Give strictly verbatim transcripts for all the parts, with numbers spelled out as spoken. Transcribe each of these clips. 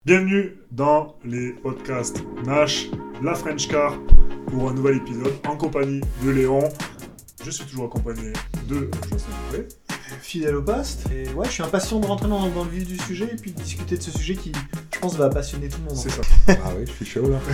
Bienvenue dans les podcasts Nash, la French Carp, pour un nouvel épisode en compagnie de Léon. Je suis toujours accompagné de Jocelyn Dupré. Fidèle au poste. Et ouais, je suis impatient de rentrer dans, dans le vif du sujet et puis de discuter de ce sujet qui, je pense, va passionner tout le monde. C'est ça. Ah oui, je suis chaud là.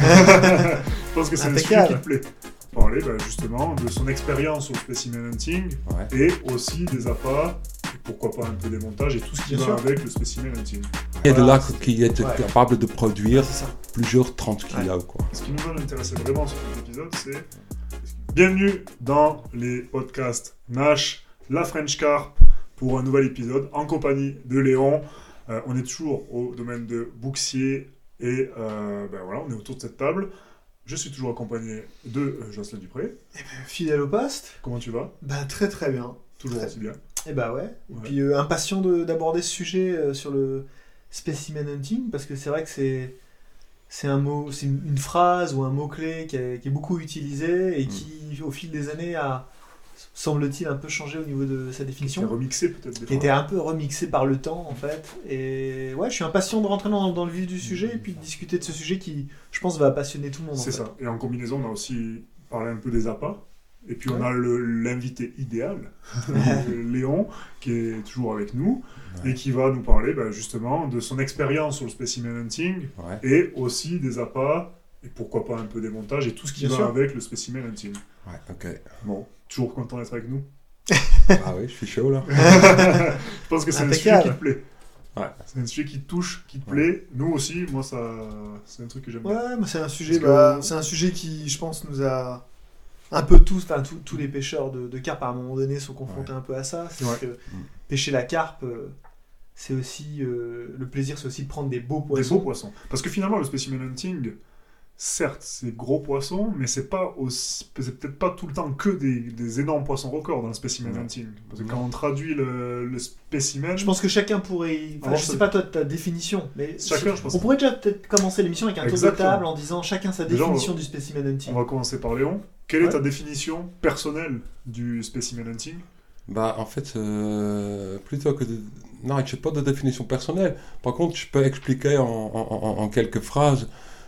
Je pense que c'est Impeccable. un sujet qui te plaît. Parler bah, justement de son expérience au specimen hunting Ouais. et aussi des appâts, et pourquoi pas un peu des montages et tout ce qui Bien va sûr. avec le specimen hunting. Il y a de Voilà, là qui est ouais. capable de produire C'est ça. plusieurs trente kilos quoi. Ce qui nous va nous intéresser vraiment sur cet épisode, c'est bienvenue dans les podcasts Nash, la French Carp, pour un nouvel épisode en compagnie de Léon. Euh, on est toujours au domaine de Bouxier et euh, ben voilà, on est autour de cette table. Je suis toujours accompagné de euh, Jocelyn Dupré. Fidèle au poste. Comment tu vas? Bah très très bien. Toujours Très- aussi bien. Et bah ouais. Et Ouais. puis euh, impatient de- d'aborder ce sujet euh, sur le specimen hunting parce que c'est vrai que c'est c'est un mot, c'est une, une phrase ou un mot clé qui est, qui est beaucoup utilisé et qui au fil des années a semble-t-il un peu changé au niveau de sa C'est définition. remixé peut-être des Qui fois. était un peu remixé par le temps en fait. Et ouais, je suis impatient de rentrer dans, dans le vif du sujet et puis de discuter de ce sujet qui, je pense, va passionner tout le monde. en C'est fait. ça. Et en combinaison, on a aussi parlé un peu des appâts. Et puis on Ouais. a le- l'invité idéal, Léon, qui est toujours avec nous Ouais. et qui va nous parler bah, justement de son expérience sur le specimen hunting Ouais. et aussi des appâts et pourquoi pas un peu des montages et tout ce qui Bien va sûr. avec le specimen hunting. Ouais, ok. Bon, toujours content d'être avec nous. Ah oui, je suis chaud là. Je pense que c'est un sujet Impeccable. qui te plaît. Ouais. C'est un sujet qui te touche, qui te Ouais. plaît. Nous aussi, moi, ça, c'est un truc que j'aime bien. Ouais, mais c'est un sujet, Parce que- bah, c'est un sujet qui, je pense, nous a un peu tous, enfin tous, tous les pêcheurs de, de carpe à un moment donné sont confrontés un peu à ça. C'est Ouais. que pêcher la carpe, euh, c'est aussi euh, le plaisir, c'est aussi de prendre des beaux Des poissons. beaux poissons. Parce que finalement, le specimen hunting, certes, c'est gros poissons, mais c'est pas aussi, c'est peut-être pas tout le temps que des, des énormes poissons records dans le specimen Ouais. hunting. Parce que Ouais. quand on traduit le, le spécimen, Je pense que chacun pourrait, y- enfin, Alors, je c'est- sais pas toi ta définition, mais Chacun, si- je pense. on pourrait déjà peut-être commencer l'émission avec un tour de Exactement. table en disant chacun sa Déjà, on- définition du specimen hunting. on va commencer par Léon. Quelle est Ouais. ta définition personnelle du specimen hunting? Bah en fait, euh, plutôt que de... Non, je n'ai pas de définition personnelle. Par contre, je peux expliquer en, en- en- en quelques phrases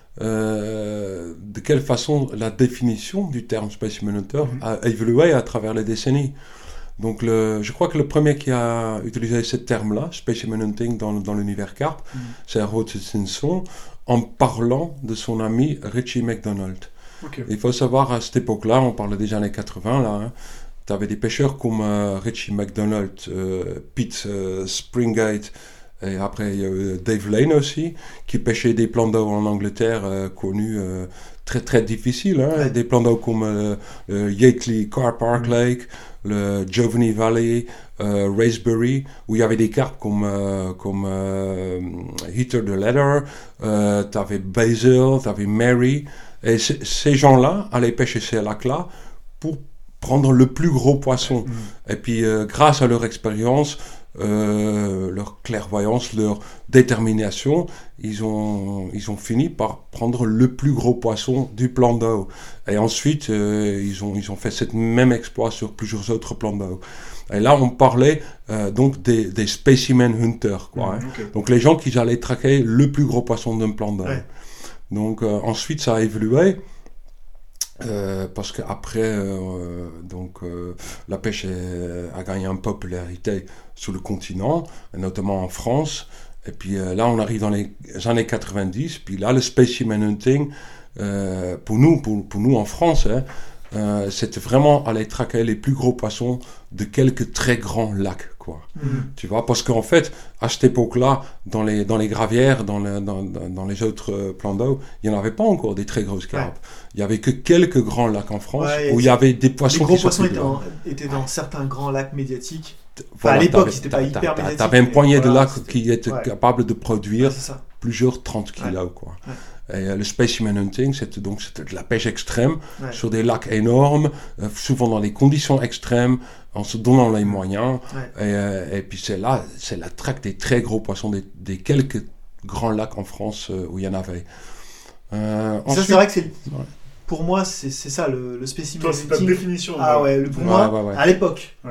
euh, de quelle façon la définition du terme specimen hunter Mhm. a évolué à travers les décennies. Donc le, je crois que le premier qui a utilisé ce terme-là, specimen hunting, dans, dans l'univers carpe, Mhm. c'est Roger Simpson, en parlant de son ami Richie McDonald. Ok. Il faut savoir, à cette époque-là, on parle des années quatre-vingts, là, hein, tu avais des pêcheurs comme euh, Richie McDonald, euh, Pete euh, Springate, et après il y a eu Dave Lane aussi, qui pêchaient des plans d'eau en Angleterre euh, connus euh, très très difficiles, hein, Ouais. des plans d'eau comme euh, le Yateley Car Park Mhm. Lake, le Giovanni Valley, euh, Raspberry, où il y avait des carpes comme, euh, comme euh, Heater the Leather, euh, tu avais Basil, tu avais Mary, et c- ces gens-là allaient pêcher ces lacs-là pour prendre le plus gros poisson. Mhm. Et puis, euh, grâce à leur expérience, euh, leur clairvoyance, leur détermination, ils ont, ils ont fini par prendre le plus gros poisson du plan d'eau. Et ensuite, euh, ils, ont, ils ont fait cette même exploit sur plusieurs autres plans d'eau. Et là, on parlait euh, donc des, des specimen hunters, quoi, hein. Mhm, ok. Donc les gens qui allaient traquer le plus gros poisson d'un plan d'eau. Ouais. Donc euh, ensuite ça a évolué euh, parce qu'après euh, donc euh, la pêche est- a gagné en popularité sur le continent, et notamment en France. Et puis euh, là on arrive dans les années quatre-vingt-dix. Puis là le specimen hunting euh, pour nous pour, pour nous en France, hein, euh, c'était vraiment aller traquer les plus gros poissons de quelques très grands lacs, quoi. Mhm. Tu vois, parce qu'en fait, à cette époque-là, dans les, dans les gravières, dans, le- dans, dans, dans les autres euh, plans d'eau, il n'y en avait pas encore des très grosses carpes. Il n'y avait que quelques grands lacs en France Ouais, où il y avait des poissons Les gros qui poissons sortaient étaient, de là. en- étaient dans certains grands lacs médiatiques. Voilà, à l'époque, t'avais- c'était pas t'as- hyper t'as- médiatique, T'avais une mais poignée de voilà, lacs c'était- qui étaient ouais. capables de Ouais, produire c'est ça. plusieurs trente kilos, quoi. Ouais. Et euh, le specimen hunting, c'était donc c'était de la pêche extrême Ouais. sur des lacs énormes, euh, souvent dans des conditions extrêmes, en se donnant les moyens. Ouais. Et, euh, et puis c'est là, c'est la traque des très gros poissons, des, des quelques grands lacs en France euh, où il y en avait. Euh, Ça, ensuite- c'est vrai que c'est. Ouais. Pour moi, c'est c'est ça le, le spécimen Toi, c'est ta hunting. définition. Ah ouais. ouais, le- pour Ouais, moi, ouais, ouais. à l'époque, Ouais.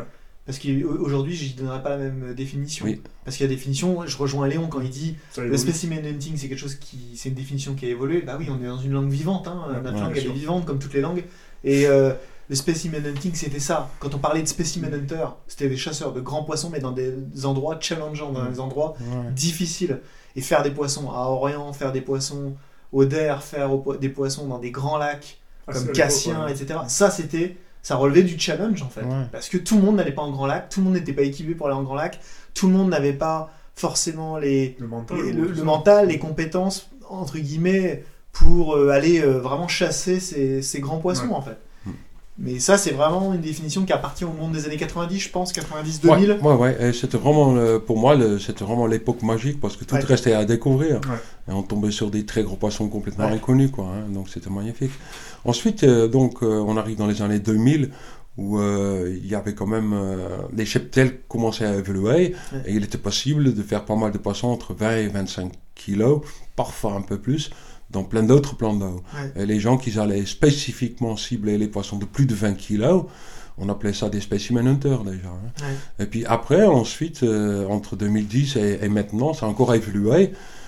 parce qu'aujourd'hui, je n'y donnerai pas la même définition. Oui. Parce qu'il y a définition, je rejoins Léon quand il dit Ça le évolue. specimen hunting, c'est quelque chose qui. C'est une définition qui a évolué. Bah oui, on est dans une langue vivante, hein. Ouais, Notre ouais, langue, bien elle est sûr. vivante comme toutes les langues. Et euh, le specimen hunting, c'était ça. Quand on parlait de specimen hunter, c'était des chasseurs de grands poissons, mais dans des endroits challengeants, dans des endroits Ouais. difficiles. Et faire des poissons à Orient, faire des poissons au Der, faire au po- des poissons dans des grands lacs, Ah, comme c'est à Cassien, l'époque, ouais. et cetera. Ça, c'était, ça relevait du challenge en fait, Ouais. parce que tout le monde n'allait pas en grand lac, tout le monde n'était pas équipé pour aller en grand lac, tout le monde n'avait pas forcément les, Le mental. les- ou le, tout le ça. mental, les compétences entre guillemets pour euh, aller euh, vraiment chasser ces, ces grands poissons Ouais. en fait. Mm. Mais ça, c'est vraiment une définition qui appartient au monde des années quatre-vingt-dix, je pense, quatre-vingt-dix deux mille. Ouais, ouais, ouais. Et c'était vraiment, le- pour moi, le- c'était vraiment l'époque magique parce que tout Ouais. restait à découvrir. Ouais. Et on tombait sur des très gros poissons complètement Ouais. inconnus, quoi. Hein, donc c'était magnifique. Ensuite, euh, donc, euh, on arrive dans les années deux mille où euh, il y avait quand même euh, les cheptels commençaient à évoluer Ouais. et il était possible de faire pas mal de poissons entre vingt et vingt-cinq kilos, parfois un peu plus, dans plein d'autres plans d'eau. Ouais. Et les gens qui allaient spécifiquement cibler les poissons de plus de vingt kilos, on appelait ça des specimen hunters déjà. Hein. Ouais. Et puis après, ensuite, euh, entre deux mille dix et, et maintenant, ça a encore évolué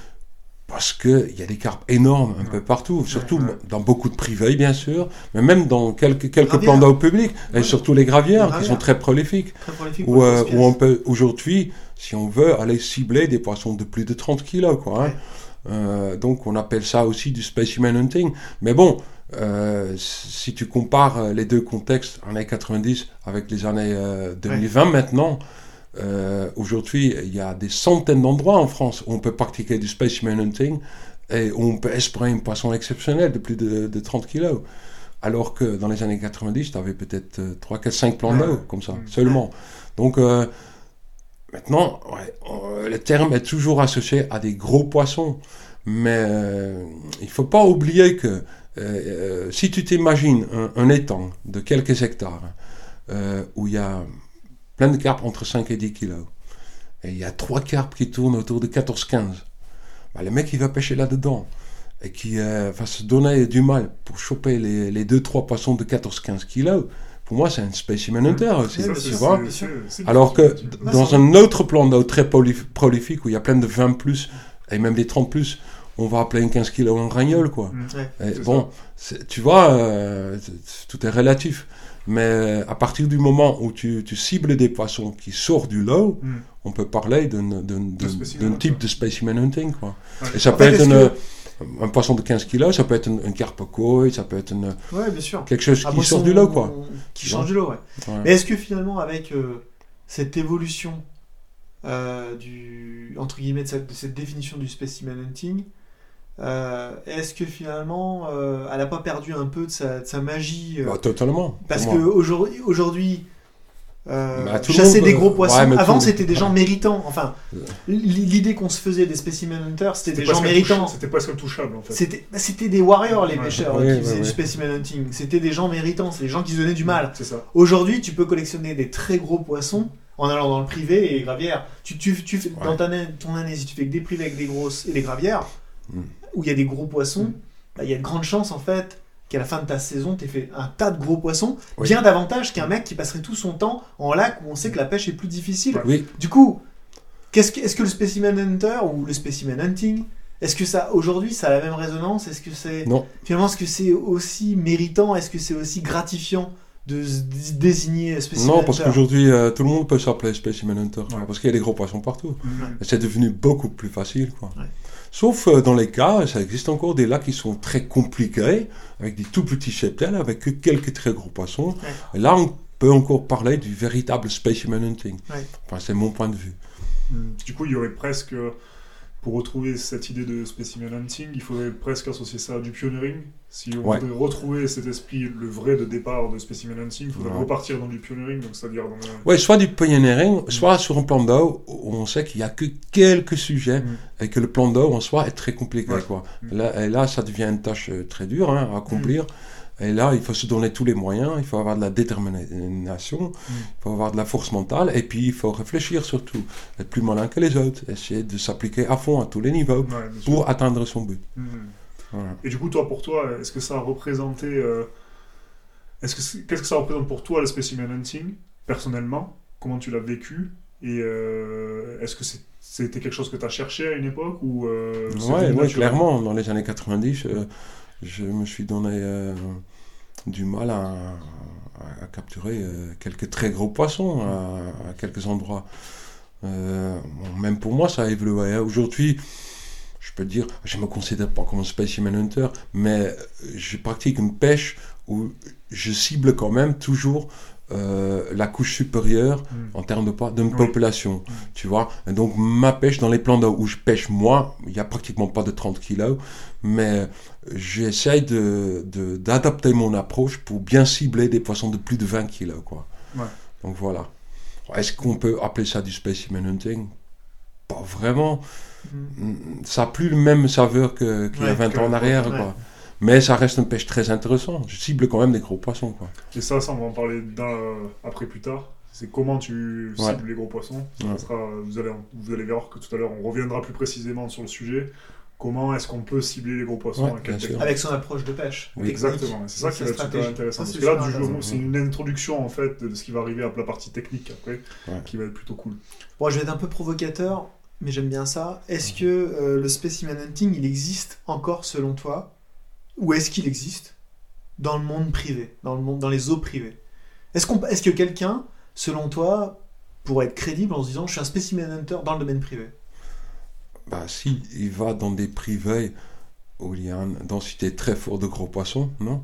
parce qu'il y a des carpes énormes un Ouais. peu partout, surtout ouais. dans beaucoup de privés, bien sûr, mais même dans quelques, quelques Gravières. plans d'eau publics, et Ouais. surtout les gravières, Les qui gravières. sont très prolifiques, Très prolifique. où, pour les euh, grosses où on pièces. peut aujourd'hui, si on veut, aller cibler des poissons de plus de trente kilos, quoi. Hein. Ouais. Euh, donc on appelle ça aussi du specimen hunting. Mais bon, euh, si tu compares euh, les deux contextes, années quatre-vingt-dix avec les années euh, deux mille vingt maintenant, euh, aujourd'hui il y a des centaines d'endroits en France où on peut pratiquer du specimen hunting et où on peut espérer un poisson exceptionnel de plus de, de trente kilos. Alors que dans les années quatre-vingt-dix, tu avais peut-être euh, trois, quatre, cinq plans Ouais. d'eau comme ça, Ouais. seulement. Donc euh, maintenant, ouais, euh, le terme est toujours associé à des gros poissons. Mais euh, il ne faut pas oublier que euh, euh, si tu t'imagines un, un étang de quelques hectares euh, où il y a plein de carpes entre cinq et dix kilos, et il y a trois carpes qui tournent autour de quatorze quinze, bah, le mec il va pêcher là-dedans et qui euh, va se donner du mal pour choper les, les deux trois poissons de quatorze quinze kilos, pour moi c'est un specimen hunter aussi, Ouais, Ça, bien c'est- tu sûr. vois. c'est- c'est- c'est Alors bien, que c'est bien. Ouais, dans c'est- un autre plan d'eau très prolif- prolifique où il y a plein de vingt plus et même des trente plus, on va appeler un quinze kilos un ragnole, quoi. Mm. Ouais. Et C'est bon, c'est- tu vois, euh, c'est- tout est relatif. Mais à partir du moment où tu, tu cibles des poissons qui sortent du lot, Mm. on peut parler d'un d'un- d'un- specimen d'un type hunter. de specimen hunting, quoi. Ouais. Et ça En peut fait, être est-ce une- un poisson de quinze kilos, ça peut être une, une carpe koi, ça peut être une- Ouais, bien sûr. quelque chose Ah, qui moi, sort son- du lot, quoi. Qui Tu change vois. du lot, ouais. Ouais. Mais est-ce que finalement, avec euh, cette évolution euh, du, entre guillemets, de cette, de cette définition du specimen hunting, euh, est-ce que finalement, euh, elle n'a pas perdu un peu de sa, de sa magie euh, Bah, totalement. Parce pour moi. qu'aujourd'hui, aujourd'hui, euh, Bah, tout le chasser monde, des euh, gros poissons, ouais, mais avant tout- c'était des ouais. gens méritants. Enfin, Ouais. l'idée qu'on se faisait des specimen hunters, c'était des presque gens méritants. intouchable- C'était presque intouchable en fait. C'était bah, c'était des warriors, les Ouais. pêcheurs Ouais, qui ouais, faisaient ouais. du specimen hunting. C'était des gens méritants, c'est des gens qui se donnaient du mal. C'est ça. Aujourd'hui, tu peux collectionner des très gros poissons en allant dans le privé et les gravières. Tu, tu, tu fais, Dans Ouais. ta, année- ton année, si tu fais que des privés avec des grosses et des gravières, Mm. où il y a des gros poissons, Mm. bah, il y a de grandes chances en fait qu'à la fin de ta saison, tu aies fait un tas de gros poissons, Oui. bien davantage qu'un mec qui passerait tout son temps en lac où on sait que la pêche est plus difficile. Ouais. Oui, Du coup, qu'est-ce que, est-ce que le specimen hunter ou le specimen hunting, est-ce que ça aujourd'hui ça a la même résonance? Est-ce que c'est non. finalement est-ce que c'est aussi méritant? Est-ce que c'est aussi gratifiant de se d- désigner specimen Non, parce hunter? qu'aujourd'hui, euh, tout le monde peut s'appeler specimen hunter, quoi, Ouais. parce qu'il y a des gros poissons partout. Mm. Et c'est devenu beaucoup plus facile, quoi. Ouais. Sauf euh, dans les cas, ça existe encore des lacs qui sont très compliqués, avec des tout petits cheptels, avec que quelques très gros poissons. Ouais. Et là, on peut encore parler du véritable specimen hunting. Ouais. Enfin, c'est mon point de vue. Mm. Du coup, il y aurait presque, pour retrouver cette idée de specimen hunting, il faudrait presque associer ça à du pioneering. Si on Ouais. voudrait retrouver cet esprit, le vrai de départ de specimen hunting, il faudrait Ouais. repartir dans du pioneering, donc c'est-à-dire dans le... Ouais, soit du pioneering, soit sur un plan d'eau où on sait qu'il n'y a que quelques sujets Mm. et que le plan d'eau en soi est très compliqué, Ouais. quoi. Mm. Là, et là, ça devient une tâche euh, très dure hein, à accomplir. Et là, il faut se donner tous les moyens, il faut avoir de la détermination, il faut avoir de la force mentale, et puis il faut réfléchir surtout, être plus malin que les autres, essayer de s'appliquer à fond à tous les niveaux Ouais, bien sûr. pour atteindre son but. Mm. Voilà. Et du coup, toi, pour toi, est-ce que ça a représenté... euh, est-ce que c'est- Qu'est-ce que ça représente pour toi, le specimen hunting, personnellement, comment tu l'as vécu et euh, est-ce que c'est, c'était quelque chose que tu as cherché à une époque ou euh, c'est Ouais, venu ouais, naturellement? clairement, dans les années quatre-vingt-dix, euh, je me suis donné euh, du mal à, à, à capturer euh, quelques très gros poissons à, à quelques endroits. Euh, bon, même pour moi, ça a évolué. Hein. Aujourd'hui, je peux dire, je ne me considère pas comme un specimen hunter, mais je pratique une pêche où je cible quand même toujours euh, la couche supérieure Mm. en termes de, po- de Oui. population, Mm. tu vois. Et donc ma pêche dans les plans d'eau où je pêche moi, il n'y a pratiquement pas de trente kilos, mais j'essaye de, de, d'adapter mon approche pour bien cibler des poissons de plus de vingt kilos, quoi. Ouais. Donc voilà. Est-ce qu'on peut appeler ça du specimen hunting? Pas vraiment. Mm. Ça n'a plus le même saveur que, qu'il y a Ouais, vingt que- ans en arrière, ouais. quoi. Mais ça reste une pêche très intéressante. Je cible quand même des gros poissons, quoi. Et ça, ça, on va en parler d'un, euh, après plus tard. C'est comment tu cibles Ouais. les gros poissons. Ça Ouais. sera, vous, allez, vous allez voir que tout à l'heure, on reviendra plus précisément sur le sujet. Comment est-ce qu'on peut cibler les gros poissons Ouais, à quelle bien sûr. technique. Avec son approche de pêche. Oui. Exactement, et c'est ça qui va être super stratégie. intéressant. Ça, Parce c'est que là, super du jour, intéressant. c'est une introduction en fait de ce qui va arriver à la partie technique après, Ouais. qui va être plutôt cool. Bon, je vais être un peu provocateur, mais j'aime bien ça. Est-ce que euh, le specimen hunting, il existe encore selon toi? Ou est-ce qu'il existe dans le monde privé, dans, le monde, dans les eaux privées? Est-ce, qu'on, est-ce que quelqu'un, selon toi, pourrait être crédible en se disant je suis un specimen hunter dans le domaine privé? Bah, si il va dans des privés où il y a une densité très forte de gros poissons, non.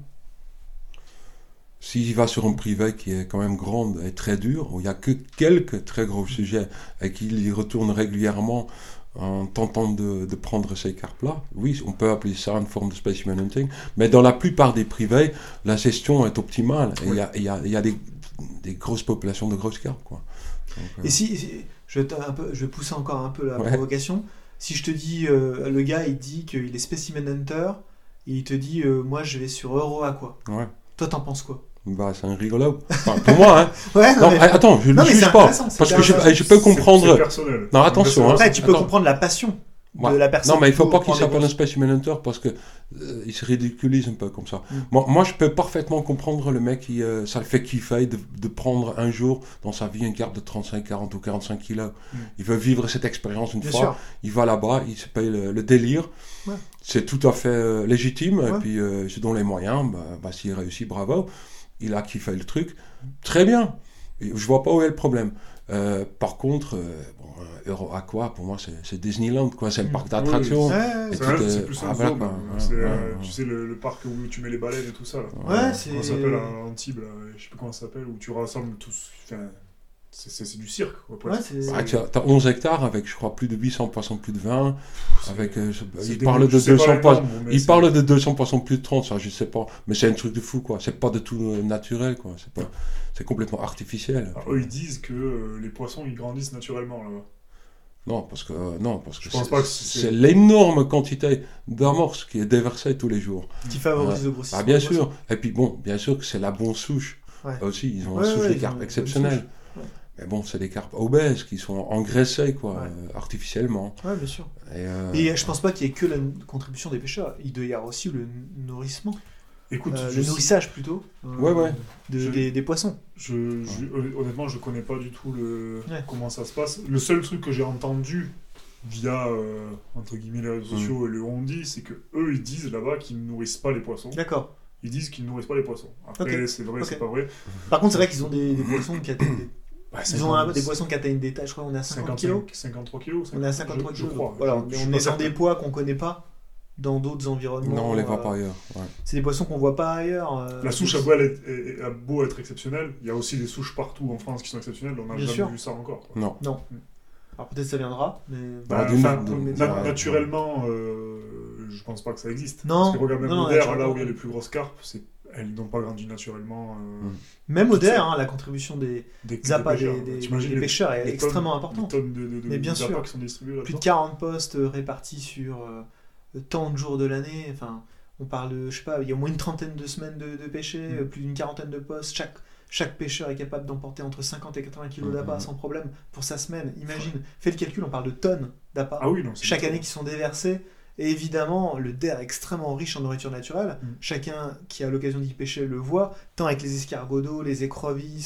S'il va sur un privé qui est quand même grande et très dur, où il n'y a que quelques très gros sujets et qu'il y retourne régulièrement en tentant de, de prendre ces carpes-là, oui, on peut appeler ça une forme de specimen hunting, mais dans la plupart des privés, la gestion est optimale et il Oui. y a, il y a, il y a des, des grosses populations de grosses carpes, quoi. Donc, euh, Et si, si- je, vais te- un peu, je vais pousser encore un peu la Ouais. provocation. Si je te dis, euh, le gars, il dit qu'il est specimen hunter, et il te dit, euh, moi, je vais sur EuroAqua. ouais. Toi, t'en penses quoi? Bah, c'est un rigolo. Enfin, pour moi, hein. Ouais, Non, mais- eh, attends, je ne Non, le mais c'est juge pas. intéressant, c'est Parce que je, intéressant. eh, je peux C'est- comprendre. C'est personnel. Non, attention, hein. Après, tu peux Attends. comprendre la passion de Ouais. la personne. Non, mais il ne faut pour pas qu'il prendre des s'appelle un grosses- specimen hunter parce que euh, il se ridiculise un peu comme ça. Mm. Moi, moi, je peux parfaitement comprendre le mec qui, euh, ça le fait kiffer de, de prendre un jour dans sa vie une carpe de trente-cinq, quarante ou quarante-cinq kilos. Mm. Il veut vivre cette expérience une Bien fois. sûr. Il va là-bas, il se paye le, le délire. Ouais. C'est tout à fait euh, légitime. Ouais. Et puis, euh, c'est dans les moyens. Bah, bah, s'il réussit, bravo. Il a kiffé le truc. Très bien. Et je vois pas où est le problème. Euh, par contre, euh, bon, euh, EuroAqua, pour moi, c'est, c'est Disneyland, quoi. C'est un Mm. parc d'attractions. Ouais, Et ouais, C'est, tu un- te- c'est plus un ah, voilà, zoo, quoi. même. Ouais, C'est, ouais, euh, ouais. tu sais, le, le parc où tu mets les baleines et tout ça. Là. Ouais, c'est. Comment ça s'appelle à Antibes là, je sais plus comment ça s'appelle, où tu rassembles tous. Enfin, c'est, c'est, c'est du cirque, quoi. Ouais, presque. c'est. Ah, tu as, t'as onze hectares avec, je crois, plus de huit cents poissons, plus de vingt. Avec, euh, je- C'est il des- parle je de sais deux pas cents les poissons. nombres, mais Il c'est- parle de deux cents poissons, plus de trente, ça, je sais pas. Mais c'est un truc de fou, quoi. C'est pas de tout euh, naturel, quoi. C'est pas, c'est complètement artificiel. Alors, eux, ils disent que euh, les poissons, ils grandissent naturellement là-bas. Non, parce que, euh, non, parce que Je pense c'est, pas que c'est- c'est l'énorme quantité d'amorces qui est déversée tous les jours. Qui favorise le grossissement. Ah, bien des poissons. sûr. Et puis bon, bien sûr que c'est la bonne souche. Ouais. Aussi, ils ont Ouais, une souche ouais, de ils ont carpes une bonne exceptionnelle. souche. Ouais. Mais bon, c'est des carpes obèses qui sont engraissées, quoi, Ouais. euh, artificiellement. Ouais, bien sûr. Et, euh, Et je pense pas qu'il y ait que la contribution des pêcheurs. Il doit y avoir aussi le nourrissement. Écoute, Euh, je le sais- nourrissage plutôt. euh, Ouais, ouais. de- Je- des, des poissons. Je, je- hon- honnêtement, je connais pas du tout le, Ouais. comment ça se passe. Le seul truc que j'ai entendu via, euh, entre guillemets, les réseaux Mm. sociaux et le on dit, c'est que eux ils disent là-bas qu'ils ne nourrissent pas les poissons. D'accord. Ils disent qu'ils ne nourrissent pas les poissons. Après, Ok. c'est vrai, Ok. c'est pas vrai. Par contre, c'est vrai qu'ils ont des, des poissons qui atteignent des... Bah, Ils ont un- des poissons qui atteignent des tailles. Je crois qu'on est à cinquante kilos. cinquantre kilos. On est à cinquante-trois je, je kilos. crois. Voilà, Je- on je est suis on pas est dans certain. des poids qu'on connaît pas dans d'autres environnements. non, on les voit euh, pas ailleurs. Ouais. C'est des poissons qu'on voit pas ailleurs. euh, La souche a beau, être, est- est- a beau être exceptionnelle, il y a aussi des souches partout en France qui sont exceptionnelles. On n'a Bien jamais sûr. vu ça encore. quoi. Non. Alors peut-être ça viendra, mais. Bah, d'une- enfin, d'une- na- ouais. naturellement, euh, je pense pas que ça existe. Non, Parce que regarde, même non, non, Oder, là naturellement. où il y a les plus grosses carpes, c'est... elles n'ont pas grandi naturellement. euh, Mm. Même Tout au D R, ça. hein, la contribution des, des, des appâts des, pêcheurs. des- T'imagines des les- pêcheurs est les tonnes- extrêmement les importante. tonnes de, de, de, Mais bien d'appâts sûr. qui sont distribués Plus de là-dedans. quarante postes euh, répartis sur euh, tant de jours de l'année. Enfin, on parle de, je sais pas, il y a au moins une trentaine de semaines de, de pêcher, Mm. euh, plus d'une quarantaine de postes. Chaque, chaque pêcheur est capable d'emporter entre cinquante et quatre-vingts kilos Mm, d'appât mm. sans problème pour sa semaine. Imagine, fais le calcul, on parle de tonnes d'appât Ah oui, non, c'est chaque du année tout. qui sont déversées. Et évidemment, le D E R est extrêmement riche en nourriture naturelle. Mm. Chacun qui a l'occasion d'y pêcher le voit, tant avec les escargots d'eau, les écrevisses,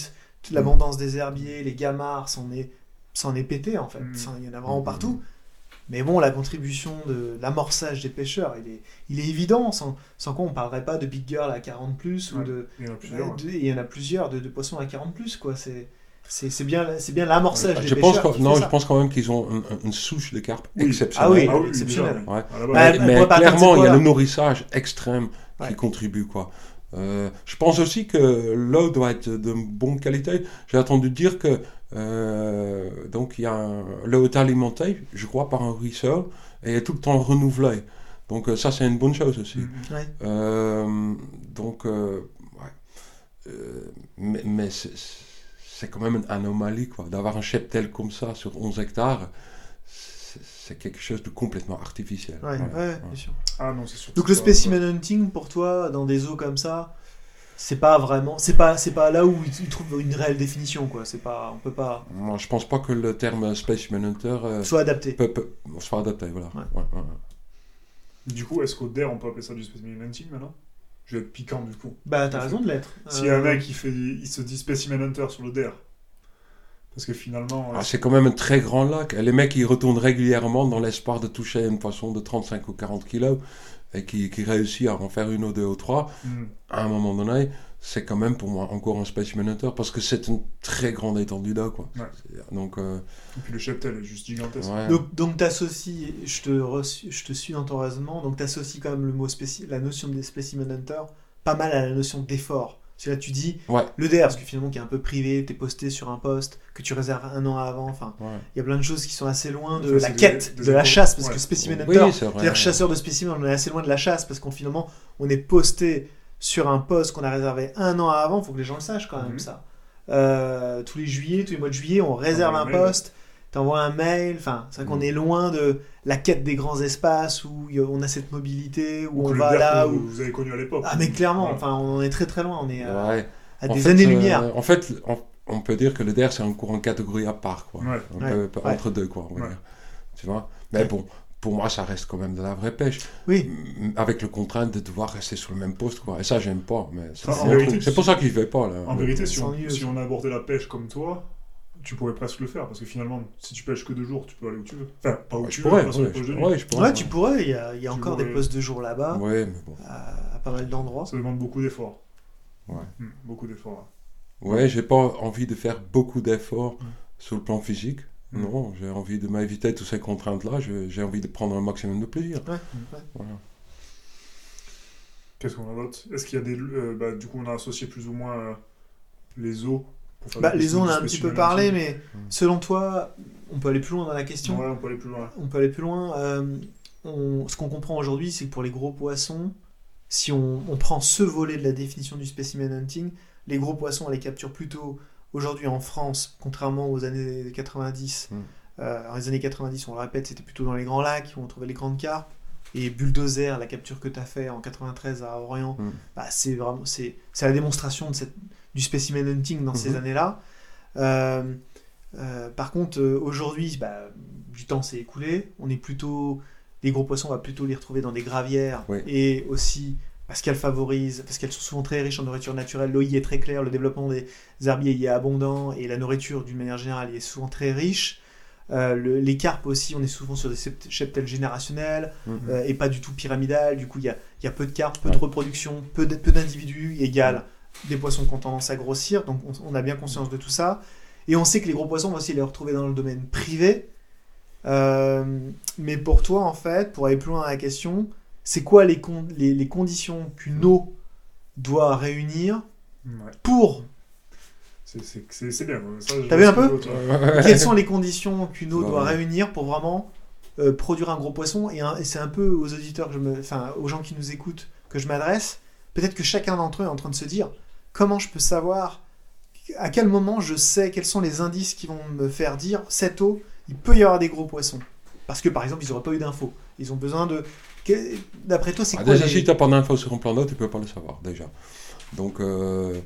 l'abondance des herbiers, les gamarres, s'en est, s'en est pété en fait. Mm. Ça, il y en a vraiment Mm. partout. Mais bon, la contribution de l'amorçage des pêcheurs, il est, il est évident. Sans, sans quoi on parlerait pas de big girl à quarante plus ou Ouais, de. Il y en a plusieurs. ouais. de- Il y en a plusieurs de, de poissons à quarante plus quoi. C'est, c'est, c'est bien, c'est bien l'amorçage des Je pense, pêcheurs. que- qui non, fait je ça. pense quand même qu'ils ont un- un- une souche de carpe Oui. exceptionnelle. Ah oui, Ah oui, exceptionnel. déjà, Ouais. À la base. Ouais, mais on mais pourrait pas atteindre clairement, ces il y a poids-là. le nourrissage extrême Ouais. qui contribue, quoi. Euh, je pense aussi que l'eau doit être de bonne qualité. J'ai entendu dire que euh, donc il y a un- l'eau est alimentée, je crois, par un ruisseau et est tout le temps renouvelée. Donc euh, ça, c'est une bonne chose aussi. Mm. Ouais. Euh, donc, euh, ouais. Euh, mais, mais c'est, c'est quand même une anomalie, quoi. D'avoir un cheptel comme ça sur onze hectares, c'est, c'est quelque chose de complètement artificiel. Ouais, Voilà. ouais, bien sûr. Ah non, c'est sûr. Donc que le c'est pas- specimen hunting pour toi dans des eaux comme ça, c'est pas vraiment, c'est pas, c'est pas là où il trouve une réelle définition quoi. C'est pas, on peut pas Moi, je pense pas que le terme specimen hunter euh, soit adapté. peut, peut- soit adapté, voilà. Ouais. Ouais, ouais, ouais. Du coup, est-ce qu'au D E R, on peut appeler ça du specimen hunting maintenant? Je vais être piquant du coup. Bah t'as raison de l'être. S'il y a un Euh, mec qui fait, il se dit specimen hunter sur le D E R. Parce que finalement. Ah, euh, c'est quand même un très grand lac. Et les mecs, ils retournent régulièrement dans l'espoir de toucher une poisson de trente-cinq ou quarante kilos et qui, qui réussit à en faire une ou deux ou trois. hmm. À un moment donné, c'est quand même pour moi encore un specimen hunter parce que c'est une très grande étendue d'eau, quoi. Ouais. C'est- Donc, euh, Et puis le cheptel est juste gigantesque. ouais. Donc, donc t'associes, je te, reçu- je te suis dans ton raisonnement, donc t'associes quand même le mot spéci- la notion de specimen hunter pas mal à la notion d'effort. Parce que là tu dis Ouais. le D R, parce que finalement qui est un peu privé, t'es posté sur un poste que tu réserves un an avant, enfin Ouais. il y a plein de choses qui sont assez loin de Enfin, la c'est des- quête, des de la efforts. chasse, parce Ouais. que specimen Oui, hunter, c'est vrai. c'est-à-dire chasseur de spécimens, on est assez loin de la chasse parce qu'on finalement on est posté sur un poste qu'on a réservé un an avant, faut que les gens le sachent quand même Mhm. ça. Euh, tous les juillet, tous les mois de juillet, on réserve T'envoies un un mail. poste, t'envoies un mail, enfin c'est vrai qu'on Mhm. est loin de la quête des grands espaces où y a- on a cette mobilité, où Ou on que le va D E R là, que où... vous, vous avez connu à l'époque. Ah mais clairement, Ouais. enfin on en est très très loin, on est à, Ouais. à En des fait, années-lumière. euh, en fait, on, on peut dire que le D E R, c'est encore une catégorie à part, quoi. Ouais. Un Ouais. peu- peu Ouais. entre deux, quoi, on va Ouais. dire. Tu vois. Mais Ouais. bon, pour moi, ça reste quand même de la vraie pêche. Oui, M- Avec le contrainte de devoir rester sur le même poste, quoi. Et ça, j'aime pas. Mais c'est, Ah, c'est en un vérité, truc- c'est pour ça que je vais pas, là. En vérité, si C'est on, ennuyeux, si ça. on abordait la pêche comme toi, tu pourrais presque le faire. Parce que finalement, si tu pêches que deux jours, tu peux aller où tu veux. Enfin, pas où Ouais, tu je veux, pourrais, pas sur les ouais, poches je- de nuit. ouais, je pourrais, ouais, ouais. tu pourrais, il y a, il y a Tu encore des pourrais- postes de jour là-bas, Ouais, mais bon. à, à pas mal d'endroits. Ça demande beaucoup d'efforts. Ouais. Hmm, beaucoup d'efforts. Ouais, j'ai pas envie de faire beaucoup d'efforts Mm. sur le plan physique. Mm. Non, j'ai envie de m'éviter toutes ces contraintes-là. Je- J'ai envie de prendre un maximum de plaisir. Ouais, ouais. Voilà. Qu'est-ce qu'on a d'autre? Est-ce qu'il y a des. euh, bah, du coup, on a associé plus ou moins euh, les eaux. pour faire Bah, du- les eaux, on du a un petit peu specimen parlé, hunting. mais Mm. selon toi, on peut aller plus loin dans la question. Ouais, on peut aller plus loin. On peut aller plus loin. Euh, on- ce qu'on comprend aujourd'hui, c'est que pour les gros poissons, si on, on prend ce volet de la définition du specimen hunting, les gros poissons, on les capture plutôt aujourd'hui en France, contrairement aux années quatre-vingt-dix. Mm. Euh, alors les années quatre-vingt-dix, on le répète, c'était plutôt dans les grands lacs où on trouvait les grandes carpes. Et Bulldozer, la capture que tu as fait en quatre-vingt-treize à Orient, Mm. bah, c'est vraiment c'est, c'est la démonstration de cette, du specimen hunting dans ces Mhm. années-là. Euh, euh, par contre, euh, aujourd'hui, bah, du temps s'est écoulé. On est plutôt les gros poissons, on va plutôt les retrouver dans des gravières Oui. et aussi parce qu'elles favorisent, parce qu'elles sont souvent très riches en nourriture naturelle. L'eau y est très claire, le développement des herbiers y est abondant et la nourriture d'une manière générale y est souvent très riche. Euh, le- les carpes aussi, on est souvent sur des sept- cheptels générationnels Mhm. euh, et pas du tout pyramidal. Du coup, il y a, il y a peu de carpes, peu Ouais. de reproduction, peu de- peu d'individus égale des poissons qui ont tendance à grossir. Donc, on, on a bien conscience de tout ça. Et on sait que les gros poissons, on va aussi les retrouver dans le domaine privé. Euh, mais pour toi, en fait, pour aller plus loin dans la question, c'est quoi les, con- les, les conditions qu'une eau doit réunir Ouais. pour... C'est- C'est c'est- c'est bien. Ça, je T'as vois vu un ce que peu tu veux, toi. Quelles sont les conditions qu'une eau Ouais. doit réunir pour vraiment euh, produire un gros poisson? Et, un- et c'est un peu aux auditeurs, que je me, enfin aux gens qui nous écoutent, que je m'adresse. Peut-être que chacun d'entre eux est en train de se dire comment je peux savoir, à quel moment je sais quels sont les indices qui vont me faire dire cette eau, il peut y avoir des gros poissons. Parce que par exemple, ils n'auraient pas eu d'infos. Ils ont besoin de. que- D'après toi, c'est Ah, quoi déjà, les- si tu n'as pas d'infos sur un plan d'eau, tu ne peux pas le savoir, déjà. Donc, euh,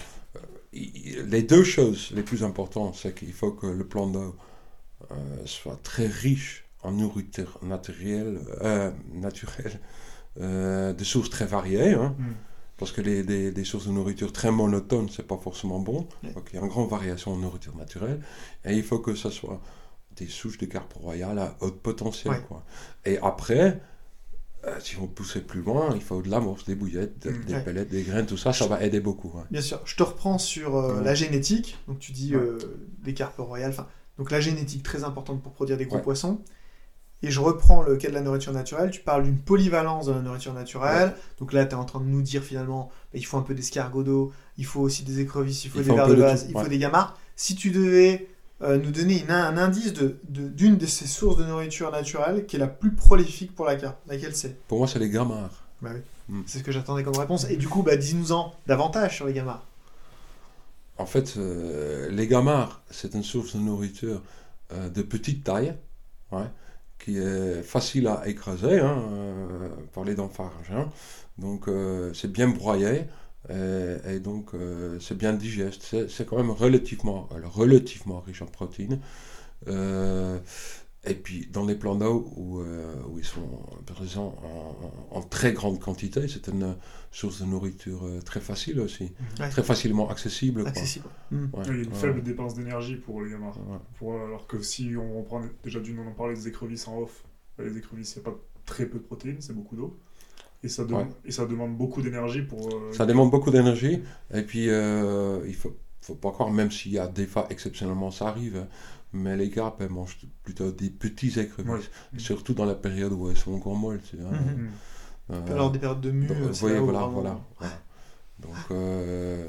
i- les deux choses les plus importantes, c'est qu'il faut que le plan d'eau euh, soit très riche en nourriture naturelle, euh, naturelle euh, de sources très variées. Hein. Mm. parce que les, des, des sources de nourriture très monotones, c'est pas forcément bon. Ouais. Donc il y a une grande variation en nourriture naturelle. Et il faut que ce soit des souches de carpe royale à haut potentiel. Ouais. Quoi. Et après, euh, si on poussait plus loin, il faut de l'amorce, des bouillettes, de- Mm. des Ouais. pellets, des graines, tout ça, ça va aider beaucoup. Ouais. Bien sûr, je te reprends sur euh, Ouais. la génétique. Donc tu dis Ouais. euh, des carpes royales. Enfin, donc la génétique très importante pour produire des gros Ouais. poissons. Et je reprends le cas de la nourriture naturelle. Tu parles d'une polyvalence de la nourriture naturelle. Donc là, tu es en train de nous dire finalement, bah, il faut un peu d'escargot d'eau, il faut aussi des écrevisses, il faut Il des faut un vers peu de de base, tout, il ouais. faut des gamarres. Si tu devais euh, nous donner une- un indice de, de- d'une de ces sources de nourriture naturelle qui est la plus prolifique pour la carpe, laquelle c'est? Pour moi, c'est les gamarres. Bah oui. Mm. C'est ce que j'attendais comme réponse. Et du coup, bah, dis-nous-en davantage sur les gamarres. En fait, euh, les gamarres, c'est une source de nourriture euh, de petite taille, ouais, qui est facile à écraser hein, euh, par les dents pharyngées. Hein. Donc, euh, c'est bien broyé et, et donc euh, c'est bien digeste. C'est, c'est quand même relativement, alors, relativement riche en protéines. Euh, et puis, dans les plans d'eau où, euh, où ils sont présents en, en- en très grande quantité, c'est une source de nourriture euh, très facile aussi, Ouais. très facilement accessible. Quoi. Accessible. Mm. Ouais, Il y a une ouais, faible dépense d'énergie pour les gamarres. ouais. Pour, alors que si on reprend déjà d'une, on en parlait des écrevisses en off, les écrevisses, il n'y a pas très peu de protéines, c'est beaucoup d'eau. Et ça, de- Ouais. et ça demande beaucoup d'énergie pour. euh, Ça demande beaucoup d'énergie. Et puis, euh, il faut, faut pas croire, même s'il y a des fois, exceptionnellement, ça arrive, mais les carpes, elles mangent plutôt des petits écrevisses. Ouais. Surtout dans la période où elles sont encore molles. Tu vois. Mhm. Mm. Euh, Alors des périodes de mue, donc, euh, vous c'est voyez, là où voilà, vraiment- voilà, voilà. Donc, euh,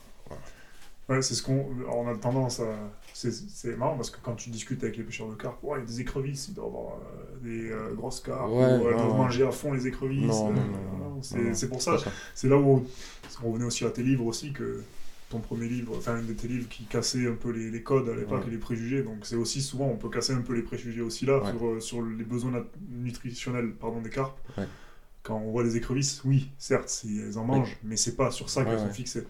Ouais, c'est ce qu'on. Alors, on a tendance à. C'est, c'est marrant parce que quand tu discutes avec les pêcheurs de carpes, ouais, il y a des écrevisses, ils doivent avoir euh, des euh, grosses carpes, Ouais, ou elles ouais, doivent ouais. manger à fond les écrevisses. Non, euh, non, non, voilà, non, c'est, non, non, c'est pour c'est ça. pas C'est là où. Parce qu'on revenait aussi à tes livres aussi, que ton premier livre, enfin un de tes livres qui cassait un peu les, les codes à l'époque Ouais. et les préjugés. Donc c'est aussi souvent, on peut casser un peu les préjugés aussi là, Ouais. sur, euh, sur les besoins nat- nutritionnels pardon, des carpes. Ouais. Quand on voit les écrevisses, oui, certes, si elles en mangent, mais c'est pas sur ça Ouais, qu'elles ouais. sont fixées.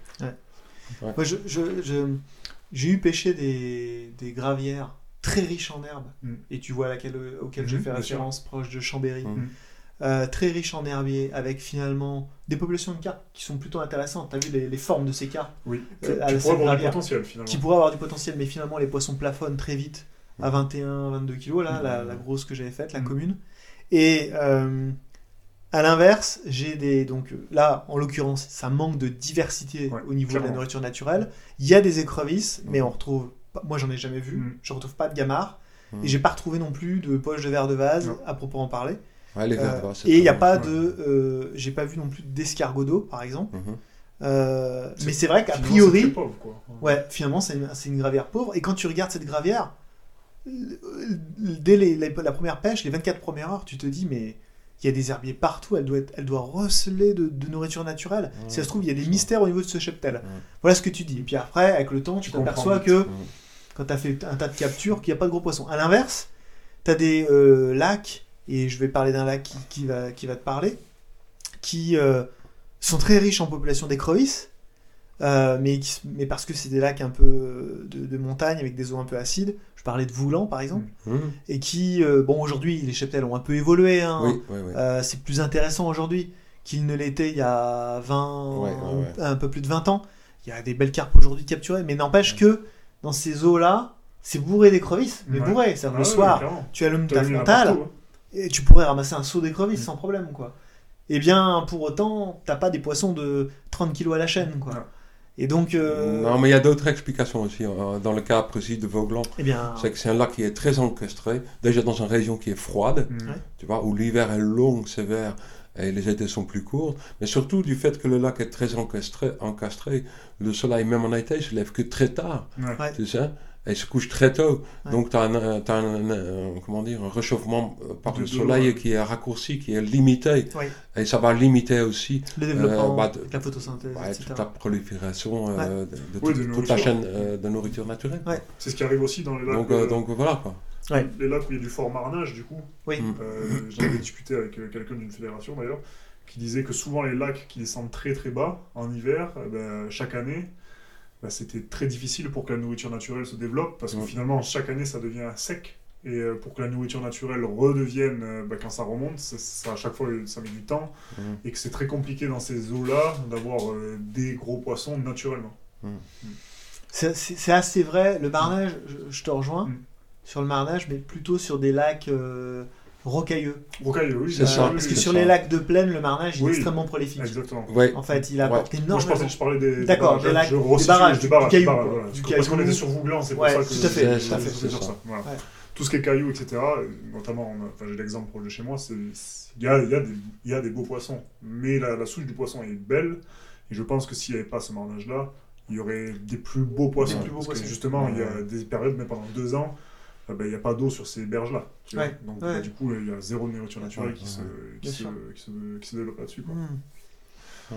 Moi, je, je- je- j'ai eu pêché des, des gravières très riches en herbes, Mm. et tu vois laquelle, auquel Mhm, j'ai fait bien sûr. référence, proche de Chambéry. Mm. Euh, très riches en herbiers, avec finalement des populations de carpes qui sont plutôt intéressantes. Tu as vu les, les formes de ces carpes Oui, Euh, tu à la pourrais avoir du gravière. potentiel finalement. qui pourraient avoir du potentiel, mais finalement les poissons plafonnent très vite à vingt et un vingt-deux kilos, là, Mm. la, la grosse que j'avais faite, la Mm. commune. Et euh, à l'inverse, j'ai des. Donc là, en l'occurrence, ça manque de diversité Ouais, au niveau de la clairement. nourriture naturelle. Il y a des écrevisses, mais Mm. on retrouve. pas- Moi, j'en ai jamais vu. Mm. Je retrouve pas de gamarre. Mm. Et j'ai pas retrouvé non plus de poche de verre de vase Non. à proprement parler. Ouais, les Euh, verres de vase, c'est et il très n'y a bon. pas Ouais. de. euh, j'ai pas vu non plus d'escargot d'eau, par exemple. Mhm. Euh, C'est- mais c'est vrai qu'à Finalement, priori. c'est très pauvre, quoi. Ouais, finalement, c'est une, c'est une gravière pauvre. Et quand tu regardes cette gravière, euh, dès les- les- la première pêche, les vingt-quatre premières heures, tu te dis, mais il y a des herbiers partout, elle doit, être- elle doit receler de, de nourriture naturelle. Ouais, si ça se trouve, il y a des ça. mystères au niveau de ce cheptel. Ouais. Voilà ce que tu dis. Et puis après, avec le temps, tu Tu comprends t'aperçois vite. que Mm. quand tu as fait un tas de captures, qu'il n'y a pas de gros poissons. À l'inverse, tu as des euh, lacs, et je vais parler d'un lac qui, qui va, qui va te parler, qui euh, sont très riches en population d'écrevisses, euh, mais, qui- mais parce que c'est des lacs un peu de, de montagne avec des eaux un peu acides. Je parlais de Voulan par exemple, Mm. et qui, euh, bon, aujourd'hui, les cheptels ont un peu évolué. Hein. Oui, oui, oui. Euh, c'est plus intéressant aujourd'hui qu'il ne l'était il y a vingt, Ouais, ouais, ouais. un peu plus de vingt ans. Il y a des belles carpes aujourd'hui capturées, mais n'empêche Ouais. que dans ces eaux-là, c'est bourré d'écrevisses, mais Ouais. bourré. C'est-à-dire Ah le ouais, soir, clairement. tu allumes T'as ta vu, il y en a frontale partout, hein. et tu pourrais ramasser un seau d'écrevisses Mm. sans problème, quoi. Eh bien, pour autant, t'as pas des poissons de trente kilos à la chaîne, quoi. Non. Et donc, euh, Non, mais il y a d'autres explications aussi. hein. Dans le cas précis de Voglan, eh bien, c'est que c'est un lac qui est très encastré, déjà dans une région qui est froide, Mm. Ouais. tu vois, où l'hiver est long, sévère, et les étés sont plus courts, mais surtout du fait que le lac est très encastré, encastré le soleil, même en été, se lève que très tard, Ouais. Ouais. tu sais, et se couche très tôt. Ouais. Donc tu as, un, euh, t'as un, un- un- comment dire, un réchauffement euh, par De- le de soleil l'eau, ouais. qui est raccourci, qui est limité, oui, et ça va limiter aussi le développement, Euh, bah, de- avec la photosynthèse, ouais, et cetera. toute la prolifération euh, de, de Oui, toute, de toute la nourriture. chaîne euh, de nourriture naturelle. Ouais. C'est ce qui arrive aussi dans les lacs, Donc, euh, euh, donc voilà quoi. Ouais. les lacs où il y a du fort marnage, du coup. Oui. Mm. Euh, J'en avais discuté avec euh, quelqu'un d'une fédération d'ailleurs, qui disait que souvent les lacs qui descendent très très bas en hiver, eh ben, chaque année, bah, c'était très difficile pour que la nourriture naturelle se développe, parce que Mm. finalement chaque année ça devient sec. Et euh, pour que la nourriture naturelle redevienne, euh, bah, quand ça remonte, ça, ça, à chaque fois ça met du temps. Mmh. Et que c'est très compliqué dans ces eaux-là d'avoir euh, des gros poissons naturellement. Mmh. C'est, c'est, c'est assez vrai. Le marnage, je, je te rejoins Mm. sur le marnage, mais plutôt sur des lacs euh, rocailleux. Rocailleux, oui. C'est Euh, ça, parce oui, que c'est sur ça. les lacs de plaine, le marnage il est Oui. extrêmement prolifique. Exactement. Ouais. En fait, il Ouais. apporte Moi, je, énormément. pensais, je parlais des, D'accord, des des lacs, je des resitue, barrages, des du barrages, caillou, des barrages, quoi. voilà. Du Parce qu'on caillou. était sur Vouglan, c'est pour Ouais, ça que tout à fait, je- tout à je fait, voulais c'est dire ça. ça. Voilà. Ouais. Tout ce qui est cailloux, et cetera, notamment, on a- enfin, j'ai l'exemple proche de chez moi, c'est- c'est- il y a, il y, a des- il y a des beaux poissons, mais la, la souche du poisson est belle, et je pense que s'il n'y avait pas ce marnage-là, il y aurait des plus beaux poissons. Des plus beaux parce poissons. que justement, Ouais. il y a des périodes, mais pendant deux ans, euh, ben, il n'y a pas d'eau sur ces berges-là. tu vois. Ouais. Donc Ouais. bah, du coup, il y a zéro nourriture naturelle Ouais, qui, ouais, se, ouais. qui, Bien se, sûr. qui, se, qui se développe là-dessus. quoi. Mm. Ouais.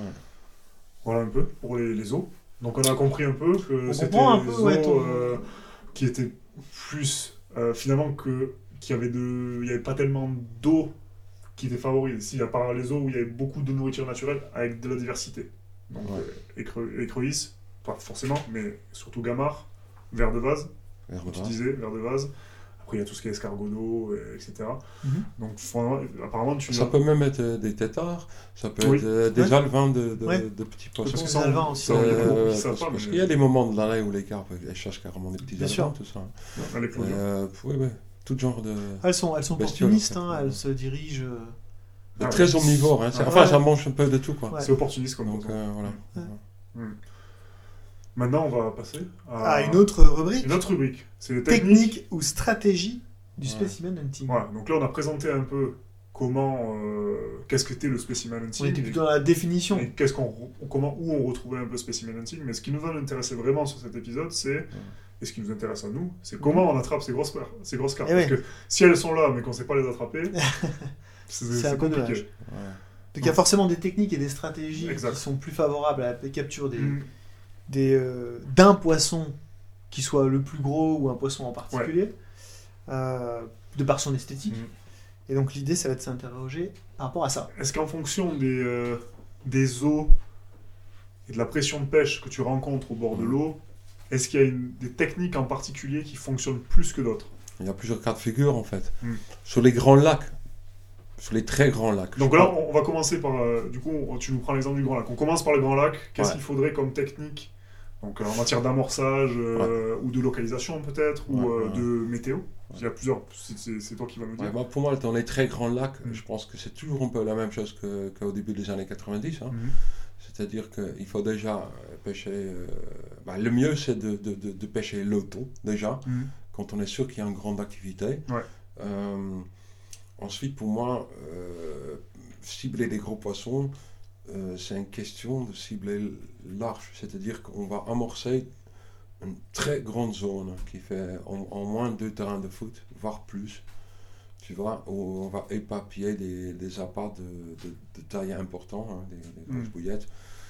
Voilà un peu pour les, les eaux. Donc on a compris un peu que On c'était comprend un des peu, eaux ouais, ton- euh, qui étaient plus euh, finalement que qu'il y avait de, il y avait pas tellement d'eau qui était favorise. Si à part les eaux où il y avait beaucoup de nourriture naturelle avec de la diversité. Donc Ouais. euh, écre- écrevisses, pas forcément, mais surtout gamard, ver de vase, Vers comme le tu bas. disais, ver de vase. Après il y a tout ce qui est escargot d'eau, et- etc. Mhm. Donc faut- apparemment tu Ça peut même être euh, des têtards, ça peut Oui. être euh, des Ouais. alevins de, de, Ouais. de petits parce poissons. que Des ça, on- alevins aussi. ça, on les Euh, court, ils savent parce pas, parce mais- qu'il y a des moments de l'année où les carpes elles cherchent carrément des petits Bien alevins, sûr. tout ça. à l'éclosion. Euh, oui, oui, tout genre de. Elles sont, elles sont Bestioles, opportunistes, en fait. hein, elles se dirigent. euh, Ah, très ouais. omnivore, hein. c'est- Ah, enfin ouais. ça mange un peu de tout quoi. Ouais. C'est opportuniste comme Donc poisson. euh, voilà. Ouais. Hmm. Maintenant, on va passer à Ah, une autre rubrique. une autre rubrique. C'est les techniques. Technique ou stratégie du Ouais. specimen hunting. Voilà. Donc là, on a présenté un peu comment, euh, qu'est-ce que était le specimen On hunting. était et- plutôt dans la définition. et qu'est-ce qu'on, re- comment, où on retrouvait un peu specimen hunting. Mais ce qui nous va nous intéresser vraiment sur cet épisode, c'est, et ce qui nous intéresse à nous, c'est comment on attrape ces grosses, per- ces grosses cartes. Eh Parce ouais. que si elles sont là, mais qu'on ne sait pas les attraper, c'est, C'est c'est un peu compliqué. dommage. Ouais. Donc il y a forcément des techniques et des stratégies Exact. qui sont plus favorables à la capture des, Hmm. des, euh, d'un poisson qui soit le plus gros ou un poisson en particulier, euh, de par son esthétique. Mm. Et donc l'idée, ça va être de s'interroger par rapport à ça. Est-ce qu'en fonction des, euh, des eaux et de la pression de pêche que tu rencontres au bord de Mm. l'eau, est-ce qu'il y a une- des techniques en particulier qui fonctionnent plus que d'autres? Il y a plusieurs cas de figure en fait. Mm. Sur les grands lacs, sur les très grands lacs. Donc je là, parle- on on va commencer par... euh, du coup, on- tu nous prends l'exemple du Grand Lac. On commence par le Grand Lac. Qu'est-ce Ouais. qu'il faudrait comme technique donc, euh, en matière d'amorçage euh, ou de localisation peut-être, ou Ouais, euh, ouais. de météo? Il y a plusieurs... C'est, c'est- c'est toi qui vas nous dire. Ouais, moi, pour moi, dans les très grands lacs, Mm. je pense que c'est toujours un peu la même chose que- qu'au début des années quatre-vingt-dix. hein. Mhm. C'est-à-dire qu'il faut déjà euh, pêcher. euh, bah, le mieux, c'est de, de- de- de pêcher le thon, déjà, Mhm. quand on est sûr qu'il y a une grande activité. Ouais. Euh, ensuite, pour moi, euh, cibler les gros poissons, euh, c'est une question de cibler large. C'est-à-dire qu'on va amorcer une très grande zone qui fait en, en moins de deux terrains de foot, voire plus. Tu vois, où on va éparpiller des, des appâts de, de, de taille importante, hein, des, des grosses Mm. bouillettes.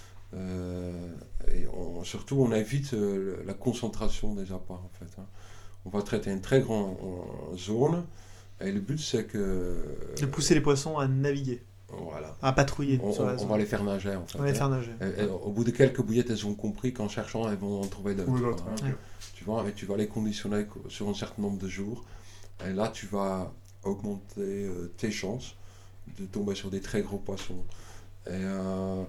Euh, et on- surtout, on évite euh, la concentration des appâts, en fait. hein. On va traiter une très grande euh, zone, et le but, c'est que... De pousser les poissons à naviguer, Voilà. à patrouiller On, sur on- la on zone. va les faire nager, en fait. On va les hein. faire nager. Et- et au bout de quelques bouillettes, elles ont compris qu'en cherchant, elles vont en trouver d'autres. Ou d'autres, quoi. hein, ok. Ouais. Tu vois, et tu vas les conditionner co- sur un certain nombre de jours. Et là, tu vas augmenter euh, tes chances de tomber sur des très gros poissons. Et euh,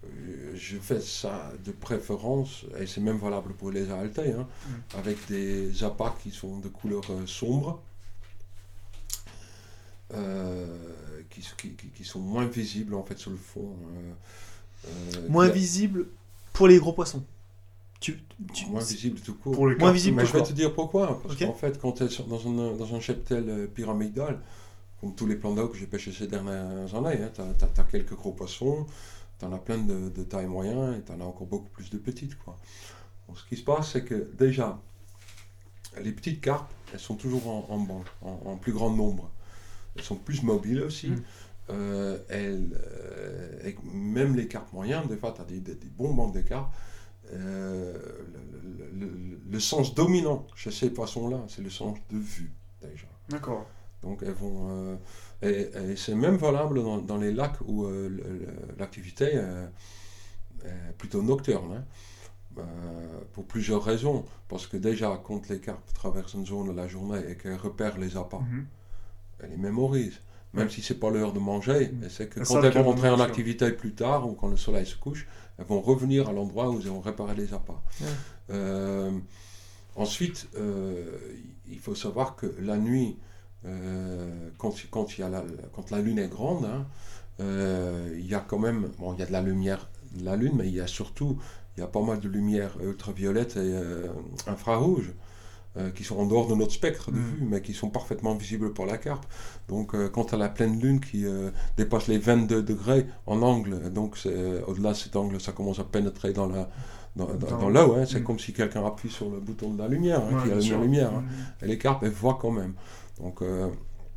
je fais ça de préférence, et c'est même valable pour les A L T, hein, Mm. avec des appâts qui sont de couleur euh, sombre, euh, qui, qui, qui- qui sont moins visibles en fait sur le fond. euh, euh, Moins qui- visible pour les gros poissons. Tu, tu- moins visible tout court. Pour les Moins cartes, visible Mais je vais Pourquoi te dire pourquoi. Parce Ok. qu'en fait, quand tu es dans un, dans un cheptel euh, pyramidal, comme tous les plans d'eau que j'ai pêchés ces dernières années, hein, tu as, quelques gros poissons, tu en as plein de, de taille moyenne et tu en as encore beaucoup plus de petites. Quoi. Donc, ce qui se passe, c'est que déjà, les petites carpes, elles sont toujours en, en banc, en, en plus grand nombre. Elles sont plus mobiles aussi. Mm. Euh, elles, euh, et même les carpes moyennes, des fois, tu as des, des, des bons bancs de carpes. Euh, le, le- le- le sens dominant chez ces poissons-là, c'est le sens de vue, déjà. D'accord. Donc, elles vont. euh, et, et c'est même valable dans, dans les lacs où euh, le- le- l'activité euh, est plutôt nocturne. hein. euh, pour plusieurs raisons. Parce que déjà, quand les carpes traversent une zone la journée et qu'elles repèrent les appâts, Mhm. elles les mémorisent. Même Ouais. si c'est pas l'heure de manger, Mhm. et c'est que Elles quand savent elles qu'elles vont vont rentrer en manger. activité plus tard ou quand le soleil se couche, elles vont revenir à l'endroit où elles ont réparé les appâts. Ouais. Euh, ensuite, euh, il faut savoir que la nuit, euh, quand, quand, il y a la, quand la lune est grande, hein, euh, il y a quand même, bon, il y a de la lumière de la lune, mais il y a surtout, il y a pas mal de lumière ultraviolette et euh, infrarouge. Euh, qui sont en dehors de notre spectre de Mm. vue, mais qui sont parfaitement visibles pour la carpe. Donc, euh, quand à la pleine lune qui euh, dépasse les vingt-deux degrés en angle, donc c'est, euh, au-delà de cet angle, ça commence à pénétrer dans, la, dans, dans, Dans- dans l'eau. Hein. C'est Mm. comme si quelqu'un appuie sur le bouton de la lumière, hein, Ouais, qui bien allume sûr. la lumière. Hein. Mhm. Et les carpes, elles voient quand même. Donc, euh,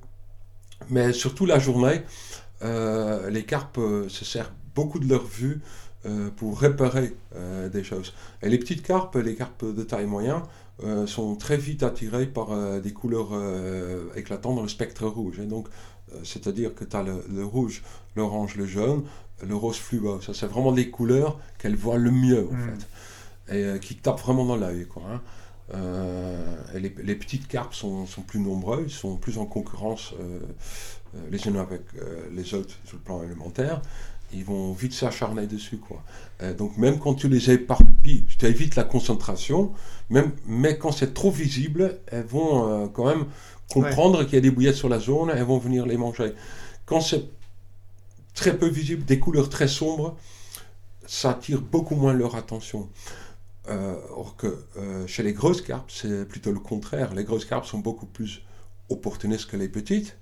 mais surtout la journée, euh, les carpes euh, se servent beaucoup de leur vue euh, pour réparer euh, des choses. Et les petites carpes, les carpes de taille moyenne, euh, sont très vite attirées par euh, des couleurs euh, éclatantes dans le spectre rouge. Et donc, euh, c'est-à-dire que tu as le, le rouge, l'orange, le jaune, le rose fluo. Ça, c'est vraiment des couleurs qu'elles voient le mieux, en Mm. fait. Et euh, qui tapent vraiment dans l'œil, quoi. Hein. Euh, et les, les petites carpes sont, sont plus nombreuses, sont plus en concurrence euh, euh, les unes avec euh, les autres sur le plan alimentaire. Ils vont vite s'acharner dessus, quoi. Euh, donc même quand tu les éparpilles, tu évites la concentration, même, mais quand c'est trop visible, elles vont euh, quand même comprendre ouais. qu'il y a des bouillettes sur la zone, elles vont venir les manger. Quand c'est très peu visible, des couleurs très sombres, ça attire beaucoup moins leur attention. Euh, or que euh, chez les grosses carpes, c'est plutôt le contraire. Les grosses carpes sont beaucoup plus opportunistes que les petites.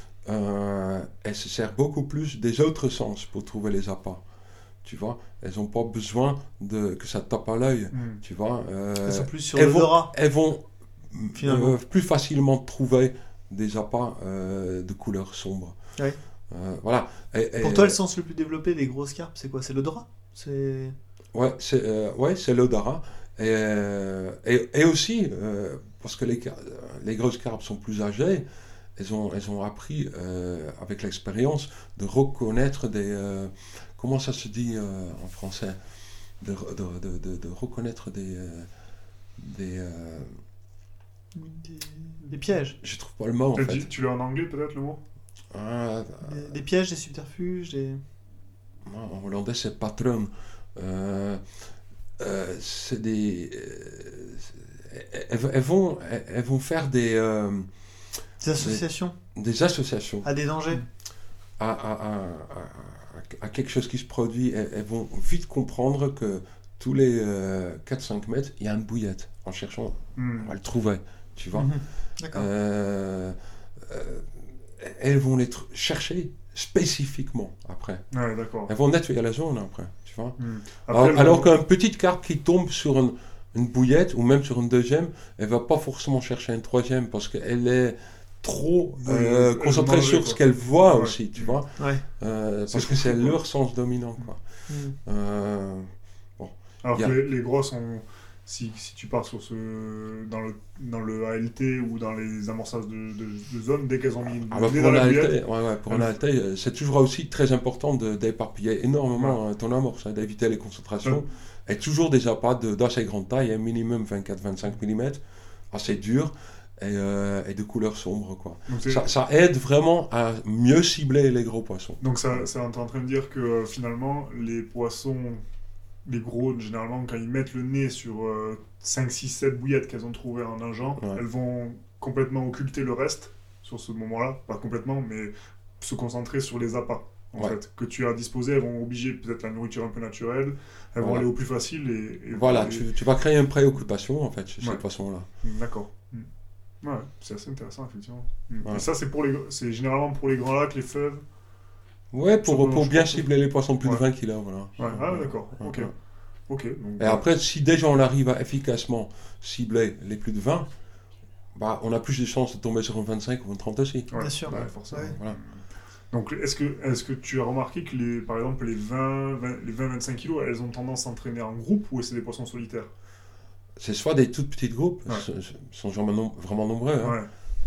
Euh, elles se servent beaucoup plus des autres sens pour trouver les appâts. Tu vois, elles n'ont pas besoin de, que ça tape à l'œil. Mm. Tu vois, euh, elles sont plus sur elles l'odorat. Elles vont euh, plus facilement trouver des appâts euh, de couleur sombre. Ouais. Euh, voilà. Et, et, pour toi, le sens le plus développé des grosses carpes, c'est quoi? C'est l'odorat? C'est... Ouais, c'est, euh, ouais, c'est l'odorat. Et, euh, et, et aussi, euh, parce que les, les grosses carpes sont plus âgées, elles ont, elles ont appris, euh, avec l'expérience, de reconnaître des... Euh, comment ça se dit euh, en français de, de, de, de, de reconnaître des... Euh, des, euh, des... des pièges. Je trouve pas le mot, en T'as fait. Dit, tu l'as en anglais, peut-être, le mot ah, des, des pièges, des subterfuges, des... Non, en hollandais, c'est patron. Euh, euh, c'est des... Euh, elles, elles, vont, elles vont faire des... Euh, Des associations. Des, des associations. À des dangers. À, à, à, à, à quelque chose qui se produit. Elles, elles vont vite comprendre que tous les euh, quatre cinq mètres, il y a une bouillette. En cherchant, mm. on va le trouver. Tu vois. Mm-hmm. D'accord. Euh, euh, elles vont les tr- chercher spécifiquement après. Ouais, d'accord. Elles vont nettoyer la zone après. Tu vois. Mm. Après, alors, alors qu'une petite carpe qui tombe sur une, une bouillette ou même sur une deuxième, elle va pas forcément chercher une troisième parce qu'elle est trop euh, oui, concentrée manger, sur quoi. Ce qu'elle voit ouais. aussi, tu vois. Ouais. Euh, parce que c'est leur sens dominant, quoi. Mm. Euh, bon. Alors que a... les, les grosses, on... si, si tu pars sur ce... dans, le, dans le A L T ou dans les amorçages de, de, de zone, dès qu'elles ont mis une ah bah pour dans la un bouillette... ouais, ouais, pour un A L T, c'est toujours aussi très important de, d'éparpiller énormément ouais. ton amorce, hein, d'éviter les concentrations. Ouais. Et toujours des appâts de, d'assez grande taille, un minimum vingt-quatre à vingt-cinq millimètres, assez dur. Et, euh, et de couleurs sombres, quoi. Ça, ça aide vraiment à mieux cibler les gros poissons. Donc ça, ça t'es en train de dire que euh, finalement, les poissons, les gros, généralement, quand ils mettent le nez sur euh, cinq, six, sept bouillettes qu'elles ont trouvées en nageant, ouais. elles vont complètement occulter le reste sur ce moment-là. Pas complètement, mais se concentrer sur les appâts. En ouais. fait, que tu as disposé, elles vont obliger peut-être la nourriture un peu naturelle, elles voilà. vont aller au plus facile et... et voilà, et... Tu, tu vas créer une préoccupation, en fait, chez ouais. ces poissons-là. D'accord. Mm. Ouais, c'est assez intéressant, effectivement. Ouais. Et ça, c'est, pour les, c'est généralement pour les grands lacs, les fèves. Ouais, pour, pour, pour bien cibler les poissons plus ouais. de vingt kilos, voilà. Ouais, ah, d'accord, ouais. ok. Ouais. Ok. Donc, et après, si déjà on arrive à efficacement cibler les plus de vingt, bah, on a plus de chances de tomber sur un vingt-cinq ou un trente aussi. Ouais, bien sûr. Ouais, forcément. Ouais. Voilà. Donc, est-ce que, est-ce que tu as remarqué que, les, par exemple, les vingt à vingt-cinq kilos, elles ont tendance à s'entraîner en groupe ou c'est des poissons solitaires? C'est soit des toutes petites groupes, ouais. sont jamais nom- vraiment nombreux, hein. ouais.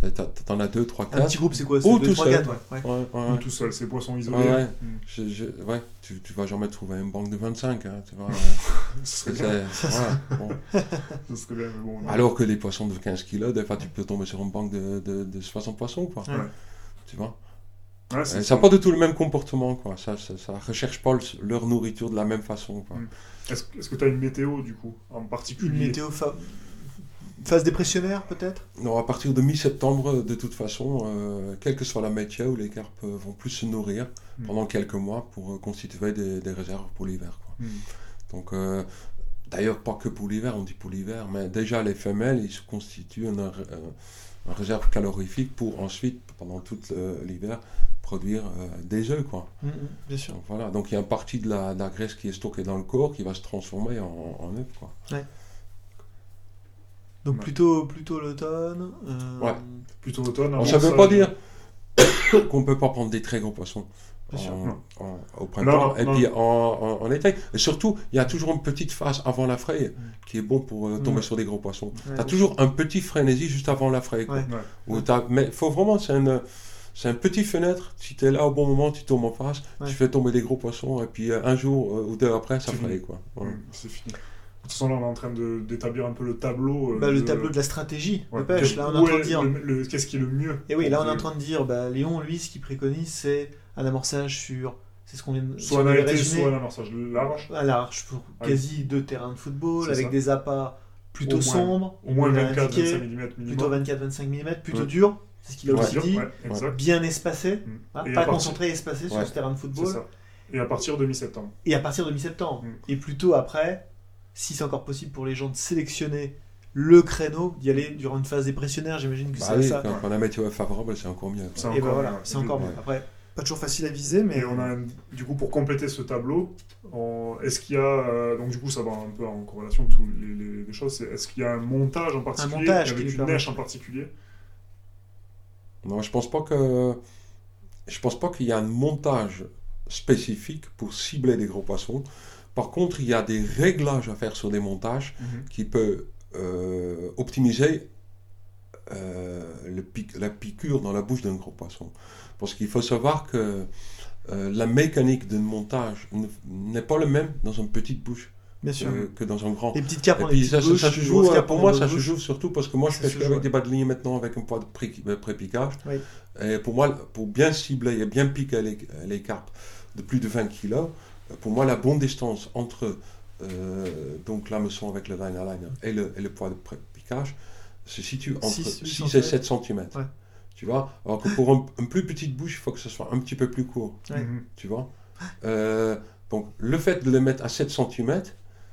T'as- T'en as deux, trois, Un quatre. petit groupe, c'est quoi? C'est Ou deux, tout trois, seul. quatre, ouais. ouais. Ouais, ouais, Ou ouais. tout seul, c'est poissons isolés. Ouais, ouais. Mm. Je, je, ouais, tu, tu vas jamais trouver une banque de vingt-cinq. Hein, tu vois, Ce serait c'est, bien. voilà, bon. Ce serait bien, mais bon. non. Alors que les poissons de quinze kilos, des fois tu peux tomber sur une banque de, de, de soixante poissons, quoi. Ouais. Tu vois. Ouais, c'est Euh, ça. ça n'a pas du tout le même comportement, quoi. Ça, ça, ça recherche pas le- leur nourriture de la même façon, quoi. Mm. Est-ce, est-ce que tu as une météo, du coup, en particulier? Une météo fa- phase dépressionnaire, peut-être? Non, à partir de mi-septembre, de toute façon, euh, quelle que soit la météo, les carpes euh, vont plus se nourrir Mm. pendant quelques mois pour euh, constituer des, des réserves pour l'hiver, quoi. Mm. Donc, euh, d'ailleurs, pas que pour l'hiver, on dit pour l'hiver, mais déjà les femelles, ils se constituent une, euh, une réserve calorifique pour ensuite, pendant tout euh, l'hiver, produire euh, des œufs, quoi. Mm, mm, bien sûr. Donc, voilà. Donc il y a une partie de la, de la graisse qui est stockée dans le corps qui va se transformer en, en œuf, quoi. Donc Ouais. plutôt, plutôt l'automne. euh, Ouais. Plutôt automne. Alors, avant ça ne veut ça, pas je- dire qu'on ne peut pas prendre des très gros poissons Bien sûr. en- Non. en- au printemps non, et non. puis en, en- en été. Et surtout, il y a toujours une petite phase avant la fraie qui est bon pour euh, tomber Ouais. sur des gros poissons. Ouais. Tu as toujours un petit frénésie juste avant la fraie, quoi. Ouais. Ouais. Où t'as- mais il faut vraiment, c'est une, c'est un petit fenêtre. Si tu es là au bon moment, tu tombes en face, Ouais. tu fais tomber des gros poissons et puis euh, un jour euh, ou deux après, ça C'est fraye, fini. quoi. Ouais. Mm, c'est fini. De toute façon, là, on est en train de, d'établir un peu le tableau. euh, Bah, le de- tableau de la stratégie Ouais. de pêche. Quel- Là, on est où en train de est dire. le- le- qu'est-ce qui est le mieux? Et oui, là, on est en pour train de dire, bah, Léon, lui, ce qu'il préconise, c'est un amorçage sur. C'est ce qu'on vient de. si Soit on un devait arrêté, résumer, soit un amorçage large. à l'arche pour Ouais. quasi deux terrains de football, C'est avec ça. des appâts plutôt Au moins- sombres, Au moins il a vingt-quatre à indiqué, vingt-cinq millimètres minimum. plutôt vingt-quatre à vingt-cinq millimètres, plutôt Ouais. dur, c'est ce qu'il a Ouais. aussi dit, Ouais, exact. bien espacé, Mm. hein, Et à pas partir- concentré et espacé sur Ouais. ce terrain de C'est football, ça. Et à partir de mi-septembre. et à partir de mi-septembre. Mm. Et plutôt après, si c'est encore possible pour les gens de sélectionner le créneau, d'y aller durant une phase dépressionnaire, j'imagine que Bah c'est oui, ça. quand, quand la météo est favorable, c'est encore mieux. C'est Et ben encore voilà, mieux, c'est encore ouais. mieux. Après, pas toujours facile à viser, mais Et on a, un- du coup, pour compléter ce tableau, on- est-ce qu'il y a, euh, donc du coup, ça va un peu en corrélation de toutes les, les- les choses, c'est est-ce qu'il y a un montage en particulier, montage qui avec lui une permet. nèche en particulier? Non, je pense pas que je pense pas qu'il y a un montage spécifique pour cibler des gros poissons. Par contre, il y a des réglages à faire sur des montages qui peuvent euh, optimiser euh, le pic- la piqûre dans la bouche d'un gros poisson. Parce qu'il faut savoir que euh, la mécanique d'un montage ne- n'est pas le même dans une petite bouche bien sûr. euh, que dans un grand. Les petites carpes Et ont des puis petites ça, ça, bouches, ça se les joue, grosses euh, carpes pour ont moi, des ça grosses se bouches. joue surtout parce que moi, je Ça pêche se que joue, avec ouais. des bas de ligne maintenant avec un poids de pré, euh, pré-piquage. Oui. Et pour moi, pour bien cibler et bien piquer les, les carpes de plus de vingt kilos, pour moi, la bonne distance entre euh, donc l'hameçon avec le liner liner et le, et le poids de pré-piquage se situe entre six, huit six et sept centimètres. Ouais. Tu vois? Alors que pour un- une plus petite bouche, il faut que ce soit un petit peu plus court. Ouais. Mhm. Tu vois? Euh, donc, le fait de le mettre à sept centimètres,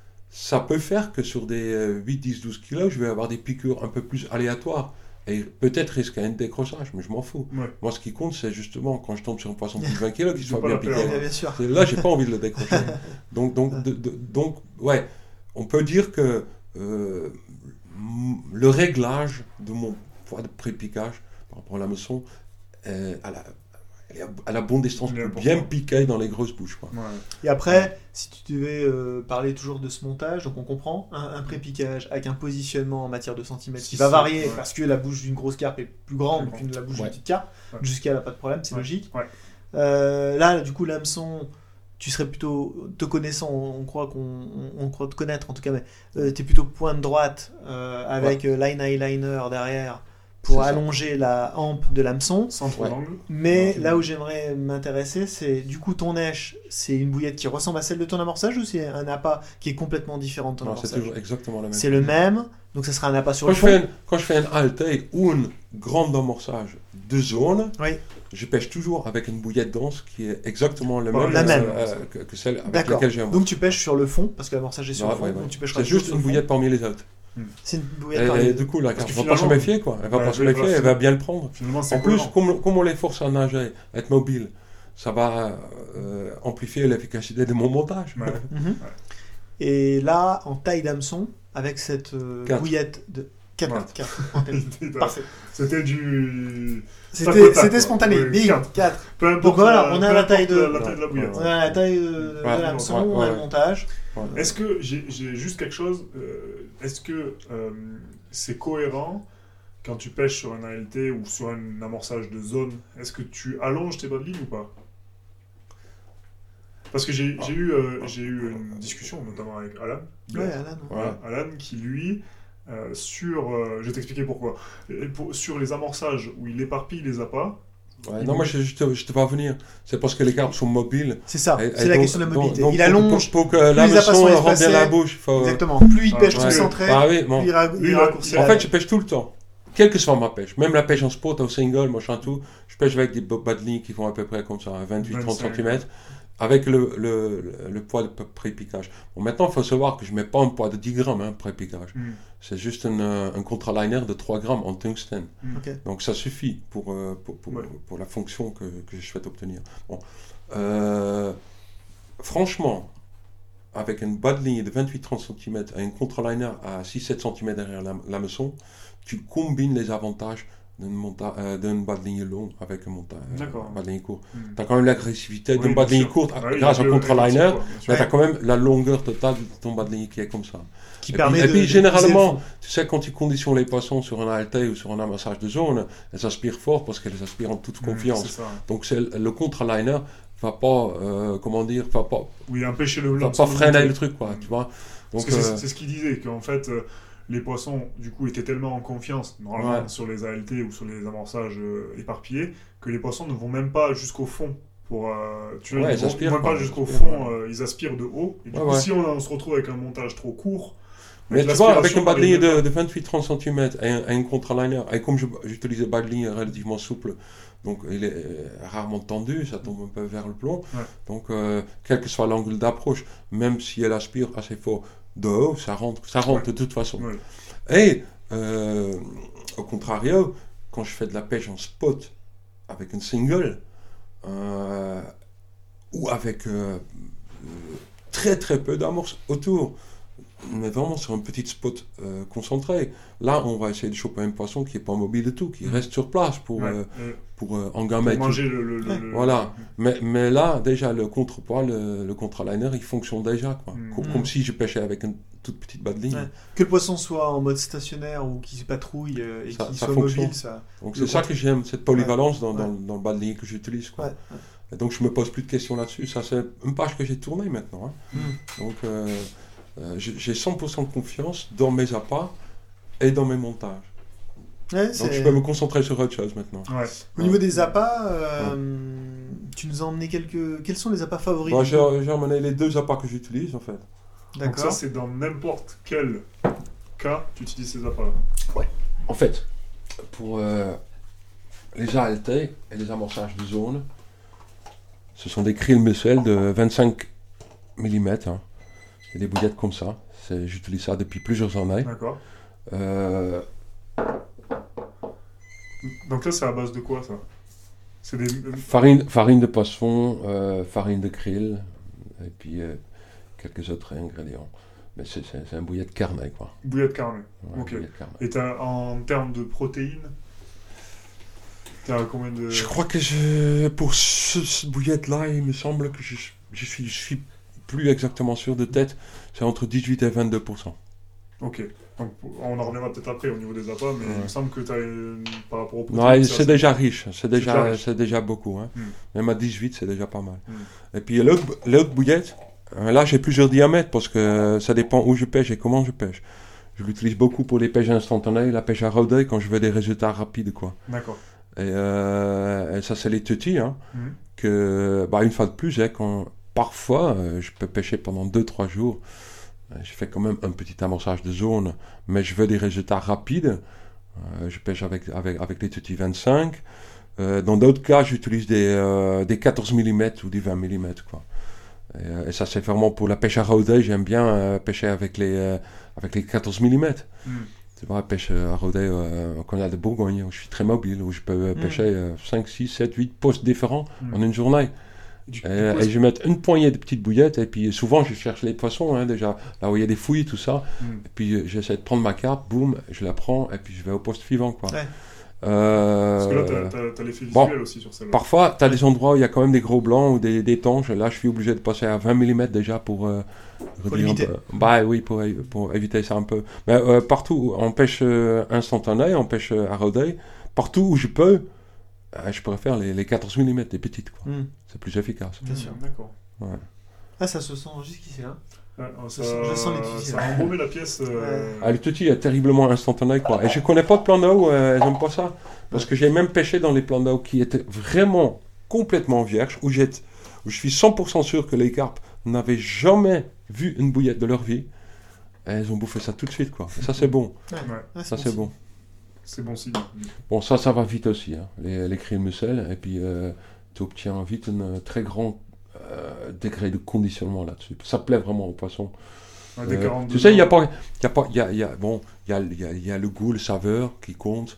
ça peut faire que sur des euh, huit, dix, douze kilos, je vais avoir des piqûres un peu plus aléatoires. Et peut-être risquer un décrochage, mais je m'en fous. Ouais. Moi, ce qui compte, c'est justement quand je tombe sur un poisson de plus de vingt kilos, qu'il Faut soit pas bien la piqué. perdre. Ouais, bien sûr. Et là, j'ai pas envie de le décrocher. Donc, donc, de- de- donc ouais, on peut dire que euh, m- le réglage de mon poids de pré-piquage par rapport à l'hameçon est à la, elle est à la bonne distance Il est pour important. bien piquer dans les grosses bouches, quoi. Ouais. Et après, si tu devais euh, parler toujours de ce montage, donc on comprend un, un pré-piquage avec un positionnement en matière de centimètres qui Six, va varier ouais. parce que la bouche d'une grosse carpe est plus grande Plus qu'une la bouche Ouais. d'une petite carpe. Ouais. Jusqu'à là, pas de problème, c'est Ouais. logique. Ouais. Euh, là, du coup, l'hameçon, tu serais plutôt, te connaissant, on, on croit qu'on on, on croit te connaître en tout cas, mais euh, tu es plutôt pointe droite euh, avec euh, line eyeliner derrière pour C'est ça. allonger la hampe de l'hameçon. Sans trop Ouais. d'angle. Mais Ouais. là où j'aimerais m'intéresser, c'est du coup ton nèche, c'est une bouillette qui ressemble à celle de ton amorçage ou c'est un appât qui est complètement différent de ton Non, c'est amorçage? toujours exactement la même C'est le même, donc ça sera un appât sur Quand le je, fond. fais un, quand je fais un halté ou une grande amorçage de zone, Oui. je pêche toujours avec une bouillette dense qui est exactement le Pas même, la même. euh, que, que celle avec D'accord. laquelle j'ai un Donc tu pêches sur le fond, parce que l'amorçage est sur Ouais, le fond, ouais, ouais. donc tu pêcheras C'est toujours juste sur une le fond. bouillette parmi les autres. C'est une bouillette Et, parmi et les du deux. coup, la Parce carte que ne va pas se finalement- méfier, quoi. Elle va Ouais, pas se oui, méfier, voilà, elle c'est- va bien le prendre. Finalement, c'est En plus, cohérent. comme, comme on les force à nager, à être mobile, ça va euh, amplifier l'efficacité de mon montage. Ouais. Mhm. Et là, en taille d'hameçon, avec cette euh, Quatre. bouillette de quatre, Ouais. quatre, en taille. Parfait. C'était du. C'était Tac au tac, c'était quoi. spontané. Oui, Bing, quatre. quatre. Peu importe Donc voilà, la- on a peu la taille importe de- la, la taille de la bouillette. On a la taille de, de Ouais, l'hameçon, ouais, on a ouais. le montage. Est-ce que j'ai j'ai juste quelque chose euh, Est-ce que euh, c'est cohérent quand tu pêches sur un A L T ou sur un amorçage de zone, est-ce que tu allonges tes bas de ligne ou pas? Parce que j'ai, j'ai, eu, euh, j'ai eu une discussion, notamment avec Alan. Ouais, Alan. Voilà, Alan qui, lui, euh, sur... Euh, je vais t'expliquer pourquoi. Et pour, sur les amorçages où il éparpille les appâts... Ouais, non, moi, je, je, te, je te vais venir. C'est parce que les carpes sont mobiles. C'est ça, et, c'est et la donc, question de la mobilité. Donc, il allonge... Pour, pour que l'hameçon rentre bien la bouche. Faut... Exactement. Plus il pêche Ah, tout ouais. centré, Ah, oui, bon. plus il, ra- Lui, il raccourcit En la- fait, je pêche tout le temps. Quelle que soit ma pêche. Même la pêche en spot, au single, machin tout. Je pêche avec des bas de ligne qui font à peu près comme ça, vingt-huit à trente centimètres. Avec le, le, le, le poids de pré-piquage. Bon, maintenant, il faut savoir que je ne mets pas un poids de dix grammes, hein, pré-piquage. Mm. C'est juste un, un contraliner de trois grammes en tungstène. Mm. Okay. Donc, ça suffit pour, euh, pour, pour, Ouais. pour la fonction que, que je souhaite obtenir. Bon. Euh, franchement, avec une bas de ligne de vingt-huit à trente centimètres et un contraliner à six à sept centimètres derrière la, l'hameçon, tu combines les avantages d'une, monta- euh, d'une bas de ligne longue avec un monta- euh, bas de ligne court. Mm. Tu as quand même l'agressivité Oui, d'une bas de bien ligne sûr. courte Ah oui, grâce il y au a le- contraliner, le- bien sûr. mais tu as quand même la longueur totale de ton bas de ligne qui est comme ça. Qui Et permet puis, et de- puis de généralement, pousser tu sais, quand tu conditionnes les poissons sur un A L T ou sur un amassage de zone, elles aspirent fort parce qu'elles aspirent en toute Mm, confiance. c'est ça. Donc c'est le, le contraliner va pas, euh, comment dire, va pas, Oui, empêcher le va l'hameçon pas de freiner monter. le truc, quoi, tu vois. Parce Donc, que c'est, euh, c'est ce qu'il disait, qu'en fait, euh, les poissons, du coup, étaient tellement en confiance, normalement, Ouais. sur les A L T ou sur les amorçages euh, éparpillés, que les poissons ne vont même pas jusqu'au fond. Pour, euh, tu vois, Ouais, ils ils vont aspirent, ils vont quoi, pas ils jusqu'au aspirent, fond, ouais. euh, ils aspirent de haut. Et du Ouais, coup, ouais. si on, on se retrouve avec un montage trop court, mais avec tu vois, avec l'aspiration une bas de ligne arrive de, même de vingt-huit à trente centimètres et un, et un contraliner, et comme je, j'utilise des bas de ligne relativement souples, donc il est euh, rarement tendu, ça tombe un peu vers le plomb. Ouais. Donc, euh, quel que soit l'angle d'approche, même si elle aspire assez fort de haut, ça rentre, ça rentre Ouais. de toute façon. Ouais. Et, euh, au contrario, quand je fais de la pêche en spot avec une single, euh, ou avec euh, très très peu d'amorce autour, mais vraiment sur un petit spot euh, concentré. Là, on va essayer de choper un poisson qui n'est pas mobile du tout, qui Mm. reste sur place pour, Ouais. euh, Euh, pour euh, pour engammer. tout. manger le, le, le- Ouais. le- Voilà. Mais, mais là, déjà, le contrepoids, le, le contraliner, il fonctionne déjà. Quoi. Mm. Comme, Mm. comme si je pêchais avec une toute petite bas de ligne. Ouais. Que le poisson soit en mode stationnaire ou qu'il patrouille euh, et Ça- qu'il ça soit fonctionne. mobile, ça. Donc Le c'est ça contre- que j'aime, cette polyvalence dans, Ouais. dans, dans le bas de ligne que j'utilise. Quoi. Ouais. Et donc je me pose plus de questions là-dessus. Ça, c'est une page que j'ai tournée maintenant. Hein. Mm. Donc euh, euh, j'ai j'ai cent pour cent de confiance dans mes appâts et dans mes montages. Ouais, Donc c'est- je peux me concentrer sur autre chose maintenant. Ouais. Au niveau des appâts, euh, tu nous as emmené quelques. Quels sont les appâts favoris? Bon, j'ai j'ai emmené les deux appâts que j'utilise en fait. Donc ça, D'accord. c'est dans n'importe quel cas, tu utilises ces appâts. En fait, pour euh, les A L T et les amorçages de zone, ce sont des krill mussel de vingt-cinq millimètres. Hein. C'est des bouillettes comme ça. C'est- J'utilise ça depuis plusieurs années. D'accord. Euh, Donc là, c'est à base de quoi, ça? C'est des... farine, farine de poisson, euh, farine de krill, et puis euh, quelques autres ingrédients. Mais c'est, c'est, c'est un bouillet de carnet, quoi. bouillettes carnet. Ouais, Ok. bouillet de carnet. Et t'as, en termes de protéines, t'as combien de... Je crois que je, pour ce, ce bouillette-là, il me semble que je, je, suis, je suis plus exactement sûr de tête, c'est entre dix-huit et vingt-deux pour cent. Ok. Donc, on en reviendra peut-être après au niveau des appâts, mais Ouais. il me semble que t'as une... par rapport aux protéines... Ouais, c'est c'est assez- déjà riche, c'est déjà, déjà riche. c'est déjà beaucoup. Hein. Mm. Même à dix-huit, c'est déjà pas mal. Mm. Et puis l'autre, l'autre bouillette, euh, là j'ai plusieurs diamètres parce que ça dépend où je pêche et comment je pêche. Je l'utilise beaucoup pour les pêches instantanées, la pêche à rôder quand je veux des résultats rapides, quoi. D'accord. Et, euh, et ça, c'est les tutis, hein, Mhm. que, bah, une fois de plus, hein, quand, parfois, euh, je peux pêcher pendant deux trois jours. Euh, Je fais quand même un petit amorçage de zone, mais je veux des résultats rapides. Euh, je pêche avec, avec, avec les tutis vingt-cinq. Euh, dans d'autres cas, j'utilise des, euh, des quatorze millimètres ou des vingt millimètres, quoi. Et, euh, et ça, c'est vraiment pour la pêche à rôder. J'aime bien euh, pêcher avec les, euh, avec les quatorze millimètres. Mhm. Tu vois, la pêche à rôder euh, au canal de Bourgogne, où je suis très mobile, où je peux euh, Mm. pêcher euh, cinq, six, sept, huit postes différents Mhm. en une journée. Du- Et, du coup, et je vais mettre une poignée de petites bouillettes, et puis souvent je cherche les poissons, hein, déjà, là où il y a des fouilles, tout ça. Mhm. Et puis euh, j'essaie de prendre ma carte, boum, je la prends, et puis je vais au poste suivant, quoi. Ouais. Euh, Parce que là, t'as, t'as, t'as l'effet bon, visuel aussi sur celle-là. Parfois, tu as des endroits où il y a quand même des gros blancs ou des, des tanges. Là, je suis obligé de passer à vingt millimètres déjà pour, euh, Pour limiter. Bah oui, pour, pour éviter ça un peu. Mais euh, partout, on pêche euh, instantané, on pêche euh, à roder. Partout où je peux, euh, je préfère les, les quatorze millimètres, les petites. Quoi. Mm. C'est plus efficace. Bien sûr. D'accord. Ouais. Ah, ça se sent jusqu'ici là. Ouais, ça, Je sens- je sens les tutis, ça là. a embaumé la pièce. euh, Ah, le tutti est terriblement instantané, quoi. Et je connais pas de plan d'eau, euh, j'aime pas ça. Parce que j'ai même pêché dans les plans d'eau qui étaient vraiment complètement vierges, où, j'ai, où je suis cent pour cent sûr que les carpes n'avaient jamais vu une bouillette de leur vie. Et ils ont bouffé ça tout de suite, quoi. Et ça, c'est bon. Ouais. Ouais, Ah, Ça, c'est signe. bon. c'est bon signe. Bon, ça, ça va vite aussi, hein. les, les krill mussel. Et puis, euh, tu obtiens vite un euh, très grand euh, degré de conditionnement là-dessus. Ça plaît vraiment aux poissons. Ouais, des Euh, quarante-deux tu sais, il y a ans. pas, il y a pas, il y a, il y a, bon, il y a, il y a, il y a le goût, le saveur qui compte.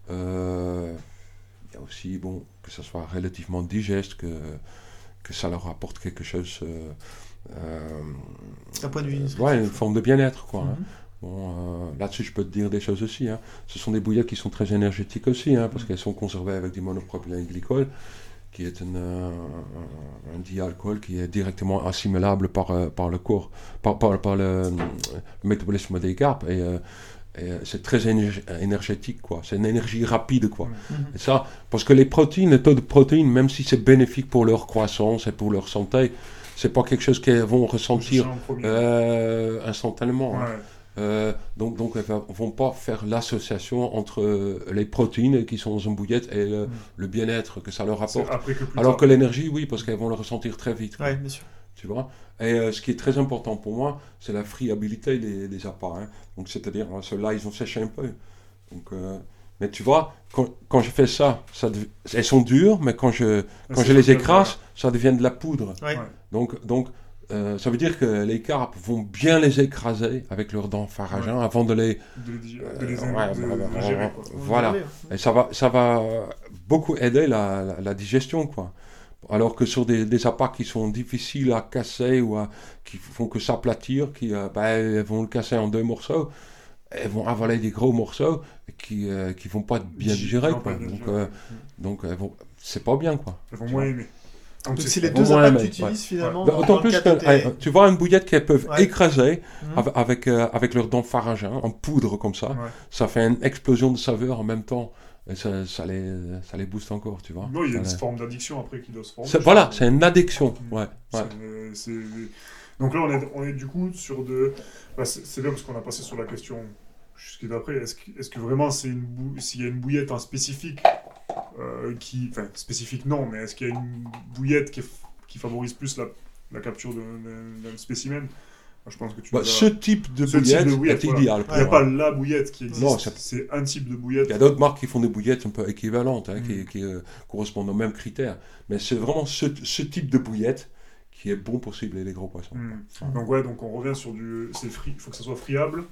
Euh, il y a aussi, bon, que ça soit relativement digeste, que, que ça leur apporte quelque chose, euh, euh, D'un point de vue nutritif. ouais, une forme de bien-être, quoi. hein. Mhm. Bon, euh, là-dessus, je peux te dire des choses aussi. Hein. Ce sont des bouillettes qui sont très énergétiques aussi, hein, parce qu'elles sont conservées avec du monopropylène glycol, qui est un, euh, un, un dialcool qui est directement assimilable par, euh, par le corps, par, par, par le, le métabolisme des carpes. Et, euh, et c'est très éner- énergétique, quoi. C'est une énergie rapide, quoi. Mhm. Et ça, parce que les protéines, le taux de protéines, même si c'est bénéfique pour leur croissance et pour leur santé, c'est pas quelque chose qu'elles vont ressentir En premier. euh, instantanément. hein. Ouais. Euh, donc, donc elles ne vont pas faire l'association entre euh, les protéines qui sont dans une bouillette et le, Mm. le bien-être que ça leur C'est apporte. après que plus Alors tard. que l'énergie, oui, parce qu'elles vont le ressentir très vite. quoi. Ouais, bien sûr. Tu vois. Et euh, ce qui est très important pour moi, c'est la friabilité des, des appâts. hein. Donc, c'est-à-dire, hein, ceux-là, ils ont séché un peu. Donc, euh, mais tu vois, quand, quand je fais ça, ça dev- elles sont dures, mais quand je, quand c'est je les tout à fait écrase, ça devient de la poudre. Ouais. Ouais. Donc, donc euh, ça veut dire que les carpes vont bien les écraser avec leurs dents pharagins avant de les... De les, dig- Euh, de les, ouais, de- bah, de bah, les gérer. Quoi. On va Voilà. y aller, hein. Et ça va, ça va beaucoup aider la, la, la digestion, quoi. Alors que sur des, des appâts qui sont difficiles à casser ou à, qui font que s'aplatir, qui euh, ben, elles vont le casser en deux morceaux, elles vont avaler des gros morceaux qui euh, qui vont pas être bien Qui- digérés, qui vont quoi. pas être bien Donc, digérés. euh, donc elles vont, c'est pas bien, quoi. Elles vont Tu moins vois. aimer. Donc c'est- c'est les Au deux moins appâts la que tu mettre, utilises finalement. Ben, dans- D'autant dans le plus cadre que, de tes- eh, tu vois une bouillette qu'elles peuvent Ouais. écraser Mhm. avec, avec, euh, avec leurs dents pharagins, en poudre comme ça, Ouais. ça fait une explosion de saveur en même temps. Et ça, ça, les, ça les booste encore, tu vois. Non, il y a Ça une les- forme d'addiction après qui doit se former. C'est- voilà, c'est une addiction. Ouais, C'est- ouais. c'est- Donc là, on est, on est du coup sur de. Bah, c'est c'est bien parce qu'on a passé sur la question jusqu'à d'après. Est-ce que, est-ce que vraiment c'est une bou... s'il y a une bouillette en spécifique euh, qui, enfin spécifique non, mais est-ce qu'il y a une bouillette qui, f- qui favorise plus la, la capture d'un, d'un- d'un spécimen? Moi, je pense que tu. Bah, les as- ce type de Ce type bouillette de bouillette, est voilà. idéal. Il pour n'y a moi. pas la bouillette qui existe. Non, c'est- c'est un type de bouillette. Il y a d'autres marques qui font des bouillettes un peu équivalentes, hein, Mm. qui, qui, euh, correspondent aux mêmes critères. Mais c'est vraiment ce, ce type de bouillette qui est bon pour cibler les gros poissons. Hmm. Ouais. Donc ouais, donc on revient sur du, c'est free, il faut que ça soit friable.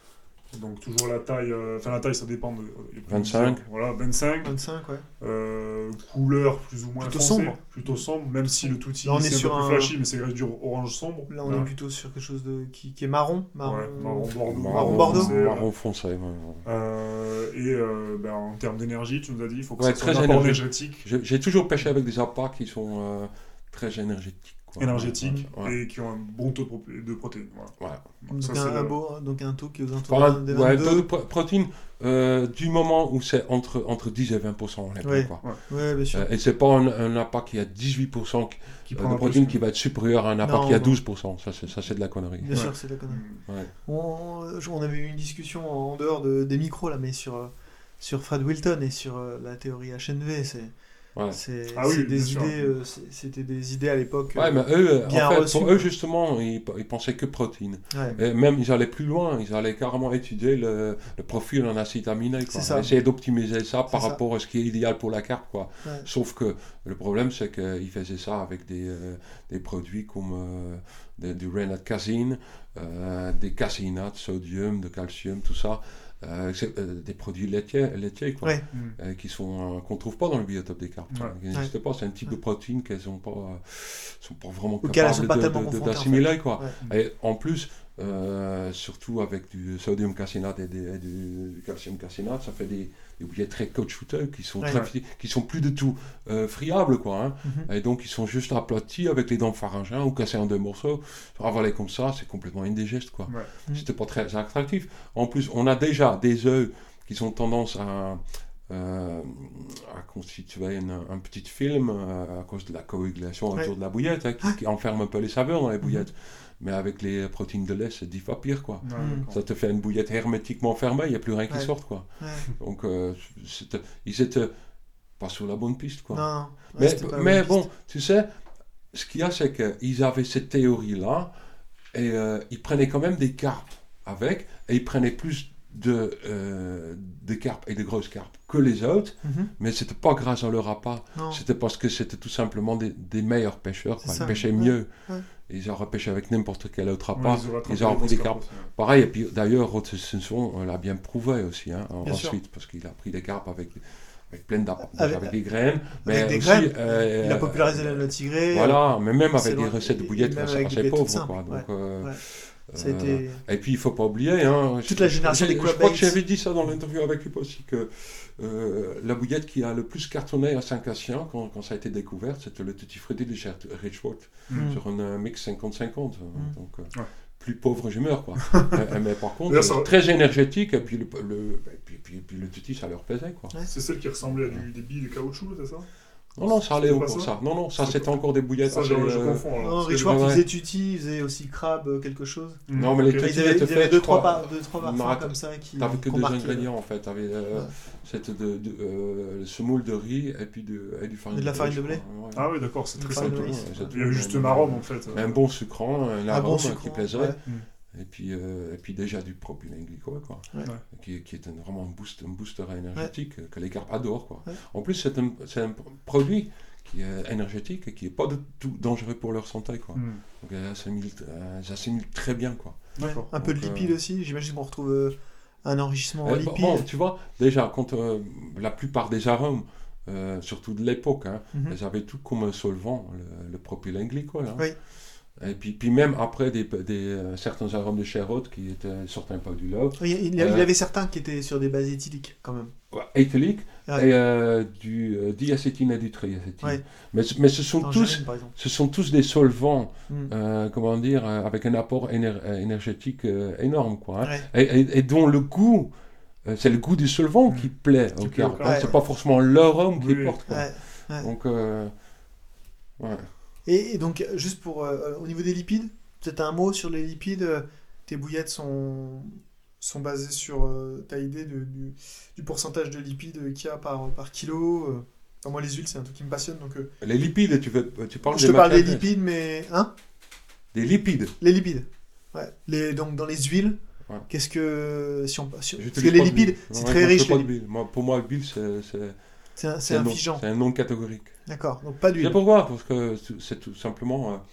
Donc toujours la taille, euh, enfin la taille ça dépend de. il y a plus vingt-cinq. de- Voilà, vingt-cinq. vingt-cinq, ouais. Euh, couleur plus ou moins Plutôt foncée, sombre. plutôt sombre, même si le touti Là, on est c'est un sur peu plus un- flashy, mais c'est du orange sombre. Là, on Ouais. est plutôt sur quelque chose de qui, qui est marron, marron, Ouais, marron bordeaux. Marron bordeaux. foncé, ouais. Marron foncé. ouais, ouais. Euh, et euh, ben, en termes d'énergie, tu nous as dit, il faut que Ouais, ça soit très un apport énergétique. énergétique, J'ai j'ai toujours pêché avec des appâts qui sont euh, très énergétiques. quoi. énergétique Ouais, ouais. et qui ont un bon taux de, pro- de protéines. Voilà. Voilà. Donc, Ça, un, c'est un le- beau, donc un taux qui est aux alentours Enfin, des ouais, vingt-deux. taux de pro- protéines, euh, du moment où c'est entre, entre dix et vingt pour cent. on est Ouais. bon, quoi. Ouais, bien sûr. Euh, et c'est pas un, un appât qui a dix-huit pour cent Qui euh, prend de un peu protéines ce- qui va être supérieur à un appât Non, qui a non. douze pour cent. Ça, c'est, ça, c'est de la connerie. Bien Ouais. sûr, c'est la connerie. Hmm. Ouais. On, on avait eu une discussion en dehors de, des micros là, mais sur, euh, sur Fred Wilton et sur euh, la théorie H N V. C'est, Ouais. c'est, Ah oui, c'est bien des sûr. idées, euh, c'est- c'était des idées à l'époque. Ouais, euh, mais eux, euh, bien en fait, reçu, pour quoi. eux, justement, ils, ils pensaient que protéines. ouais. Et même, ils allaient plus loin. Ils allaient carrément étudier le, le profil en acide aminé. Quoi. C'est ça. Essayer d'optimiser ça par C'est ça. rapport à ce qui est idéal pour la carpe. Quoi. Ouais. Sauf que le problème, c'est qu'ils faisaient ça avec des, euh, des produits comme euh, des- du renat caséine, euh, des caséinates, sodium, de calcium, tout ça. Euh, c'est, euh, des produits laitiers, laitiers quoi, Ouais. Hmm. euh, qui sont euh, qu'on trouve pas dans le biotope des carpes, Ouais. qui n'existent pas. C'est un type de protéines qu'elles ont pas, euh, sont pas vraiment Auxquelles elles sont capables pas de- tellement de- de- confrontées, en d'assimiler fait. quoi. Ouais. Et en plus, euh, surtout avec du sodium caseinate et, des- et du calcium caseinate, ça fait des, des bouillettes très caoutchouteuses qui sont Ouais. très fi- qui sont plus du tout euh, friables, quoi. Hein. Mhm. Et donc ils sont juste aplatis avec les dents pharyngées ou cassés en deux morceaux. Avaler comme ça, c'est complètement indigeste, quoi. Ouais. Mhm. C'était pas très attractif. En plus, on a déjà des œufs qui ont tendance à euh, à constituer une- un petit film euh, à cause de la coagulation Ouais. autour de la bouillette, hein, qui, qui enferme un peu les saveurs dans les bouillettes. Mais avec les protéines de lait, c'est dix fois pire, quoi. Ouais, Mm. d'accord. Ça te fait une bouillette hermétiquement fermée, il n'y a plus rien qui Ouais. sorte, quoi. Ouais. Donc, euh, c'était- ils étaient pas sur la bonne piste, quoi. Non, non. Ouais, mais c'était pas la mais bonne bon, piste. tu sais, ce qu'il y a, c'est qu'ils avaient cette théorie-là, et euh, ils prenaient quand même des carpes avec, et ils prenaient plus de, euh, de carpes et de grosses carpes que les autres, Mhm. mais c'était pas grâce à leur appât, Non. c'était parce que c'était tout simplement des, des meilleurs pêcheurs, C'est quoi. Ils ça. pêchaient Ouais. mieux. Ouais. Ils auraient pêché avec n'importe quel autre Ouais, appât, ils auraient attrapé ils auraient les pris des grosses carpes. carpes aussi, ouais. Pareil, et puis d'ailleurs, Rod Simpson l'a bien prouvé aussi, hein, Bien ensuite, sûr. parce qu'il a pris des carpes avec, avec plein d'appâts, Avec- avec, des graines, mais Avec des aussi, graines. euh, Il a popularisé la noix tigrée. voilà, mais même c'est avec des loin- recettes de et- bouillettes et même assez, avec des assez bouillettes pauvres, toutes quoi. simples, Donc, euh, ouais. Ça a euh, été... Et puis il faut pas oublier, hein, Toute je- la génération j'ai- des je crois que Bates. j'avais dit ça dans l'interview avec lui aussi, que euh, la bouillette qui a le plus cartonné à Saint-Cassien quand, quand ça a été découvert, c'était le Tutti Frutti de Gert Richwood, Mm. sur un euh, mix cinquante cinquante. euh, Mm. Donc, euh, Ouais. plus pauvre j'humeur, quoi. Euh, mais par contre, D'ailleurs, ça- euh, très énergétique, et puis le, le, et puis, puis, puis le Tutti, ça leur plaisait, quoi. C'est celle qui ressemblait à du, des billes de caoutchouc, c'est ça? Non, non, ça allait C'était au pas cours, ça ça. Non, non, ça C'est c'était pas- encore des bouillettes. Ça, assez, je, je euh, confonds. alors. Non, Parce que- Richard, ouais, il ouais. faisait tutti, il faisait aussi crabe, euh, quelque chose. Mm, Non, mais les ok. tutti- Ils avaient, étaient ils avaient faits, deux, je trois, crois. par- deux, trois Non, parfums attends, comme ça qui T'avais que qu'on deux marquait. ingrédients en fait. T'avais euh, Ouais. c'était de, de, euh, le semoule de riz et puis de, et du farine Et de la farine de je blé. crois. Ouais. Ah oui, d'accord, c'est Une très farine simple. de maïs. Ouais, ça Il y avait tourne, juste un- un arôme en fait. Un bon sucrant, un Un arôme bon qui sucre. plaisait. Ouais. Et puis, euh, et puis déjà du propylène glycol, quoi. Ouais. Ouais. Qui, qui est un, vraiment un, boost, un booster énergétique que les carpes adorent, quoi. Ouais. En plus, c'est un, c'est un produit qui est énergétique et qui n'est pas du tout dangereux pour leur santé, quoi. Mm. Donc, euh, ça assimile, euh, ça assimile très bien, quoi. D'accord. Un peu de Donc, lipides euh, aussi, j'imagine qu'on retrouve euh, un enrichissement en Euh, lipides. bon, tu vois, déjà, quand euh, la plupart des arômes, euh, surtout de l'époque, hein, Mhm. elles avaient tout comme un solvant, le, le propylène glycol. Hein. Oui. Et puis, puis même après, des, des, euh, certains arômes de Sherwood qui étaient, sortaient un peu du lot, Il, il- il Euh, avait certains qui étaient sur des bases éthyliques, quand même. éthylique Ouais. et euh, du euh, diacétine et du triacétine. Ouais. Mais, ce- mais ce sont tous... Tangerine, par exemple. Ce sont tous des solvants, Mm. euh, comment dire, euh, avec un apport éner- euh, énergétique euh, énorme, quoi. Hein. Ouais. Et, et- et dont le goût, euh, c'est le goût du solvant Mm. qui plaît Qui au plaît au carpe. carpe. hein. C'est pas forcément l'arôme qui Oui, oui. porte, quoi. Ouais. Ouais. Donc, euh, ouais. Et, et donc, euh, juste pour, euh, au niveau des lipides, peut-être un mot sur les lipides. euh, tes bouillettes sont, sont basées sur euh, ta idée de, du, du pourcentage de lipides qu'il y a par, par kilo. euh. Enfin, moi, les huiles, c'est un truc qui me passionne. Donc, euh, Les lipides, tu, veux, tu parles je des te parle des macadamia. lipides, mais... Hein? Des lipides. Les lipides. Ouais. Les, donc, dans les huiles, Ouais. qu'est-ce que... Si on, si- J'utilise parce que les pas de lipides, bile. c'est Ouais, très moi, je riche. fais pas les de lipides. bile. Moi, pour moi, le bile, c'est c'est- C'est un, c'est c'est un non- figeant. c'est un non catégorique. D'accord. Donc, pas C'est d'huile. pourquoi Parce que c'est tout simplement euh,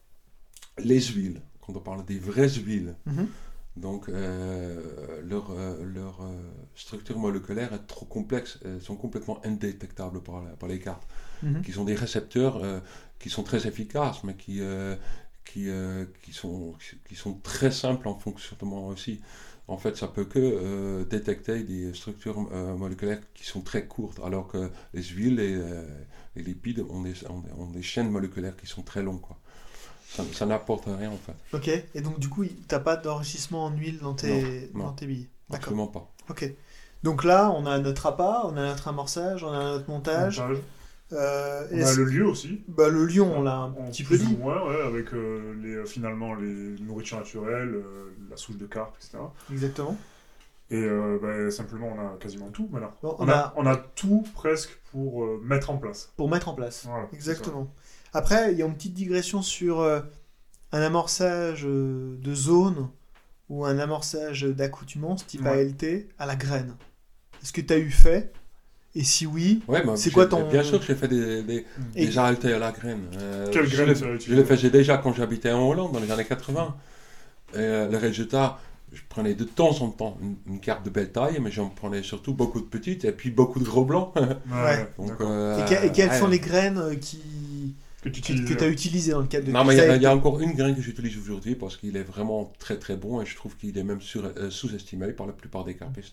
les huiles. Quand on parle des vraies huiles, Mhm. donc euh, leur, euh, leur euh, structure moléculaire est trop complexe, elles sont complètement indétectables par, la- par les carpes, Mhm. qui sont des récepteurs euh, qui sont très efficaces, mais qui, euh, qui, euh, qui, sont, qui sont très simples en fonctionnement aussi. En fait, ça peut que euh, détecter des structures euh, moléculaires qui sont très courtes, alors que les huiles et euh, les lipides ont des, ont, des, ont des chaînes moléculaires qui sont très longues, quoi. Ça, ça n'apporte rien, en fait. Ok. Et donc, du coup, t'as pas d'enrichissement en huile dans tes, Non, non. dans tes billes. D'accord. Absolument pas. Ok. Donc là, on a notre appât, on a notre amorçage, on a notre montage. Montage. Euh, On a est-ce- le lieu aussi. bah, le lion, on l'a un En petit peu plus dit. ou moins, ouais, avec euh, les, euh, finalement les nourritures naturelles, euh, la souche de carpe, et cetera. Exactement. Et euh, bah, simplement, on a quasiment tout maintenant. Bon, on, on a, a- on a tout presque pour euh, mettre en place. Pour mettre en place. Voilà, c'est Exactement. Après, il y a une petite digression sur euh, un amorçage euh, de zone ou un amorçage d'accoutumance type Ouais. A L T à la graine. Est-ce que tu as eu fait? Et si oui, Ouais, bah, C'est j'ai- quoi ton- Bien sûr, j'ai fait des, des, ça. Mm. Et- des A L T à la graine. Euh, Quelle je graine l'ai- tu as Je utilisée le faisais déjà quand j'habitais en Hollande, dans les années quatre-vingts. Et euh, le résultat, je prenais de temps en temps une, une carpe de belle taille, mais j'en prenais surtout beaucoup de petites et puis beaucoup de gros blancs. Ouais, Ouais. Donc, d'accord. euh, et, que- et quelles ouais. sont les graines euh, qui que tu que, utilises. tu as utilisées dans le cadre de Non, mais il y, ça a- il y a encore une graine que j'utilise aujourd'hui parce qu'il est vraiment très très bon et je trouve qu'il est même sur- euh, sous-estimé par la plupart des carpistes.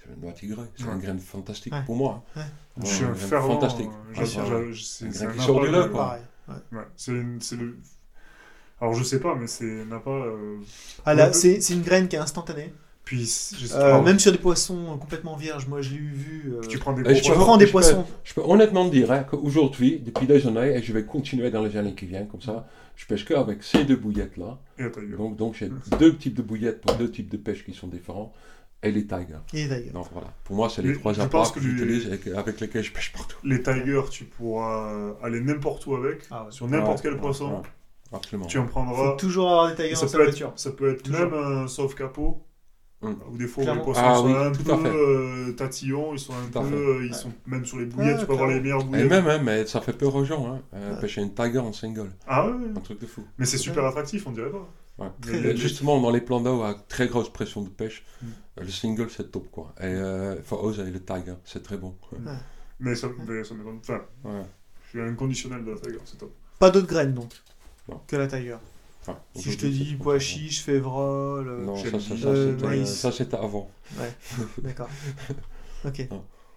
une noix tigrée. C'est Ouais. une graine fantastique Ouais. pour moi. Ouais. Je Ouais, suis une un graine fervent. fantastique. euh, Ouais, j'assure, ouais. j'a- c'est Une c'est graine un qui sort du appât lot, de- quoi. Pareil. Ouais. Ouais, c'est une- c'est le. Alors je sais pas, mais c'est n'a pas. euh, Ah là, Ouais. c'est c'est une graine qui est instantanée. Puis je sais Euh, pas, même sur des poissons complètement vierges, moi je l'ai eu vu. euh, tu prends des Et gros je tu peux- poissons. prends des je peux- poissons. Je peux honnêtement dire hein, qu'aujourd'hui, depuis des années, et je vais continuer dans les années qui viennent comme ça, je pêche que avec ces deux bouillettes-là. Et la tiger. Donc, donc j'ai deux types de bouillettes pour deux types de pêche qui sont différents. Et les tigers. Et d'ailleurs. Donc voilà, pour moi, c'est les Mais trois je apports pense que que les- j'utilise et que- avec lesquels je pêche partout. Les tigers, tu pourras aller n'importe où avec, Ah ouais. sur n'importe Ouais, quel ouais, poisson. ouais, absolument. Tu en Faut prendras. toujours avoir des Et tigers ça, dans sa peut voiture. être, ça peut être Toujours. même un sauve capot. Mm. Ou des fois où Clairement. les poissons Ah sont oui, un tout peu à fait. euh, tatillons, ils sont un Tout à peu, fait. euh, ils Ouais. sont même sur les bouillettes, Ouais, tu peux avoir les clairement. meilleures Et bouillettes. même, hein, mais ça fait peur aux gens, hein, euh, Ouais. pêcher une tiger en single. Ah ouais, ouais. Un truc de fou. Mais c'est super attractif, on dirait pas. Ouais. Mais Et les- justement, dans les plans d'eau à très grosse pression de pêche, Mm. euh, le single c'est top quoi. Et il faut oser le tiger, c'est très bon. Mais ça, mais ça m'étonne. Enfin, Ouais. je suis un conditionnel de la tiger, c'est top. Pas d'autres graines donc Non. que la tiger. Enfin, Si je te aujourd'hui, dis c'est pois comme ça, chiche, févrole. euh, Non, ça, Chez ça, le- ça, euh, c'était- maïs. ça, c'était avant. Ouais, d'accord. Ok.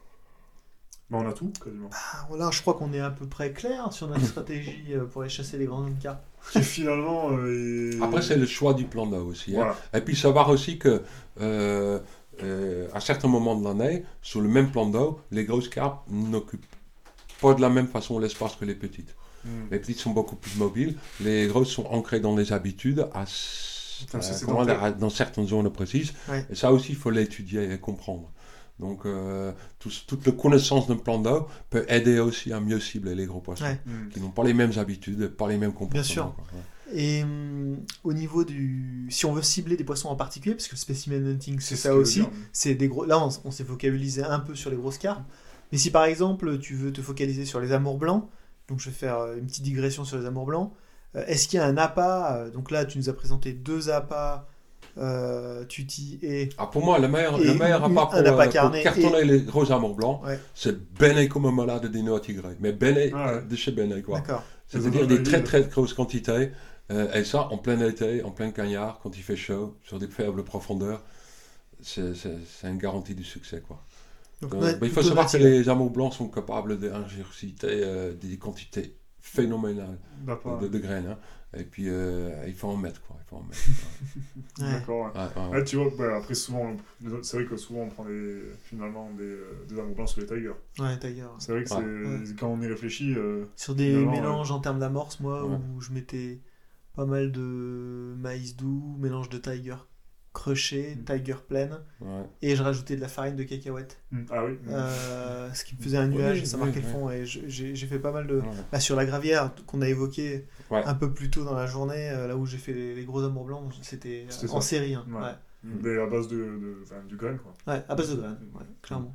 Mais on a tout, quasiment. Ah, voilà, je crois qu'on est à peu près clair sur notre stratégie euh, pour aller chasser les grandes carpes. Qui finalement euh, est... Après, c'est le choix du plan d'eau aussi. hein. Voilà. Et puis savoir aussi que euh, euh, à certains moments de l'année, sur le même plan d'eau, les grosses carpes n'occupent pas de la même façon l'espace que les petites. Mm. Les petites sont beaucoup plus mobiles, les grosses sont ancrées dans les habitudes, à, Putain, c'est euh, sédentaire. comment dire, à- dans certaines zones précises. Ouais. Et ça aussi, il faut l'étudier et comprendre. Donc, euh, tout- toute la connaissance d'un plan d'eau peut aider aussi à mieux cibler les gros poissons, Ouais. Mm. qui n'ont pas les mêmes habitudes, pas les mêmes comportements. sûr. quoi. Ouais. Et hum, au niveau du. Si on veut cibler des poissons en particulier, parce que le specimen hunting, c'est ce ça que je veux aussi, dire. c'est des gros. Là, on, on s'est focalisé un peu sur les grosses carpes. Mais si par exemple, tu veux te focaliser sur les amours blancs, donc je vais faire euh, une petite digression sur les amours blancs, euh, est-ce qu'il y a un appât euh, Donc là, tu nous as présenté deux appâts, euh, tutti et. Ah, pour moi, le meilleur, Et le meilleur une- appât pour, un appât euh, pour carné cartonner les gros amours blancs, Ouais. c'est Benet comme un malade des noix tigrées. Mais Benet Ah ouais. euh, de chez Benet, quoi. D'accord. C'est-à-dire Les des très olives. très grosses quantités. euh, et ça, en plein été, en plein cagnard, quand il fait chaud, sur des faibles profondeurs, c'est c'est- c'est une garantie du succès, quoi. Donc, Euh, ouais, mais il faut plutôt savoir que naturel. les amours blancs sont capables d'ingurgiter euh, des quantités phénoménales D'accord. de, de graines. hein. Et puis, euh, il faut en mettre, quoi. Il faut en mettre. Ouais. D'accord. ouais. Ouais, ouais, ouais. Ouais, tu vois, bah, après souvent, c'est vrai que souvent on prend des, finalement des, euh, des amours blancs sur les tigers. Ouais, Tiger. C'est vrai que Ouais. c'est quand on y réfléchit. euh, Sur des Finalement, mélanges en termes d'amorce, moi, Ouais. où je mettais pas mal de maïs doux, mélange de Tiger crushé, Mm. Tiger pleine, Ouais. et je rajoutais de la farine de cacahuète. mm, Ah oui. mm. Euh, ce qui me faisait un nuage, Oui, et ça oui, marquait oui. le fond. Et je- j'ai j'ai fait pas mal de. Ouais. Bah, sur la gravière qu'on a évoqué Ouais. un peu plus tôt dans la journée, euh, là où j'ai fait les, les gros amours blancs, c'était euh, C'était en ça. série. hein. Ouais. Ouais. Mais à base de, de, enfin, du grain, quoi. Ouais, à base de graines, ouais, clairement.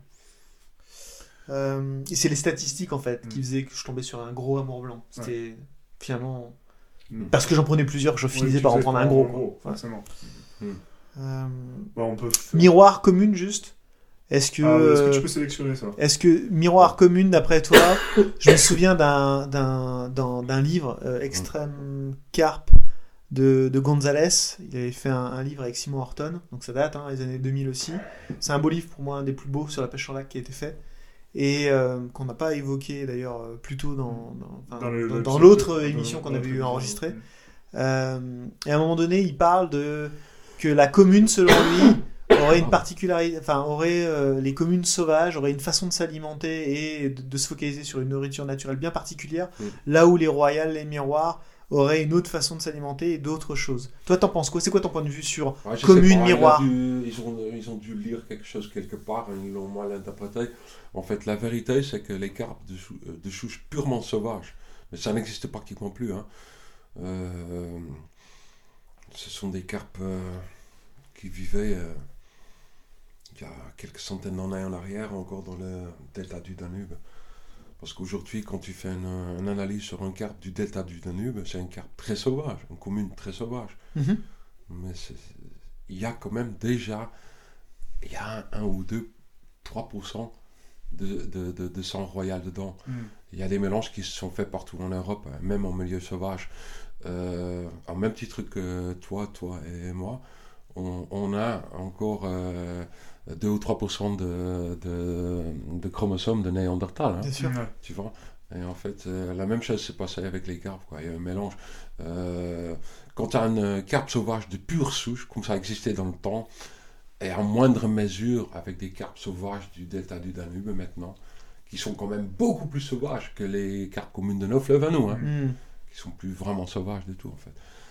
Euh, et c'est les statistiques en fait qui Mm. faisaient que je tombais sur un gros amour blanc. C'était finalement. Mm. Parce que j'en prenais plusieurs, je Ouais, finissais tu par en sais, prendre un prendre gros. un quoi. gros, Ouais. forcément. Euh, Bah, on peut faire- miroir commune, juste. Est-ce que. Ah, est-ce que euh, tu peux sélectionner ça Est-ce que miroir commune, d'après toi, je me souviens d'un, d'un, d'un, d'un livre, euh, Extreme Carp, de, de Gonzalez. Il avait fait un, un livre avec Simon Horton, donc ça date, hein, les années deux mille aussi. C'est un beau livre, pour moi, un des plus beaux sur la pêche sur lac qui a été fait. Et euh, qu'on n'a pas évoqué d'ailleurs euh, plus tôt dans, dans, enfin, Dans le- dans- le- dans le- l'autre dans- émission dans qu'on l'autre avait eu émission. enregistrée. Mm. Euh, et à un moment donné, il parle de que la commune, selon lui, aurait une particularité, enfin aurait euh, les communes sauvages auraient une façon de s'alimenter et de, de se focaliser sur une nourriture naturelle bien particulière, Mm. là où les royales, les miroirs auraient une autre façon de s'alimenter et d'autres choses. Toi, t'en penses quoi? C'est quoi ton point de vue sur Ouais, je commune, sais pas, il a miroir. dû- ils, ont, ils ont dû lire quelque chose quelque part, ils l'ont mal interprété. En fait, la vérité, c'est que les carpes de, chou- euh, de souche purement sauvages, mais ça n'existe pratiquement plus, hein. Euh, ce sont des carpes euh, qui vivaient euh, il y a quelques centaines d'années en arrière, encore dans le delta du Danube. Parce qu'aujourd'hui, quand tu fais une, une analyse sur un carpe du delta du Danube, c'est une carpe très sauvage, une commune très sauvage. Mhm. Mais c'est- il y a quand même déjà, il y a un, un ou deux, trois pour cent de, de, de, de sang royal dedans. Mm. Il y a des mélanges qui se sont faits partout en Europe, hein, même en milieu sauvage. Euh, en même petit truc que toi, toi et moi, on, on a encore euh, deux ou trois pour cent de, de, de chromosomes de Néandertal, hein, Bien sûr. Ouais. tu vois. Et en fait, euh, la même chose s'est passée avec les carpes, quoi. Il y a un mélange. Euh, quand tu as une carpe sauvage de pure souche, comme ça existait dans le temps, et en moindre mesure avec des carpes sauvages du delta du Danube maintenant, qui sont quand même beaucoup plus sauvages que les carpes communes de nos fleuves à nous, hein, Mm. qui sont plus vraiment sauvages du tout, en fait.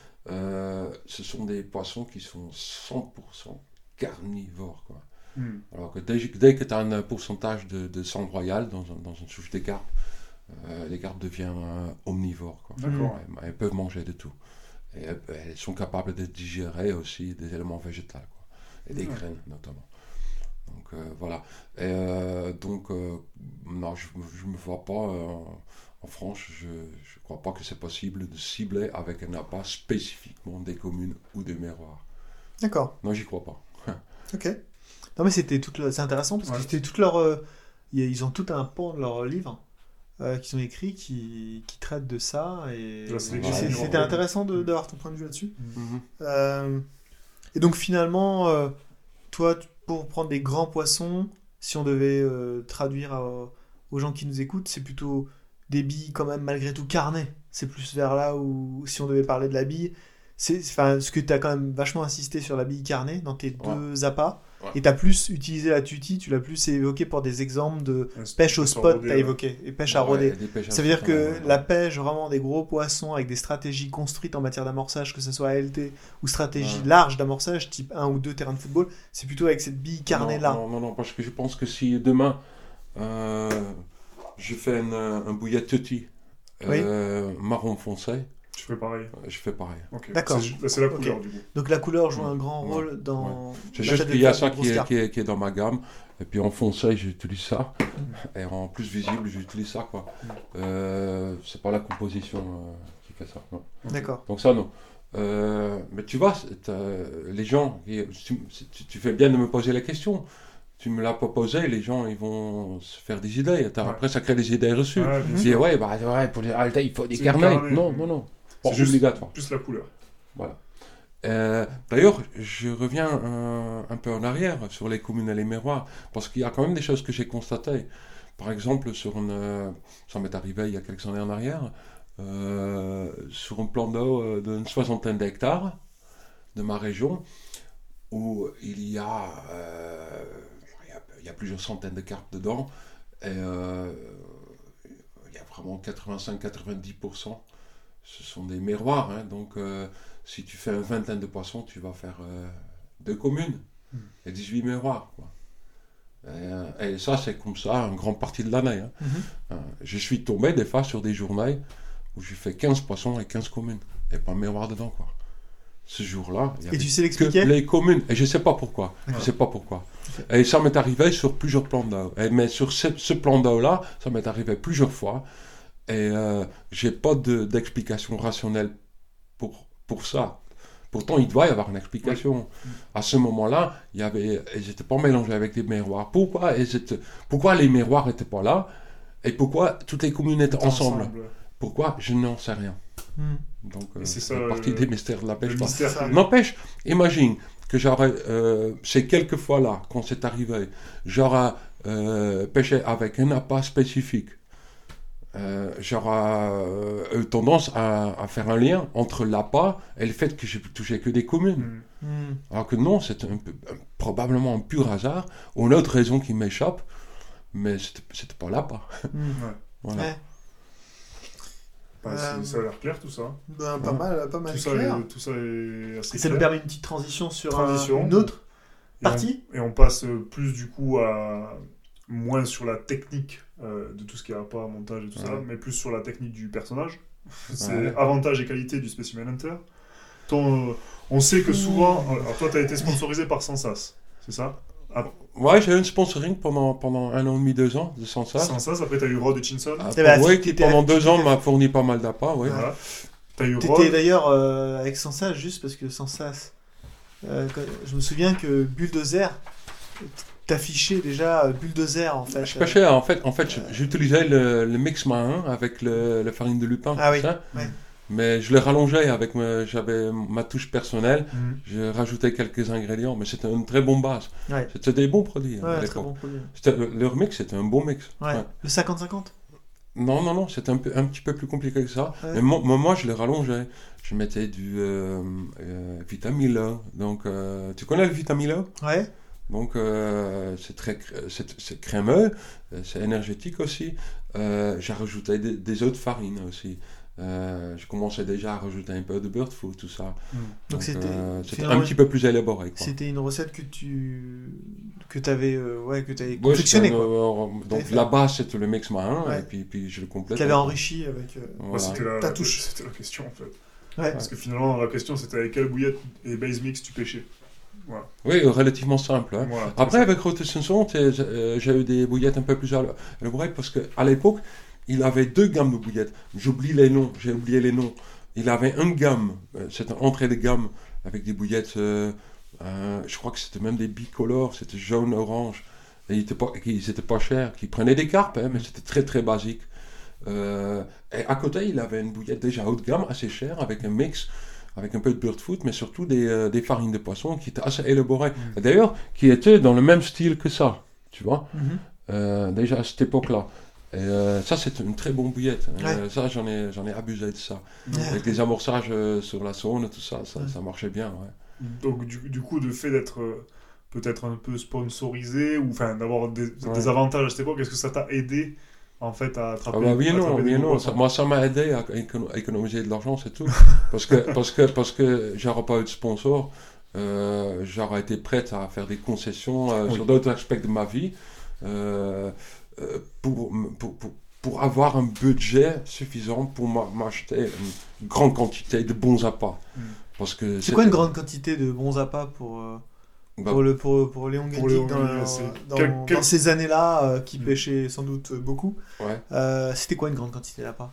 Euh, ce sont des poissons qui sont cent pour cent carnivores, quoi. Mm. Alors que dès, dès que tu as un pourcentage de, de sang royal dans, un- dans une souche des carpes, euh, les carpes deviennent euh, omnivores, quoi. D'accord. Elles, elles peuvent manger de tout. Et elles, elles sont capables de digérer aussi des éléments végétaux, quoi. Et des Ouais. graines, notamment. Donc, euh, voilà. Et, euh, donc, euh, non, je ne me vois pas, euh, en France, je ne crois pas que c'est possible de cibler avec un appât spécifiquement des communes ou des miroirs. D'accord. Non, j'y crois pas. Ok. Non mais c'était toute le- c'est intéressant parce Ouais. que c'était toute leur euh, y a- ils ont tout un pan de leur livre euh, qu'ils ont écrit qui, qui traite de ça et De la sélection et c'est- des c'était miroirs. intéressant de- Mm. d'avoir ton point de vue là-dessus. Mhm. Euh, et donc finalement euh, toi tu- pour prendre des grands poissons, si on devait euh, traduire à- aux gens qui nous écoutent, c'est plutôt des billes quand même malgré tout carnées. C'est plus vers là où si on devait parler de la bille, c'est enfin ce que tu as quand même vachement insisté sur la bille carnée dans tes Ouais. deux appâts. Ouais. Et tu as plus utilisé la tutti, tu l'as plus évoqué pour des exemples de Ouais, pêche au sur spot, rodé, tu as ouais. évoqué, et pêche à Ouais, rôder. et des pêches à Ça veut dire sauce, que ouais. la pêche vraiment des gros poissons avec des stratégies construites en matière d'amorçage, que ce soit A L T ou stratégie Ouais. large d'amorçage, type un ou deux terrains de football, c'est plutôt avec cette bille carnée là. Non, non, non, parce que je pense que si demain euh, je fais une, un bouillet tutti euh, marron foncé, Tu fais pareil. je fais pareil. Ok. D'accord. C'est, là, c'est la Ok. couleur du coup. Donc la couleur joue Ouais. un grand Ouais. rôle dans. C'est l'achat juste de qu'il y a carpes, ça de qui grosses est, carpes. qui, est, qui est dans ma gamme. Et puis en foncé, j'utilise ça. Et en plus visible, j'utilise ça, quoi. Euh, c'est pas la composition euh, qui fait ça. Non. D'accord. Donc ça, non. Euh, mais tu vois, c'est, euh, les gens, qui- tu, tu- tu fais bien de me poser la question. Tu me l'as pas posé, les gens, ils vont se faire des idées. T'as- Ouais. Après, ça crée des idées reçues. Ouais, bien Ils disent, sûr. ouais, bah, ouais, pour les Alta, il faut des C'est carnets. carnet. Non, non, non. Pas C'est juste- obligatoire. Plus la couleur. Voilà. Euh, D'ailleurs, je reviens un, un peu en arrière sur les communes et les miroirs, parce qu'il y a quand même des choses que j'ai constatées. Par exemple, sur une, euh, ça m'est arrivé il y a quelques années en arrière, euh, sur un plan d'eau euh, d'une soixantaine d'hectares de ma région, où il y a, euh, il y a, il y a plusieurs centaines de carpes dedans, et euh, il y a vraiment quatre-vingt-cinq à quatre-vingt-dix pour cent. Ce sont des miroirs, hein, donc euh, si tu fais une vingtaine de poissons, tu vas faire euh, deux communes Mm. et dix-huit miroirs, quoi. Et, euh, et ça, c'est comme ça une grande partie de l'année. Hein. Mhm. Euh, je suis tombé des fois sur des journées où j'ai fait quinze poissons et quinze communes, et pas de miroir dedans, quoi. Ce jour-là, il y Et avait tu sais que l'expliquer les communes, et je sais pas pourquoi. Ouais. Je sais pas pourquoi. Et ça m'est arrivé sur plusieurs plans d'eau. Et- Mais sur ce, ce plan d'eau-là, ça m'est arrivé plusieurs fois. Et euh, j'ai pas de- d'explication rationnelle pour, pour ça. Pourtant, il doit y avoir une explication. À ce moment-là, il y avait, ils n'étaient pas mélangés avec des miroirs. Pourquoi, ils étaient- pourquoi les miroirs n'étaient pas là? Et pourquoi toutes les communes étaient ensemble? Pourquoi? Je n'en sais rien. Hmm. Donc, euh, Et c'est c'est ça, partie le- des mystères de la Le pêche. quoi. mystère. ça. que- N'empêche, imagine que j'aurais, euh, ces quelques fois-là, quand c'est arrivé, j'aurais euh, pêché avec un appât spécifique. Euh, j'aurais euh, eu tendance à, à faire un lien entre l'appât et le fait que j'ai touché que des communes. Mm. Hmm. Alors que non, c'est un peu, un- probablement un pur hasard, ou une autre raison qui m'échappe, mais c'était, c'était pas l'appât. Hmm. Ouais. Voilà. Ouais. Bah, Euh, c'est- Ça a l'air clair tout ça. Ben, pas Ouais. mal, pas mal Tout ça, clair. est, tout ça est assez Et ça nous clair. permet une petite transition sur Transition. un- une autre Et on- partie. Et on passe plus du coup à moins sur la technique euh, de tout ce qui est appât, montage et tout ça, Ouais. mais plus sur la technique du personnage. C'est Ouais. avantages et qualités du Specimen Hunter. Ton, euh, on sait que souvent, alors toi tu as été sponsorisé par Sensas, c'est ça? Ah, Ouais, j'ai eu une sponsoring pendant, pendant un an et demi, deux ans, de Sensas. Sensas, après tu as eu Rod Hutchinson. Ah, Eh ben, oui, tu qui t'étais- pendant tu deux ans t'étais- m'a fourni pas mal d'appâts, oui. Voilà. Tu as eu T'étais Rod. d'ailleurs euh, avec Sansas, juste parce que Sansas, euh, quand- je me souviens que Bulldozer t'affichait déjà euh, Bulldozer en fait. Je pêchais, en fait, en fait je- j'utilisais le, le mix marin avec le, la farine de lupin. Ah oui, ça. ouais. Mais je les rallongeais avec ma, j'avais ma touche personnelle. Mm. Je rajoutais quelques ingrédients, mais c'était une très bonne base. Ouais. C'était des bons produits hein, Ouais, à très l'époque. bon produit. C'était- leur mix, c'était un bon mix. Ouais. Ouais. Le cinquante cinquante. Non, non, non, c'était un, peu, un petit peu plus compliqué que ça. Ouais. Mais moi, moi, moi, je les rallongeais. Je mettais du euh, euh, Vitamilo. Donc, euh, tu connais le Vitamilo? Ouais. Donc, euh, c'est très cré- c'est, c'est crémeux, euh, c'est énergétique aussi. Euh, j'ai rajouté des, des autres farines aussi. Euh, je commençais déjà à rajouter un peu de bird food, tout ça. Mm. Donc, c'était, euh, c'était finalement, un petit peu plus élaboré. Quoi. c'était une recette que tu que t'avais euh, ouais que t'avais Ouais, confectionnée c'était, quoi. euh, T'avais donc, fait. la base, c'était le mix marin, Ouais. et puis, puis je le complète. Que t'avais enrichi avec. euh, Moi, Voilà. c'était, la, Ta la- touche. c'était la question en fait. Ouais. Parce que finalement, la question c'était avec quelle bouillette et base mix tu pêchais. Voilà. Oui, euh, relativement simple. Hein. Voilà, Après, c'est avec Rotesenson, euh, j'ai eu des bouillettes un peu plus élaborées parce qu'à l'époque, il avait deux gammes de bouillettes. J'oublie les noms, j'ai oublié les noms. Il avait une gamme, euh, c'était une entrée de gamme avec des bouillettes, euh, euh, je crois que c'était même des bicolores, c'était jaune, orange. Et ils n'étaient pas, ils étaient pas chers, qui prenaient des carpes, hein, mais c'était très très basique. Euh, et à côté, il avait une bouillette déjà haut de gamme, assez chère, avec un mix, avec un peu de bird food, mais surtout des, euh, des farines de poisson qui étaient assez élaborées. Mm. Et d'ailleurs, qui étaient dans le même style que ça, tu vois, Mhm. euh, déjà à cette époque-là. Et euh, ça, c'est une très bonne bouillette. hein. Ouais. Euh, ça, j'en ai, j'en ai abusé de ça. Ouais. Avec des amorçages euh, sur la zone, tout ça, ça, Ouais. ça marchait bien. Ouais. Donc du, du coup, le fait d'être euh, peut-être un peu sponsorisé ou enfin d'avoir des, Ouais. des avantages à cette époque, est-ce que ça t'a aidé en fait à attraper Ah bah oui et non, attraper des oui et gros non. poissons Ça- moi, ça m'a aidé à écono- à économiser de l'argent, c'est tout. Parce que, parce que, parce que j'aurais pas eu de sponsor, euh, j'aurais été prête à faire des concessions euh, Oui. sur d'autres aspects de ma vie euh, euh, pour, pour, pour, pour avoir un budget suffisant pour m'a- m'acheter une grande quantité de bons appâts. Mm. Parce que C'est quoi une c'était- grande quantité de bons appâts pour euh, bah, pour le pour pour Léon Pour Galtic Léon dans, Galtic, c'est- dans, quel- quel- dans ces années-là euh, qui Mm. pêchait sans doute beaucoup. ouais. Euh, c'était quoi une grande quantité d'appâts?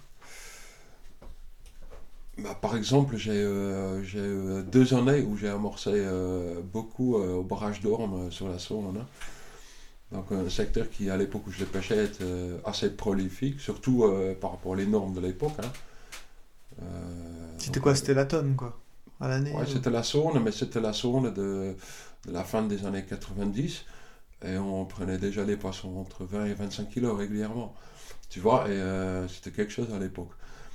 Bah, par exemple, j'ai euh, j'ai, euh, deux années où j'ai amorcé euh, beaucoup euh, au barrage d'Orme euh, sur la Saône. hein. Donc un secteur qui, à l'époque où je le pêchais, était euh, assez prolifique, surtout euh, par rapport aux normes de l'époque. hein. Euh, C'était donc, quoi? euh, C'était la tonne quoi à l'année? Ouais, ou- c'était la Saône, mais c'était la Saône de, de la fin des années quatre-vingt-dix. Et on prenait déjà des poissons entre vingt et vingt-cinq kilos régulièrement. Tu vois, et euh, c'était quelque chose à l'époque.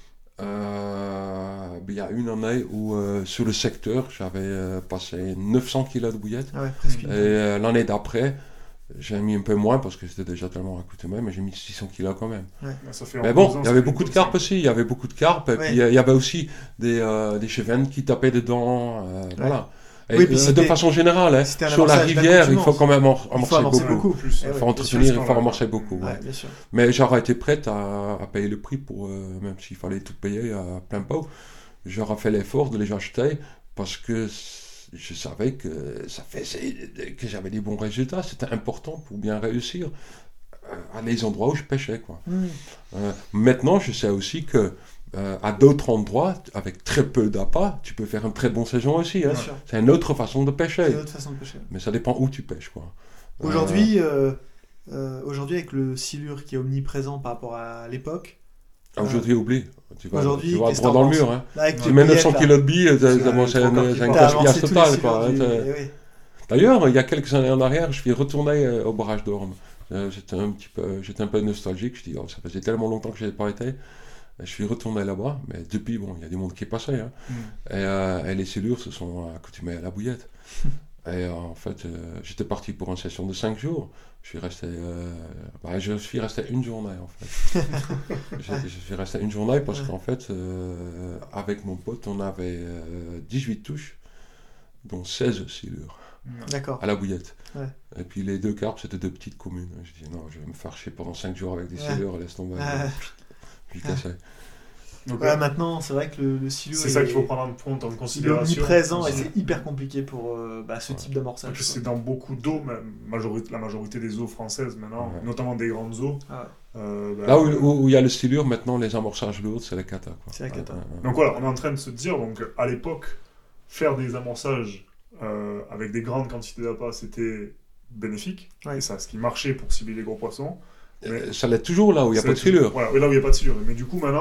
Euh, Il y a une année où, euh, sur le secteur, j'avais euh, passé neuf cents kilos de bouillettes. Ah ouais, presque une Et tonne. euh, l'année d'après, j'ai mis un peu moins parce que c'était déjà tellement accoutumé, mais j'ai mis six cents kilos quand même. Ça fait en Mais deux ans, bon, il y ça avait fait beaucoup de une carpes tonne, aussi, il y avait beaucoup de carpes, et Ouais. puis euh, il y avait aussi des, euh, des chevennes qui tapaient dedans, euh, voilà. Et, Oui, puis euh, de c'était- façon générale, hein, c'était un sur la amorçage rivière, il faut d'accoutumance. quand même amor- Il faut amorcer amorcer beaucoup. beaucoup. plus. Eh ouais. ouais. Il faut entretenir, il faut amorcer beaucoup. Ouais, ouais. bien sûr. Mais j'aurais été prête à, à payer le prix pour, euh, même s'il fallait tout payer à plein pot, j'aurais fait l'effort de les acheter parce que je savais que ça faisait, que j'avais des bons résultats. C'était important pour bien réussir euh, à les endroits où je pêchais, quoi. Mmh. Euh, maintenant, je sais aussi que euh, à d'autres endroits, avec très peu d'appât, tu peux faire une très bonne saison aussi. hein. Bien sûr. C'est une autre façon de pêcher. C'est une autre façon de pêcher. Mais ça dépend où tu pêches, quoi. Euh, Aujourd'hui, euh, euh, aujourd'hui avec le silure qui est omniprésent par rapport à l'époque. ah, aujourd'hui, oublie. Tu vas, Aujourd'hui, tu vas qu'est-ce droit que dans t'en le mur. penses Hein. Là, avec Tu les mets bouillettes, neuf cents là, kilos de billes, c'est C'est c'est- un c'est trop un compliqué. c'est un t'as gaspillage avancé tous les total, silures quoi. hein. du- C'est- eh oui. D'ailleurs, il y a quelques années en arrière, je suis retourné euh, au barrage d'Orme. Euh, j'étais un petit peu, j'étais un peu nostalgique. Je dis, oh, ça faisait tellement longtemps que je n'avais pas été. Et je suis retourné là-bas, mais depuis, bon, il y a du monde qui est passé. Hein. Mm. Et, euh, et les silures se sont accoutumés à la bouillette. et euh, en fait, euh, j'étais parti pour une session de cinq jours. Je suis resté, euh, bah, je suis resté une journée en fait. je, je suis resté une journée parce qu'en fait, euh, avec mon pote, on avait euh, dix-huit touches, dont seize silures D'accord. à la bouillette. Ouais. Et puis les deux carpes, c'était deux petites communes. Je dis non, je vais me faire chier pendant cinq jours avec des Ouais. silures, laisse tomber. Ouais. Puis cassé. Donc, Ouais, euh, maintenant, c'est vrai que le, le silure. c'est ça est- qu'il faut prendre en compte en Il est considération. omniprésent et aussi. c'est hyper compliqué pour euh, bah, ce Ouais. type d'amorçage. Parce que quoi. c'est dans beaucoup d'eaux, même, majorité, la majorité des eaux françaises maintenant, Ouais. notamment des grandes eaux. Ah ouais. euh, bah, Là où où- où il y a le silure, maintenant les amorçages lourds, c'est la cata. quoi. C'est la cata. Ouais, ouais, ouais. Donc voilà, on est en train de se dire, donc à l'époque, faire des amorçages euh, avec des grandes quantités d'appât, c'était bénéfique. Ouais. Et ça, ce qui marchait pour cibler les gros poissons. Mais- Euh, Ça l'est toujours là où il n'y a Ça pas de l'est toujours. silure. Voilà, et là où il n'y a pas de silure. Mais du coup, maintenant,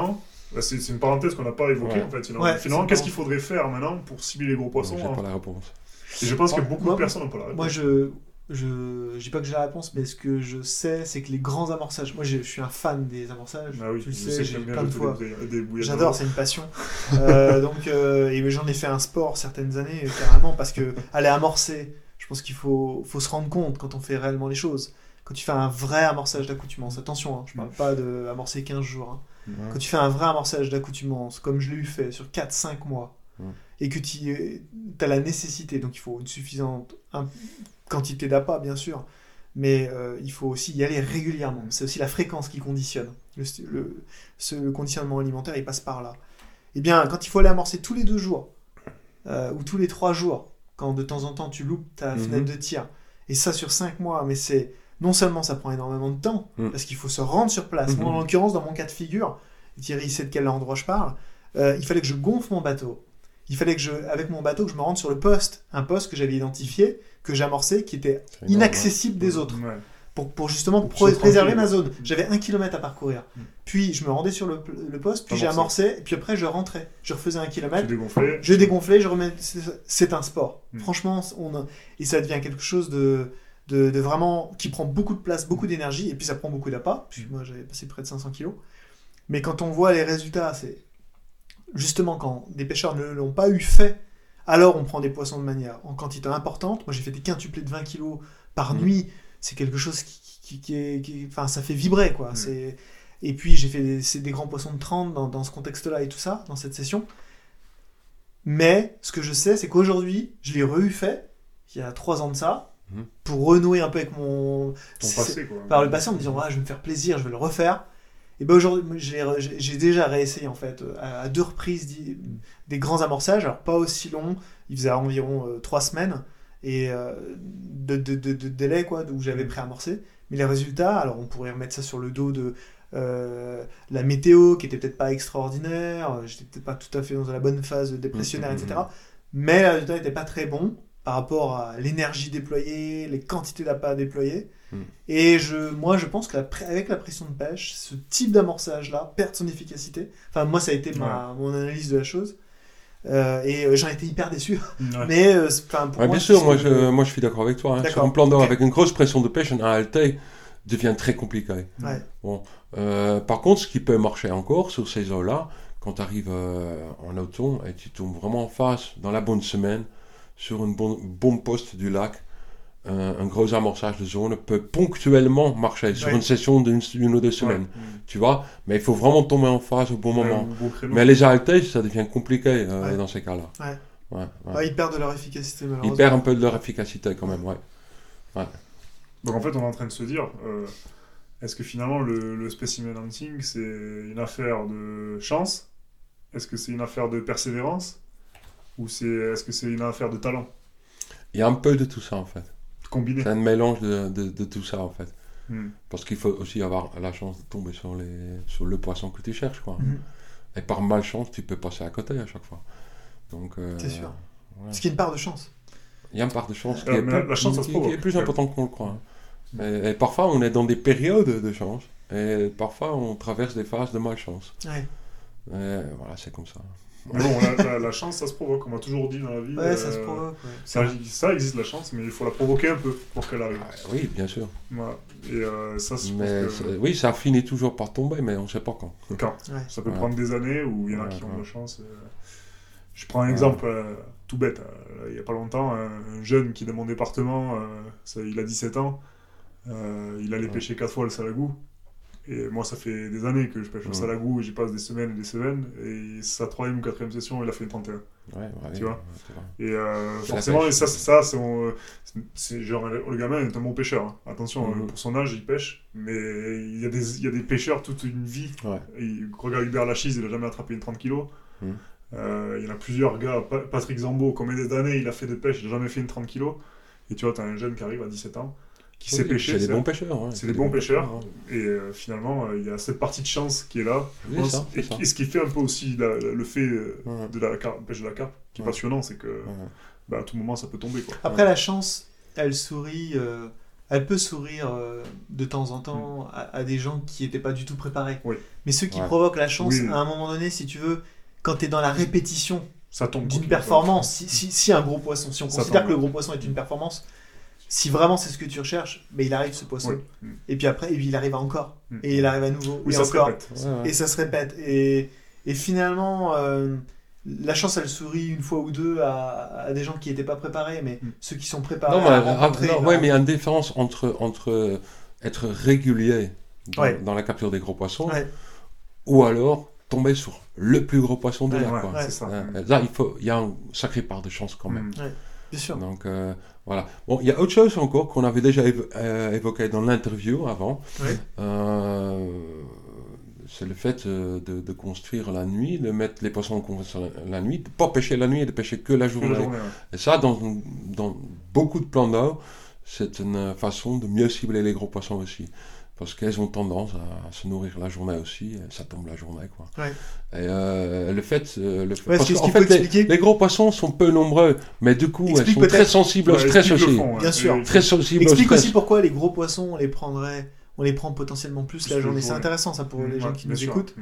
Bah, c'est, c'est une parenthèse qu'on n'a pas évoquée Ouais. en fait. Finalement, Ouais, finalement c'est qu'est-ce bon. qu'il faudrait faire maintenant pour cibler les gros poissons J'ai hein. pas la réponse. Et je pense que Moi- beaucoup moi- de personnes n'ont pas la réponse. Moi, je, je, je dis pas que j'ai la réponse, mais ce que je sais, c'est que les grands amorçages. Moi, je, je suis un fan des amorçages. Ah oui, tu le je sais, sais que j'ai j'aime bien plein de jeter fois. des bouteilles- des bouillades J'adore, d'eau. c'est une passion. Euh, donc, euh, et j'en ai fait un sport certaines années, euh, carrément, parce que aller amorcer, je pense qu'il faut, faut se rendre compte quand on fait réellement les choses. Quand tu fais un vrai amorçage d'accoutumance, attention, hein, je parle pas de amorcer quinze jours. hein. Ouais. Quand tu fais un vrai amorçage d'accoutumance, comme je l'ai eu fait sur quatre cinq mois, Ouais. et que tu as la nécessité, donc il faut une suffisante un- quantité d'appât, bien sûr, mais euh, il faut aussi y aller régulièrement. C'est aussi la fréquence qui conditionne. Le, st- le- ce, le conditionnement alimentaire, il passe par là. Eh bien, quand il faut aller amorcer tous les deux jours, euh, ou tous les trois jours, quand de temps en temps tu loupes ta Mhm. fenêtre de tir, et ça sur cinq mois, mais c'est... Non seulement ça prend énormément de temps, Mhm. parce qu'il faut se rendre sur place. Mhm. Moi, en l'occurrence, dans mon cas de figure, Thierry sait de quel endroit je parle, euh, il fallait que je gonfle mon bateau. Il fallait que je, avec mon bateau, que je me rende sur le poste, un poste que j'avais identifié, que j'amorçais, qui était C'est énorme, inaccessible des autres, Ouais. pour, pour justement Pour pro- se préserver tranquille. ma zone. J'avais un kilomètre à parcourir. Mm. Puis je me rendais sur le, le poste, puis j'ai Amorcer. amorcé, et puis après je rentrais. Je refaisais un Tu kilomètre, dégonflais. je dégonflais, je remets. C'est, c'est un sport. Mm. Franchement, on a- et ça devient quelque chose de, de, de vraiment qui prend beaucoup de place, beaucoup d'énergie, et puis ça prend beaucoup d'appât. Puis moi, j'avais passé près de cinq cents kilos. Mais quand on voit les résultats, c'est justement quand des pêcheurs ne l'ont pas eu fait, alors on prend des poissons de manière en quantité importante. Moi, j'ai fait des quintuplés de vingt kilos par Mm. nuit. C'est quelque chose qui, qui, qui est, qui- enfin, ça fait vibrer, quoi. Mm. C'est et puis j'ai fait des, c'est des grands poissons de trente dans, dans ce contexte-là et tout ça, dans cette session. Mais ce que je sais, c'est qu'aujourd'hui, je l'ai re-eu fait, il y a trois ans de ça, Mhm. pour renouer un peu avec mon... Ton c'est- passé quoi. Par le passé, en me disant, ah, je vais me faire plaisir, je vais le refaire. Et ben aujourd'hui, moi, j'ai, j'ai- j'ai déjà réessayé, en fait, à, à deux reprises d'i- des grands amorçages, alors pas aussi longs, il faisait environ euh, trois semaines, et euh, de, de, de, de délai, quoi, où j'avais Mhm. pré-amorcé. Mais les résultats, alors on pourrait remettre ça sur le dos de euh, la météo, qui était peut-être pas extraordinaire, euh, j'étais peut-être pas tout à fait dans la bonne phase dépressionnaire, Mhm. et cetera. Mais le résultat n'était pas très bon par rapport à l'énergie déployée, les quantités d'appât déployées. Mhm. Et je, moi, je pense qu'avec la pression de pêche, ce type d'amorçage-là perd son efficacité. Enfin, moi, ça a été ma, mon analyse de la chose. Euh, et euh, j'en étais hyper déçu. Ouais. Mais euh, c'est- enfin, pour Ouais, moi, bien sûr, c'est moi ce je, que- moi je suis d'accord avec toi. Hein. Sur D'accord. un plan d'eau Ok. avec une grosse pression de pêche, un A L T devient très compliqué. Ouais. Euh, par contre, ce qui peut marcher encore sur ces eaux-là, quand tu arrives euh, en automne et tu tombes vraiment en face, dans la bonne semaine, sur une bonne, bon poste du lac, un, un gros amorçage de zone peut ponctuellement marcher sur Ouais. une session d'une une ou deux Ouais. semaines. Tu vois, mais il faut vraiment tomber en phase au bon moment. Ouais, un beau créneau. Mais les A L T, ça devient compliqué euh, Ouais. dans ces cas-là. Ouais. Ouais, ouais. Ouais, ils perdent de leur efficacité, malheureusement. Ils perdent un peu de leur efficacité quand même, ouais. Donc en fait, on est en train de se dire, euh, est-ce que finalement le, le specimen hunting, c'est une affaire de chance? Est-ce que c'est une affaire de persévérance? Ou c'est, est-ce que c'est une affaire de talent Il y a un peu de tout ça en fait. combiné? C'est un mélange de, de, de tout ça en fait. Hmm. Parce qu'il faut aussi avoir la chance de tomber sur, les, sur le poisson que tu cherches, quoi. Mhm. Et par malchance, tu peux passer à côté à chaque fois. Donc, euh, C'est sûr. ouais. Ce qui est une part de chance. Il y a une part de chance qui Euh, est mais la- plus, la chance, ça se qui- qui est provoque, plus quand importante qu'on le croit. hein. Et, et parfois, on est dans des périodes de chance. Et parfois, on traverse des phases de malchance. Ouais, Et voilà, c'est comme ça. Mais bon, la, la- la chance, ça se provoque. On m'a toujours dit dans la vie. ouais ça euh, se provoque. Ouais. Ça, ça existe la chance, mais il faut la provoquer un peu pour qu'elle arrive. Ah, oui, bien sûr. Voilà. Et euh, ça, je Mais pense que... c'est- oui, ça finit toujours par tomber, mais on ne sait pas quand. Quand Ouais. Ça peut Ouais. prendre des années où il y en a Ouais, qui ont de ouais. la chance. euh. Je prends un exemple euh, tout bête. euh, il n'y a pas longtemps, un, un jeune qui est dans mon département, euh, ça, il a dix-sept ans, euh, il allait Ouais. pêcher quatre fois le salagou. Et moi, ça fait des années que je pêche le Ouais. salagou et j'y passe des semaines et des semaines. Et sa troisième ou quatrième session, il a fait une trente et un. Ouais, ouais, Tu ouais, vois. ouais, c'est vrai. Et euh, C'est la forcément, pêche. et ça, c'est ça, c'est, on- c'est- c'est genre le gamin est un bon pêcheur. hein. Attention, Mhm. euh, pour son âge, il pêche, mais il y a des, il y a des pêcheurs toute une vie. Ouais. Et regarde Hubert Lachise, il a jamais attrapé une trente kilos. Mhm. Euh, il y en a plusieurs gars. Pa- Patrick Zambo, combien d'années il a fait de pêche, il a jamais fait une trente kilos. Et tu vois, tu as un jeune qui arrive à dix-sept ans, qui sait Oui, pêcher. C'est des c'est- bons pêcheurs. ouais, c'est des bons pêcheurs. ouais. Et euh, finalement, euh, il y a cette partie de chance qui est là. je Oui, pense. ça, c'est et, ça. et ce qui fait un peu aussi la- la- le fait euh, Ouais. de la car- pêche de la carpe, qui est Ouais. passionnant, c'est que Ouais. bah, à tout moment, ça peut tomber. Quoi. Après, la chance, elle sourit euh, elle peut sourire euh, de temps en temps mmh. à, à des gens qui n'étaient pas du tout préparés. Oui. Mais ceux qui ouais. provoquent la chance, oui. à un moment donné, si tu veux, quand tu es dans la répétition ça tombe d'une performance, si, si, si un gros poisson, si on ça considère tombe. que le gros poisson est une performance, si vraiment c'est ce que tu recherches, mais il arrive ce poisson. Oui. Mmh. Et puis après, et puis il arrive encore. Mmh. Et il arrive à nouveau. Oui, et ça encore. se répète. Ouais, ouais. Et ça se répète. Et, et finalement, euh, la chance, elle sourit une fois ou deux à, à des gens qui n'étaient pas préparés, mais mmh. ceux qui sont préparés. Non, mais, à rentrer, non, ouais, mais il y a une différence entre, entre être régulier dans, ouais. dans la capture des gros poissons ouais. ou alors tomber sur le plus gros poisson de ouais, là. Ouais, quoi. c'est ça. Euh, là, il faut, il y a une sacrée part de chance quand même. Mmh. Ouais, bien sûr. Donc, euh, voilà. Bon, il y a autre chose encore qu'on avait déjà évo- euh, évoqué dans l'interview avant. Ouais. Euh, c'est le fait euh, de, de construire la nuit, de mettre les poissons en conservation la nuit, de ne pas pêcher la nuit et de pêcher que la journée. Que la journée ouais. Et ça, dans, dans beaucoup de plans d'eau, c'est une façon de mieux cibler les gros poissons aussi. Parce qu'elles ont tendance à, à se nourrir la journée aussi, et ça tombe la journée, quoi. Ouais. Et euh, le fait... Euh, le fait ouais, parce qu'en fait, les, les gros poissons sont peu nombreux, mais du coup, explique elles sont peut-être. très sensibles ouais, au stress aussi. Fond, ouais. Bien sûr. Très sensibles explique au stress. aussi pourquoi les gros poissons, on les prendrait... On les prend potentiellement plus, plus la journée. C'est intéressant ça pour mmh, les gens qui nous sûr. écoutent. Mmh.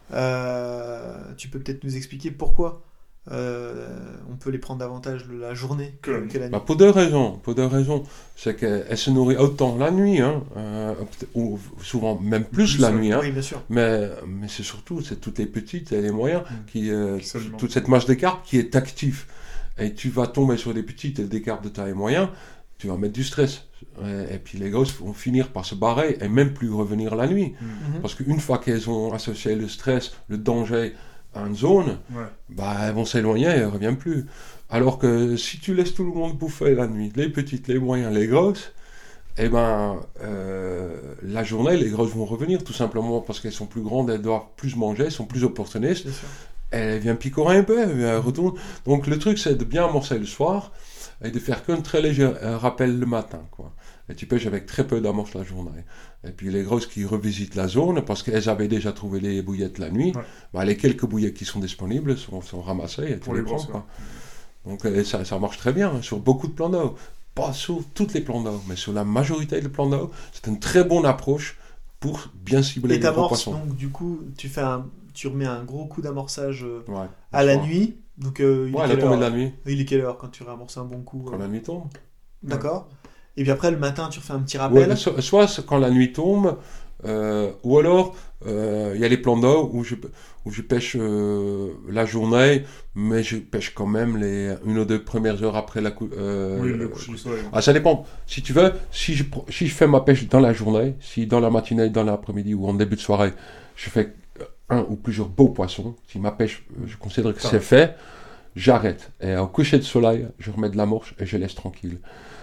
Euh, tu peux peut-être nous expliquer pourquoi euh, on peut les prendre davantage la journée que, que la nuit. Bah pour deux raisons. Pour deux raisons. C'est qu'elles se nourrissent autant la nuit, hein, euh, ou souvent même plus, plus la nuit. Hein, oui, bien sûr. Mais, mais c'est surtout c'est toutes les petites et les moyens, mmh. qui, euh, qui toute cette masse des carpes qui est active. Et tu vas tomber sur des petites et des carpes de taille moyenne, tu vas mettre du stress. Et puis les grosses vont finir par se barrer et même plus revenir la nuit. Mmh. Parce qu'une fois qu'elles ont associé le stress, le danger à une zone, ouais. bah, elles vont s'éloigner et elles ne reviennent plus. Alors que si tu laisses tout le monde bouffer la nuit, les petites, les moyennes, les grosses, eh ben, euh, la journée, les grosses vont revenir tout simplement parce qu'elles sont plus grandes, elles doivent plus manger, elles sont plus opportunistes. Elles viennent picorer un peu, elles retournent. Donc le truc, c'est de bien amorcer le soir et de faire qu'un très léger rappel le matin, quoi. Et tu pêches avec très peu d'amorce la journée. Et puis les grosses qui revisitent la zone, parce qu'elles avaient déjà trouvé les bouillettes la nuit, ouais. bah, les quelques bouillettes qui sont disponibles sont, sont ramassées et tu les, les prends. Quoi. Donc et ça, ça marche très bien hein, sur beaucoup de plans d'eau. Pas sur tous les plans d'eau, mais sur la majorité des plans d'eau, c'est une très bonne approche pour bien cibler et les gros poissons. Donc du coup, tu, fais un, tu remets un gros coup d'amorçage euh, ouais, à la soir. nuit. Donc, euh, il ouais, est la tombée de la nuit. Il est quelle heure quand tu réamorces un bon coup Quand euh... la nuit tombe. D'accord. Ouais. Et puis après, le matin, tu refais un petit rappel. Ouais, so- soit quand la nuit tombe, euh, ou alors il euh, y a les plans d'eau où je, où je pêche euh, la journée, mais je pêche quand même les une ou deux premières heures après la cou- euh, oui, le coucher du soleil. Ah, ça dépend. Si tu veux, si je, si je fais ma pêche dans la journée, si dans la matinée, dans l'après-midi ou en début de soirée, je fais un ou plusieurs beaux poissons, si ma pêche, je considère que ça c'est fait, j'arrête. Et au coucher de soleil, je remets de l'amorce et je laisse tranquille.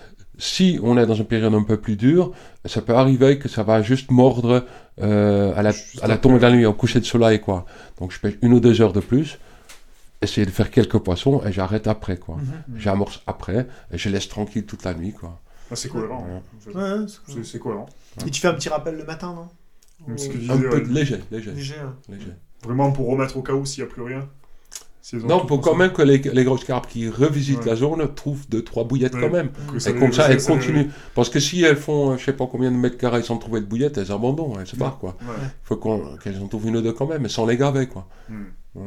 Si on est dans une période un peu plus dure, ça peut arriver que ça va juste mordre euh, à la, à la tombée de la nuit, au coucher de soleil, quoi. Donc je pêche une ou deux heures de plus, essayer de faire quelques poissons et j'arrête après, quoi. Mm-hmm. J'amorce après et je laisse tranquille toute la nuit, quoi. Ah, c'est cohérent. Ouais, ouais, c'est, cohérent. C'est, c'est cohérent. Et tu fais un petit rappel le matin, non? Ou... Un peu ouais. léger, léger. Léger, ouais. léger. Vraiment pour remettre au cas où s'il n'y a plus rien. Non, pour quand même que les, les grosses carpes qui revisitent ouais. la zone trouvent deux trois bouillettes ouais. quand même. Que et comme ça, elles continuent. Les... Parce que si elles font, je sais pas combien de mètres carrés sans trouver de bouillettes, elles abandonnent, elles se barrent, quoi. Il ouais. faut qu'on, qu'elles en trouvent une ou deux quand même, mais sans les gaver, quoi. Mm. Ouais.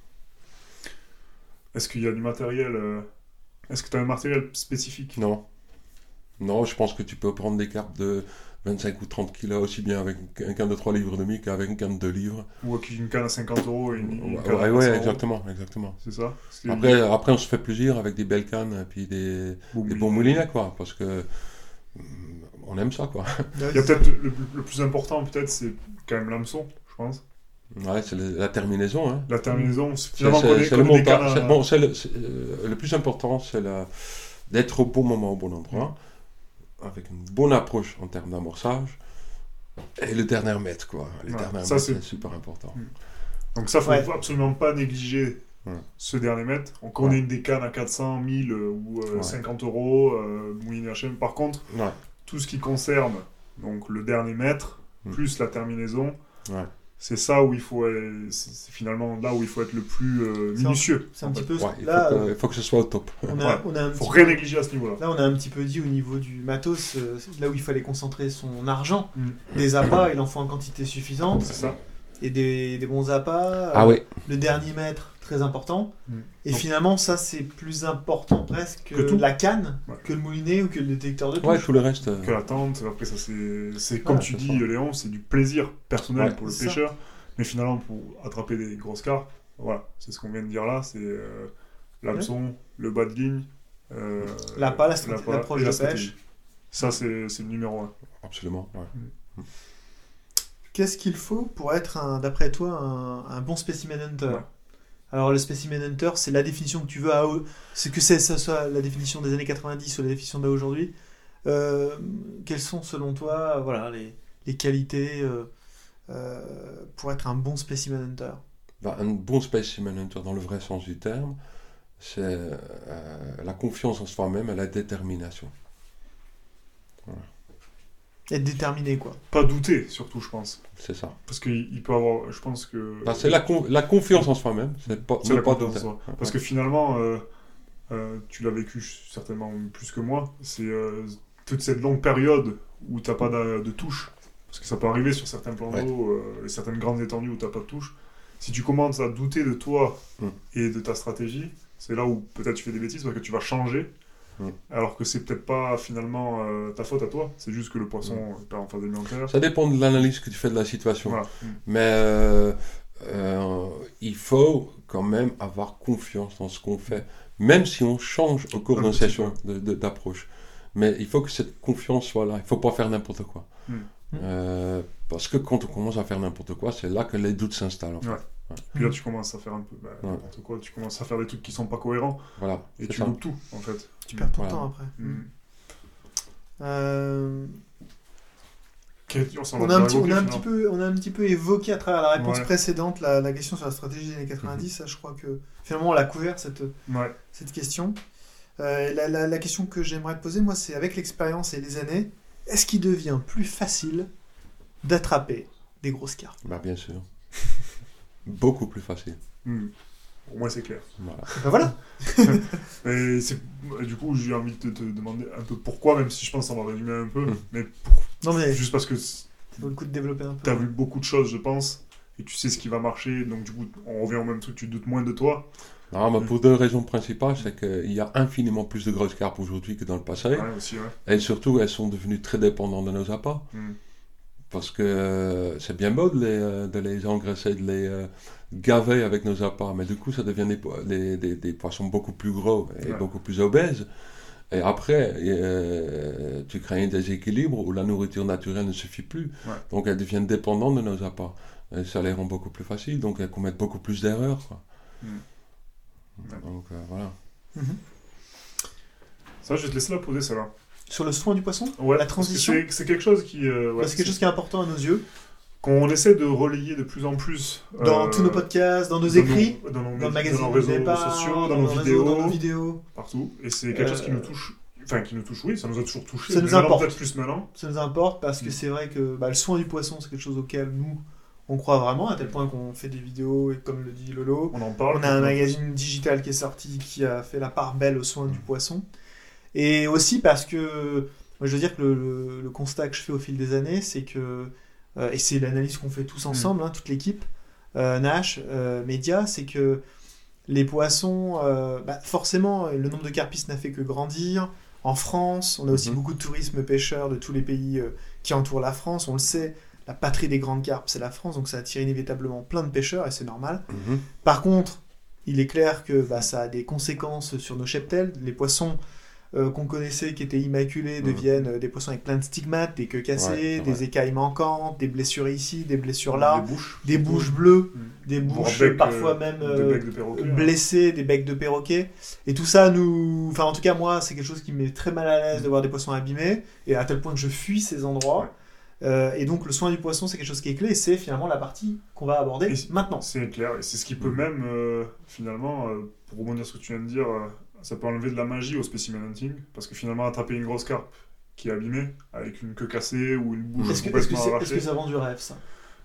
Est-ce qu'il y a du matériel euh... Est-ce que tu as un matériel spécifique? Non. Non, je pense que tu peux prendre des carpes de vingt-cinq ou trente kilos aussi bien avec un canne de trois livres et demi qu'avec une canne de deux livres. Ou avec une canne à cinquante euros et une, une ouais, canne ouais, à ouais, exactement, exactement. C'est ça. C'est après, une... après, on se fait plaisir avec des belles cannes et puis des, bon des bons moulinets, quoi, parce que on aime ça, quoi. Il y a peut-être le, le plus important, peut-être, c'est quand même l'hameçon, je pense. Ouais, c'est le, la terminaison. Hein. La terminaison, c'est, finalement, c'est, c'est, c'est le montage. À... C'est, bon, c'est le, c'est, euh, le plus important, c'est la, d'être au bon moment, au bon endroit, mmh. avec une bonne approche en termes d'amorçage. Et le dernier mètre, quoi. Le ouais, dernier ça, mètre, c'est... c'est super important. Donc ça, il ne faut ouais. absolument pas négliger ouais. ce dernier mètre. On connaît ouais. des cannes à quatre cents, mille euh, ou euh, ouais. cinquante euros, euh, moulinet H M. Par contre, ouais. tout ce qui concerne donc, le dernier mètre, mm. plus la terminaison, ouais. c'est ça où il faut aller, c'est, c'est finalement là où il faut être le plus euh, minutieux. C'est un, c'est un en petit fait. peu... Ouais, il, là, faut que, il faut que ce soit au top. On a, Ouais. on a un faut petit rien peu- négliger à ce niveau-là. Là, on a un petit peu dit au niveau du matos, euh, là où il fallait concentrer son argent. Mm. Des appâts, il en faut en quantité suffisante. C'est ça. Et des, des bons appâts. Ah euh, oui. Le dernier mètre, très important. Mm. Et Donc- finalement, ça, c'est plus important presque que, Que tout. la canne, Ouais. que le moulinet ou que le détecteur de touche. Ouais, tout le reste. euh, Que l'attente, après ça c'est, c'est comme Ouais, tu c'est dis ça. Léon, c'est du plaisir personnel Ouais, pour le c'est pêcheur, mais finalement pour attraper des grosses carpes, voilà, c'est ce qu'on vient de dire là, c'est euh, l'hameçon, le bas de ligne, euh, L'appât, la strat- l'appât l'approche et la de stratégie. pêche. Ça c'est, c'est le numéro un. Absolument. Ouais. Qu'est-ce qu'il faut pour être, un, d'après toi, un, un bon specimen hunter? Ouais. Alors, le specimen hunter, c'est la définition que tu veux à eux. C'est que c'est, ça soit la définition des années quatre-vingt-dix ou la définition d'aujourd'hui. Euh, quelles sont, selon toi, voilà, les, les qualités euh, euh, pour être un bon specimen hunter? Ben, un bon specimen hunter dans le vrai sens du terme, c'est euh, la confiance en soi-même et la détermination. Être déterminé, quoi. Pas douter surtout je pense, C'est ça. parce qu'il il peut avoir, je pense que... Ben, c'est la, con- la confiance en soi-même, c'est pas, C'est ne la pas confiance en douter. soi. Ouais. Parce que finalement, euh, euh, tu l'as vécu certainement plus que moi, c'est euh, toute cette longue période où tu n'as pas de, de touche. Parce que ça peut arriver sur certains plans Ouais. d'eau euh, et certaines grandes étendues où tu n'as pas de touche. Si tu commences à douter de toi Mm. et de ta stratégie, c'est là où peut-être tu fais des bêtises parce que tu vas changer. Mm. Alors que c'est peut-être pas finalement euh, ta faute à toi, c'est juste que le poisson Mm. est pas en phase alimentaire. Ça dépend de l'analyse que tu fais de la situation. Voilà. Mm. Mais euh, euh, il faut quand même avoir confiance dans ce qu'on fait, même si on change au cours Un d'une petit session de- de- d'approche. Mais il faut que cette confiance soit là. Il ne faut pas faire n'importe quoi. Mm. Euh, parce que quand on commence à faire n'importe quoi, c'est là que les doutes s'installent. En fait. Ouais. Puis là, tu commences à faire un peu bah, Ouais. n'importe quoi, tu commences à faire des trucs qui sont pas cohérents Voilà, et c'est tu ça. loupes tout en fait. Tu perds ton Voilà. temps après. Mm. Euh, Quel- On, s'en on, va a un déjà petit, on, a un évoquer, petit peu, on a un petit peu évoqué à travers la réponse Ouais. précédente la, la question sur la stratégie des années quatre-vingt-dix. Ça, je crois que finalement, on l'a couvert cette, finalement. Ouais. cette question. Euh, la, la- la question que j'aimerais te poser, moi, c'est avec l'expérience et les années, est-ce qu'il devient plus facile d'attraper des grosses cartes? Bah, bien sûr. Beaucoup plus facile. Mm. Pour moi, c'est clair. Voilà. Ben voilà. Et c'est... Du coup, j'ai envie de te, te demander un peu pourquoi, même si je pense qu'on va résumer un peu, Mm. mais pour... Non, mais juste parce que ça vaut le coup de développer un peu. tu as vu beaucoup de choses, je pense, et tu sais ce qui va marcher, donc du coup, on revient au même truc, tu doutes moins de toi. Non, mais pour deux raisons principales, c'est qu'il y a infiniment plus de grosses carpes aujourd'hui que dans le passé. Ouais, aussi, ouais. Et surtout, elles sont devenues très dépendantes de nos appâts. Mm. Parce que euh, c'est bien beau de les, euh, de les engraisser, de les euh, gaver avec nos appâts, mais du coup, ça devient des, po- des, des, des poissons beaucoup plus gros et Ouais. beaucoup plus obèses. Et après, euh, tu crées un déséquilibre où la nourriture naturelle ne suffit plus. Ouais. Donc, elles deviennent dépendantes de nos appâts. Et ça les rend beaucoup plus faciles, donc elles commettent beaucoup plus d'erreurs. quoi. Mm. Ouais. Donc, euh, voilà. Mhm. Ça, je vais te laisser la poser, celle-là. Sur le soin du poisson, Ouais, la parce que transition, c'est, c'est quelque chose qui... euh, ouais, c'est quelque chose qui est important à nos yeux, qu'on essaie de relayer de plus en plus. dans euh, tous nos podcasts, dans nos dans écrits, nos- dans nos, dans le dans magazine nos de réseaux départ, sociaux, dans, dans nos, réseaux, vidéos, dans nos vidéos. partout. Et c'est quelque chose qui Euh, nous touche. Enfin, qui nous touche, oui, ça nous a toujours touché. Ça nous mais maintenant, importe. peut-être plus maintenant. Ça nous importe parce que Mm. c'est vrai que bah, le soin du poisson, c'est quelque chose auquel nous, on croit vraiment, à tel point qu'on fait des vidéos, et comme le dit Lolo, On en parle. on a un magazine digital qui est sorti qui a fait la part belle au soin du poisson. Et aussi parce que, moi, je veux dire que le, le- le constat que je fais au fil des années, c'est que, euh, et c'est l'analyse qu'on fait tous ensemble, hein, toute l'équipe, euh, Nash, euh, Média, c'est que les poissons, euh, bah, forcément, le nombre de carpistes n'a fait que grandir. En France, on a aussi Mhm. beaucoup de tourisme pêcheurs de tous les pays euh, qui entourent la France. On le sait, la patrie des grandes carpes, c'est la France, donc ça attire inévitablement plein de pêcheurs et c'est normal. Mhm. Par contre, il est clair que bah, ça a des conséquences sur nos cheptels. Les poissons euh, qu'on connaissait qui étaient immaculés Mhm. deviennent euh, des poissons avec plein de stigmates, des queues cassées, Ouais, c'est des vrai. écailles manquantes, des blessures ici, des blessures là, Des bouches. des bouches bleues, Mm. des Voire bouches bec, parfois euh, même des euh, becs de perroquet, hein. blessées, des becs de perroquet. Et tout ça nous... Enfin, en tout cas, moi, c'est quelque chose qui me met très mal à l'aise de voir des poissons abîmés, et à tel point que je fuis ces endroits. Ouais. Euh, et donc, le soin du poisson, c'est quelque chose qui est clé, et c'est finalement la partie qu'on va aborder Et- maintenant. C'est clair, et c'est ce qui peut Mm. même, euh, finalement, euh, pour rebondir sur ce que tu viens de dire, euh, ça peut enlever de la magie au specimen hunting, parce que finalement, attraper une grosse carpe qui est abîmée, avec une queue cassée ou une bouche Est-ce que, est-ce que complètement c'est- est-ce arrachée, que ça vend du rêve, ça?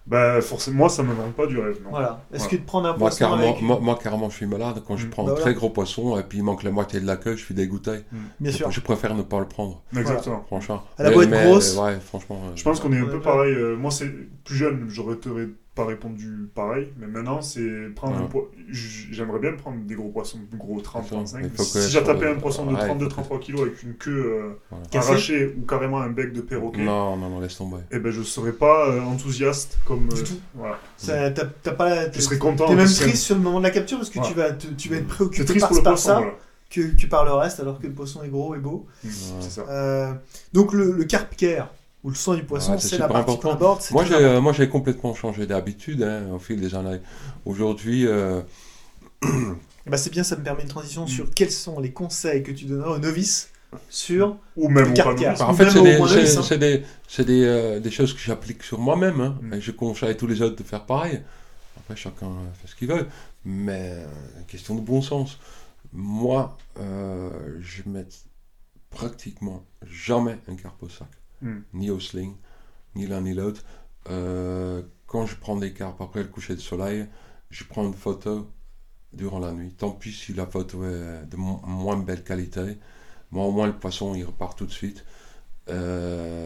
Bah, forcément, moi, ça me vend pas du rêve, non. Voilà. Est-ce Voilà. que de prendre un Moi poisson carrément, avec... moi, moi, carrément, je suis malade. Quand je Mm. prends Bah un voilà. très gros poisson et puis il manque la moitié de la queue, je suis dégoûté. Bien sûr. Je préfère ne pas le prendre, Exactement. franchement. Elle a Mais- beau être mais, grosse. Ouais, franchement. euh, Je pense qu'on est un Ouais, peu ouais. pareil. euh, moi, c'est plus jeune, j'aurais t'aurais pas répondu pareil. Mais maintenant, c'est prendre Ouais. un poisson. J'aimerais bien prendre des gros poissons, gros trente, C'est ça. trente-cinq. Il Mais faut si que j'ai sur tapé le- un poisson de ouais, il trente-deux faut que- trente-trois kilos avec une queue euh, Voilà. Cassé. arrachée ou carrément un bec de perroquet, Non, non, non, laisse tomber. eh ben, je serais pas euh, enthousiaste comme. Du euh, tout. Voilà. Ça, t'as, t'as pas, Je t'es, serais content. t'es même parce que triste sur le moment de la capture parce que Ouais. tu, vas te- tu vas être C'est préoccupé triste par, pour le par poisson, ça voilà. que, que par le reste alors que le poisson est gros et beau. Mm, C'est ça. Euh, donc le, le carp care ou le sang du poisson, Ouais, c'est c'est la super partie important. qu'on aborde. C'est Moi, très j'ai, important. euh, moi, j'ai complètement changé d'habitude hein, au fil des années. Aujourd'hui, euh, Bah, c'est bien, ça me permet une transition Mm. sur quels sont les conseils que tu donneras aux novices sur Ou même Le au carp panneau. care. bah, en Ou fait, même c'est au des, moins c'est- novice, hein. c'est des, c'est des, euh, des choses que j'applique sur moi-même. Hein, Mm. et je conseille tous les autres de faire pareil. Après, chacun fait ce qu'il veut. Mais euh, question de bon sens. Moi, euh, je mets pratiquement jamais un carpe au sac. Mm. Ni au sling, ni l'un ni l'autre. Euh, quand je prends des carpes après le coucher de soleil, je prends une photo durant la nuit. Tant pis si la photo est de mo- moins belle qualité. Moi, au moins, le poisson, il repart tout de suite. Euh,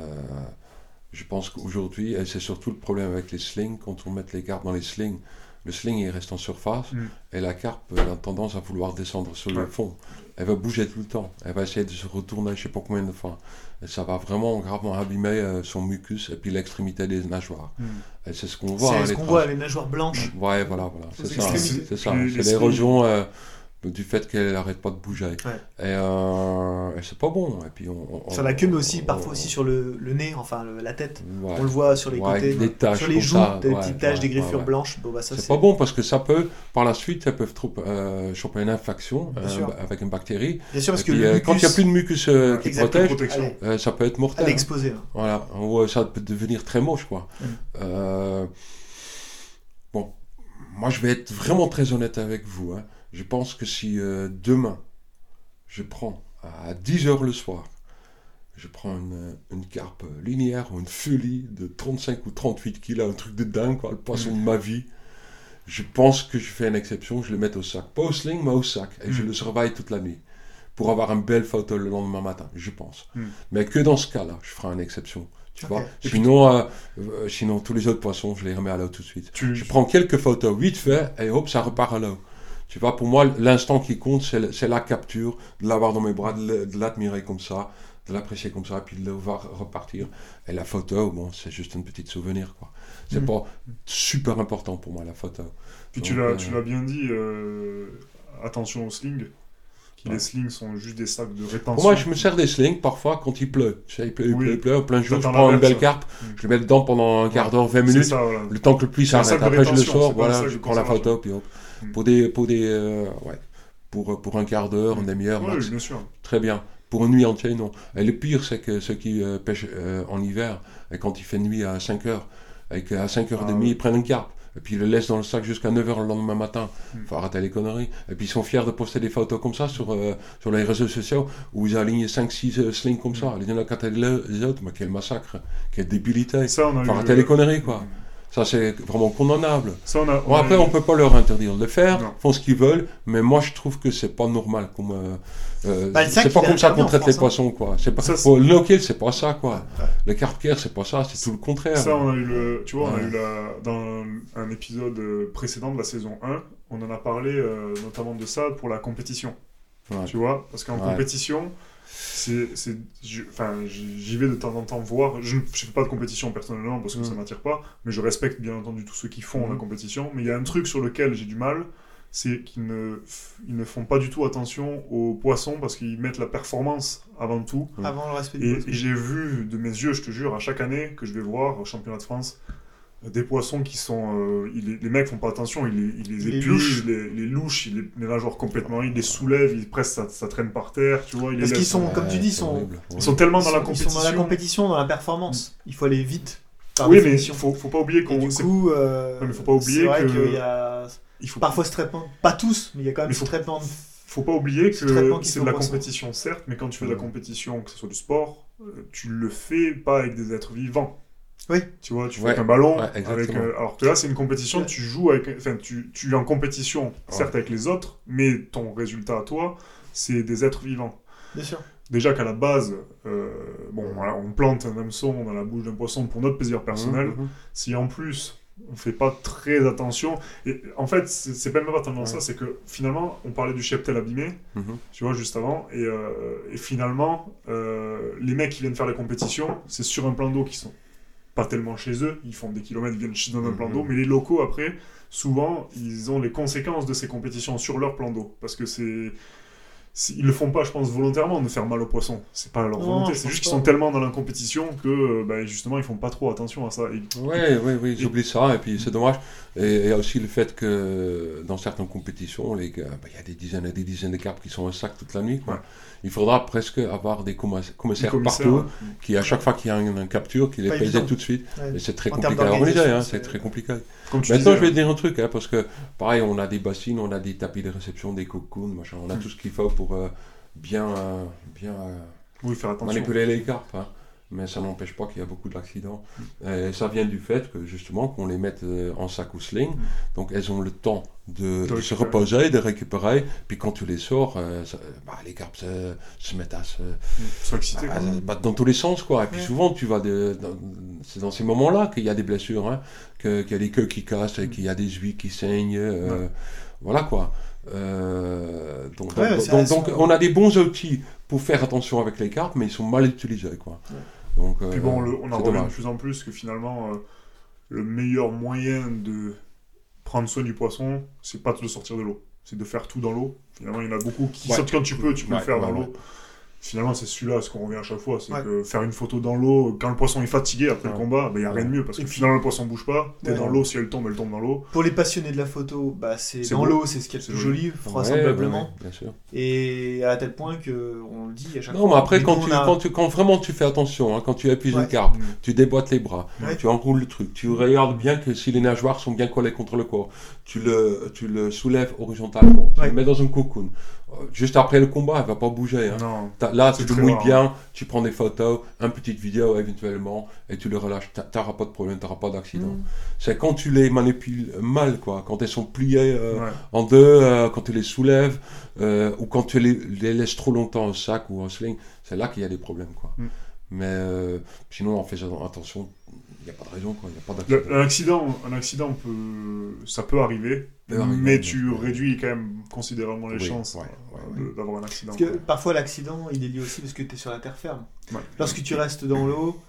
je pense qu'aujourd'hui, et c'est surtout le problème avec les slings, quand on met les carpes dans les slings, le sling, il reste en surface, Mm. et la carpe, elle a tendance à vouloir descendre sur le Ouais. fond. Elle va bouger tout le temps. Elle va essayer de se retourner, je sais pas combien de fois. Et ça va vraiment gravement abîmer euh, son mucus et puis l'extrémité des nageoires. Mm. Et c'est ce qu'on voit. c'est hein, ce les qu'on traces. voit, les nageoires blanches. Ouais, voilà, voilà. Aux C'est ça. extrémités. C'est ça. Les- C'est les l'érosion euh, du fait qu'elle n'arrête pas de bouger. Ouais. Et, euh, et c'est pas bon. Et puis on, on- Sur la queue, mais aussi on- parfois on- aussi sur le, le nez, enfin le- la tête. Ouais. On le voit sur les Ouais, côtés, des taches sur les comme joues, ça, des ouais, petites taches, ouais, des griffures ouais. blanches. Bon, bah, ça, C'est pas bon parce que ça peut, par la suite, elles peuvent trop, euh, choper une infection Bien euh, sûr. avec une bactérie. Bien sûr, parce Et que puis, le euh, quand il n'y a mucus, plus de mucus euh, qui Exactement. protège, Protection. allez, euh, ça peut être elle mortel. est hein. exposée. hein. Voilà, ou, euh, ça peut devenir très moche, quoi. Mm. Euh, bon, moi je vais être vraiment très honnête avec vous. Hein. Je pense que si euh, demain, je prends à dix heures le soir, je prends une, une carpe linéaire ou une fulie de trente-cinq ou trente-huit kilos, un truc de dingue, quoi, le poisson Mm. de ma vie, je pense que je fais une exception, je le mets au sac. Pas au sling, mais au sac. Et Mm. je le surveille toute la nuit. Pour avoir une belle photo le lendemain matin, je pense. Mm. Mais que dans ce cas-là, je ferai une exception. Tu Ok. vois. Et puis- Sinon, euh, euh, sinon, tous les autres poissons, je les remets à l'eau tout de suite. Tu, Je prends quelques photos vite fait et hop, ça repart à l'eau. Tu vois, pour moi, l'instant qui compte, c'est le- c'est la capture, de l'avoir dans mes bras, de le- de l'admirer comme ça, de l'apprécier comme ça, puis de le voir repartir. Et la photo, bon, c'est juste un petit souvenir, quoi. C'est Mm. pas super important pour moi, la photo. Puis tu Donc, l'as, euh, tu l'as bien dit, euh, attention aux slings. Qui Ouais. Les slings sont juste des sacs de rétention. Pour moi, je me sers des slings parfois quand il pleut. Tu sais, il pleut, il Oui. pleut, il pleut, en plein jour, je T'attends prends la une belle verse. carpe, Mm. je le mets dedans pendant un quart d'heure, vingt C'est minutes, ça, voilà. le temps que le pluie C'est un s'arrête. sac de Après, je le rétention, sors, c'est pas un voilà, sac je de prends la conservation. photo, puis hop. Mm. Pour des, pour des, euh, ouais, pour, pour un quart d'heure, une demi-heure, Ouais, max. bien sûr. Très bien. Pour une nuit entière, non. Et le pire, c'est que ceux qui euh, pêchent euh, en hiver, et quand il fait nuit à cinq heures, et qu'à cinq heures Ah trente, ouais. ils prennent une carpe, et puis ils le laissent dans le sac jusqu'à neuf heures le lendemain matin. Mm. Faut arrêter les conneries. Et puis ils sont fiers de poster des photos comme ça sur, euh, sur les réseaux sociaux, où ils alignent cinq six euh, slings comme ça. Les uns à côté des autres, mais quel massacre, quelle débilité. Ça, on a Faut eu arrêter le- les conneries, quoi. Ça, c'est vraiment condamnable. Ça, on a, Bon, on a après, eu- on peut pas leur interdire de le faire, Non. font ce qu'ils veulent, mais moi, je trouve que c'est pas normal. Comme, euh, euh, Bah, le sac, c'est pas il est comme ça interdit qu'on en traite les France, hein. poissons, quoi. C'est pas, Ça, c'est- pour le local, c'est pas ça, quoi. Ouais. Le carpe care, c'est pas ça, c'est tout le contraire. Ça, on a eu le. Tu vois, on a Ouais. eu la. Dans un épisode euh, précédent de la saison un, on en a parlé euh, notamment de ça pour la compétition. Ouais. Tu vois, parce qu'en Ouais. compétition, c'est. c'est- je- Enfin, j'y j'y vais de temps en temps voir. Je ne je fais pas de compétition personnellement parce que Mm. ça m'attire pas, mais je respecte bien entendu tous ceux qui font Mm. la compétition. Mais il y a un truc sur lequel j'ai du mal, c'est qu'ils ne, f- ils ne font pas du tout attention aux poissons parce qu'ils mettent la performance avant tout. Avant le respect du Et, poisson. et j'ai vu de mes yeux, je te jure, à chaque année que je vais voir au championnat de France, euh, des poissons qui sont. euh, ils- les, les mecs font pas attention, ils les, ils les Les épluchent, louches. les, les louches, ils les, les nageoires complètement, ils les soulèvent, ils, presque ça, ça traîne par terre, tu vois. Ils Parce les qu'ils laissent- sont, comme tu dis, c'est sont- horrible, ils ouais. sont tellement Ils dans la sont- ils compétition. sont dans la compétition, dans la performance. Il faut aller vite. Par Oui, mais il définition. faut, faut pas oublier Et qu'on. du c'est- coup, euh, Ouais, mais faut pas oublier c'est vrai que- qu'il y a il faut, parfois ce traitement, pas tous, mais il y a quand même Mais ce faut- traitement. faut pas oublier ce traitement que qui c'est fait de la au poisson. compétition, certes, mais quand tu fais de la Mm. compétition, que ce soit du sport, euh, tu le fais pas avec des êtres vivants. Oui. Tu vois, tu fais Ouais. avec un ballon. Ouais, avec, exactement. euh, alors que là, c'est une compétition, Ouais. tu joues avec. Enfin, tu, tu es en compétition, certes avec les autres, mais ton résultat à toi, c'est des êtres vivants. Bien sûr. Déjà qu'à la base, euh, bon, voilà, on plante un hameçon dans la bouche d'un poisson pour notre plaisir personnel. Mhm. Si en plus on fait pas très attention, et en fait c'est, c'est pas même pas tellement Ouais. ça, c'est que finalement on parlait du cheptel abîmé, Mhm. tu vois, juste avant, et, euh, et finalement euh, les mecs qui viennent faire les compétitions, c'est sur un plan d'eau qui sont pas tellement chez eux, ils font des kilomètres, ils viennent ch- dans un plan Mhm. d'eau, mais les locaux après, souvent ils ont les conséquences de ces compétitions sur leur plan d'eau, parce que c'est c'est- ils le font pas, je pense, volontairement de faire mal aux poissons. C'est pas leur Non, volonté, je c'est pense juste qu'ils pas. sont tellement dans la compétition que euh, bah, justement ils font pas trop attention à ça. Et- Oui, oui, oui, j'oublie ça, et puis c'est dommage. Et il y a aussi le fait que dans certaines compétitions, les gars, bah, il y a des dizaines et des dizaines de carpes qui sont au sac toute la nuit, quoi. Ouais. Il faudra presque avoir des commissaires, commissaires Les commissaires, partout, ouais. qui à chaque fois qu'il y a une, une capture, qui les Pas pèsent évident. tout de suite. Ouais. Et c'est très En termes compliqué à organiser, hein, d'organisation, c'est c'est- très compliqué. Comme tu Maintenant, disais, je vais te dire un truc, hein, parce que pareil, on a des bassines, on a des tapis de réception, des cocoons, machin, on a Mm. tout ce qu'il faut pour euh, bien, euh, bien euh, oui, faire attention. manipuler les carpes, hein. Mais ça n'empêche pas qu'il y a beaucoup d'accidents. Et ça vient du fait que justement qu'on les mette euh, en sac ou sling, donc elles ont le temps de, De de se récupérer. reposer, de récupérer, puis quand tu les sors, euh, ça- bah, les carpes se, se mettent à se, Sois excité. à quoi. se battre dans tous les sens, quoi. Et puis Ouais. souvent, tu vas de, dans- c'est dans ces moments-là qu'il y a des blessures, hein, que- qu'il y a des queues qui cassent, et qu'il y a des huiles qui saignent, euh, Ouais. voilà quoi. Euh, donc, Ouais, donc, c'est- donc- elles donc, sont- on a des bons outils pour faire attention avec les carpes, mais ils sont mal utilisés, quoi. Ouais. Donc, Puis euh, bon, le- on en c'est revient de dommage. plus en plus que finalement, euh, le meilleur moyen de prendre soin du poisson, c'est pas de le sortir de l'eau, c'est de faire tout dans l'eau. Finalement, il y en a beaucoup qui Ouais. sortent quand tu peux, tu peux Ouais, le faire ouais, dans ouais. l'eau. Finalement, c'est celui-là, ce qu'on revient à chaque fois, c'est Ouais. que faire une photo dans l'eau, quand le poisson est fatigué après Ouais. le combat, il n'y a rien de mieux, parce Et que puis- finalement, le poisson bouge pas, t'es Ouais. dans l'eau, si elle tombe, elle tombe dans l'eau. Pour les passionnés de la photo, bah, c'est C'est dans beau. l'eau, c'est ce qui est le C'est plus joli. joli, Ouais, vraisemblablement. ouais, bien sûr. Et à tel point que on le dit à chaque Non, fois. mais après, Mais quand, nous, tu, on a- quand, tu, quand vraiment tu fais attention, hein, quand tu appuies Ouais. une carpe, Mm. tu déboîtes les bras, Ouais. tu enroules le truc, tu regardes bien que si les nageoires sont bien collées contre le corps, tu le, tu le soulèves horizontalement, tu Ouais. le mets dans un cocoon. Euh, Juste après le combat, elle va pas bouger. Hein. Non. T'as- Là, C'est tu le très mouilles rare, bien, tu prends des photos, une petite vidéo éventuellement, et tu le relâches. T'a- T'auras pas de problème, t'auras pas d'accident. Mm. C'est quand tu les manipules mal, quoi, quand elles sont pliées euh, Ouais. en deux, euh, quand tu les soulèves, euh, ou quand tu les, les laisses trop longtemps au sac ou en sling, c'est là qu'il y a des problèmes, quoi. Mm. Mais euh, sinon, en faisant attention, il n'y a pas de raison, quoi. Il n'y a pas Le- d'accident. un accident, un accident peut, ça peut arriver, Peut arriver, mais bien tu sûr. réduis quand même considérablement les Oui, chances ouais, euh, ouais, de- d'avoir un accident. Parce que parfois l'accident, il est lié aussi parce que tu es sur la terre ferme. Ouais. Lorsque tu restes dans l'eau,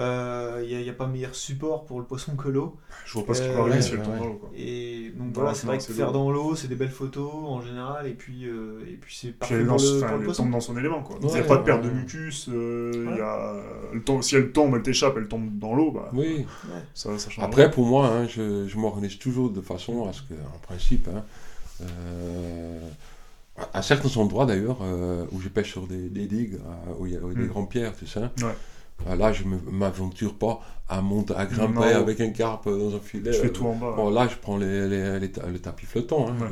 il n'y a, a pas meilleur support pour le poisson que l'eau. Je vois pas ce qui Euh, peut arriver ouais, si elle ouais, tombe ouais. dans l'eau. quoi. Et donc Non, voilà, c'est non, vrai que c'est faire l'eau. dans l'eau, c'est des belles photos en général, et puis, euh, et puis c'est Puis parfait elle, est pour dans, le, enfin, pour le elle poisson. tombe dans son élément. Quoi. Il n'y a Ouais, pas de perte ouais. de mucus. euh, il Ouais. y a, elle tombe- si elle tombe, elle t'échappe, elle tombe dans l'eau. Bah, Oui. ça, ça change. Après, pour moi, hein, je, je m'organise toujours de façon à ce que, en principe, hein, euh, à, à certains endroits d'ailleurs, euh, où je pêche sur des, des digues, euh, où il y a où il y a des Mm. grandes pierres, tu sais. Ouais. Euh, Là, je ne m'aventure pas à monter, à grimper Non. avec un carpe dans un filet. Tu fais Euh, tout en bas. Bon, là, je prends les, les, les ta- le tapis flottant. Hein. Ouais.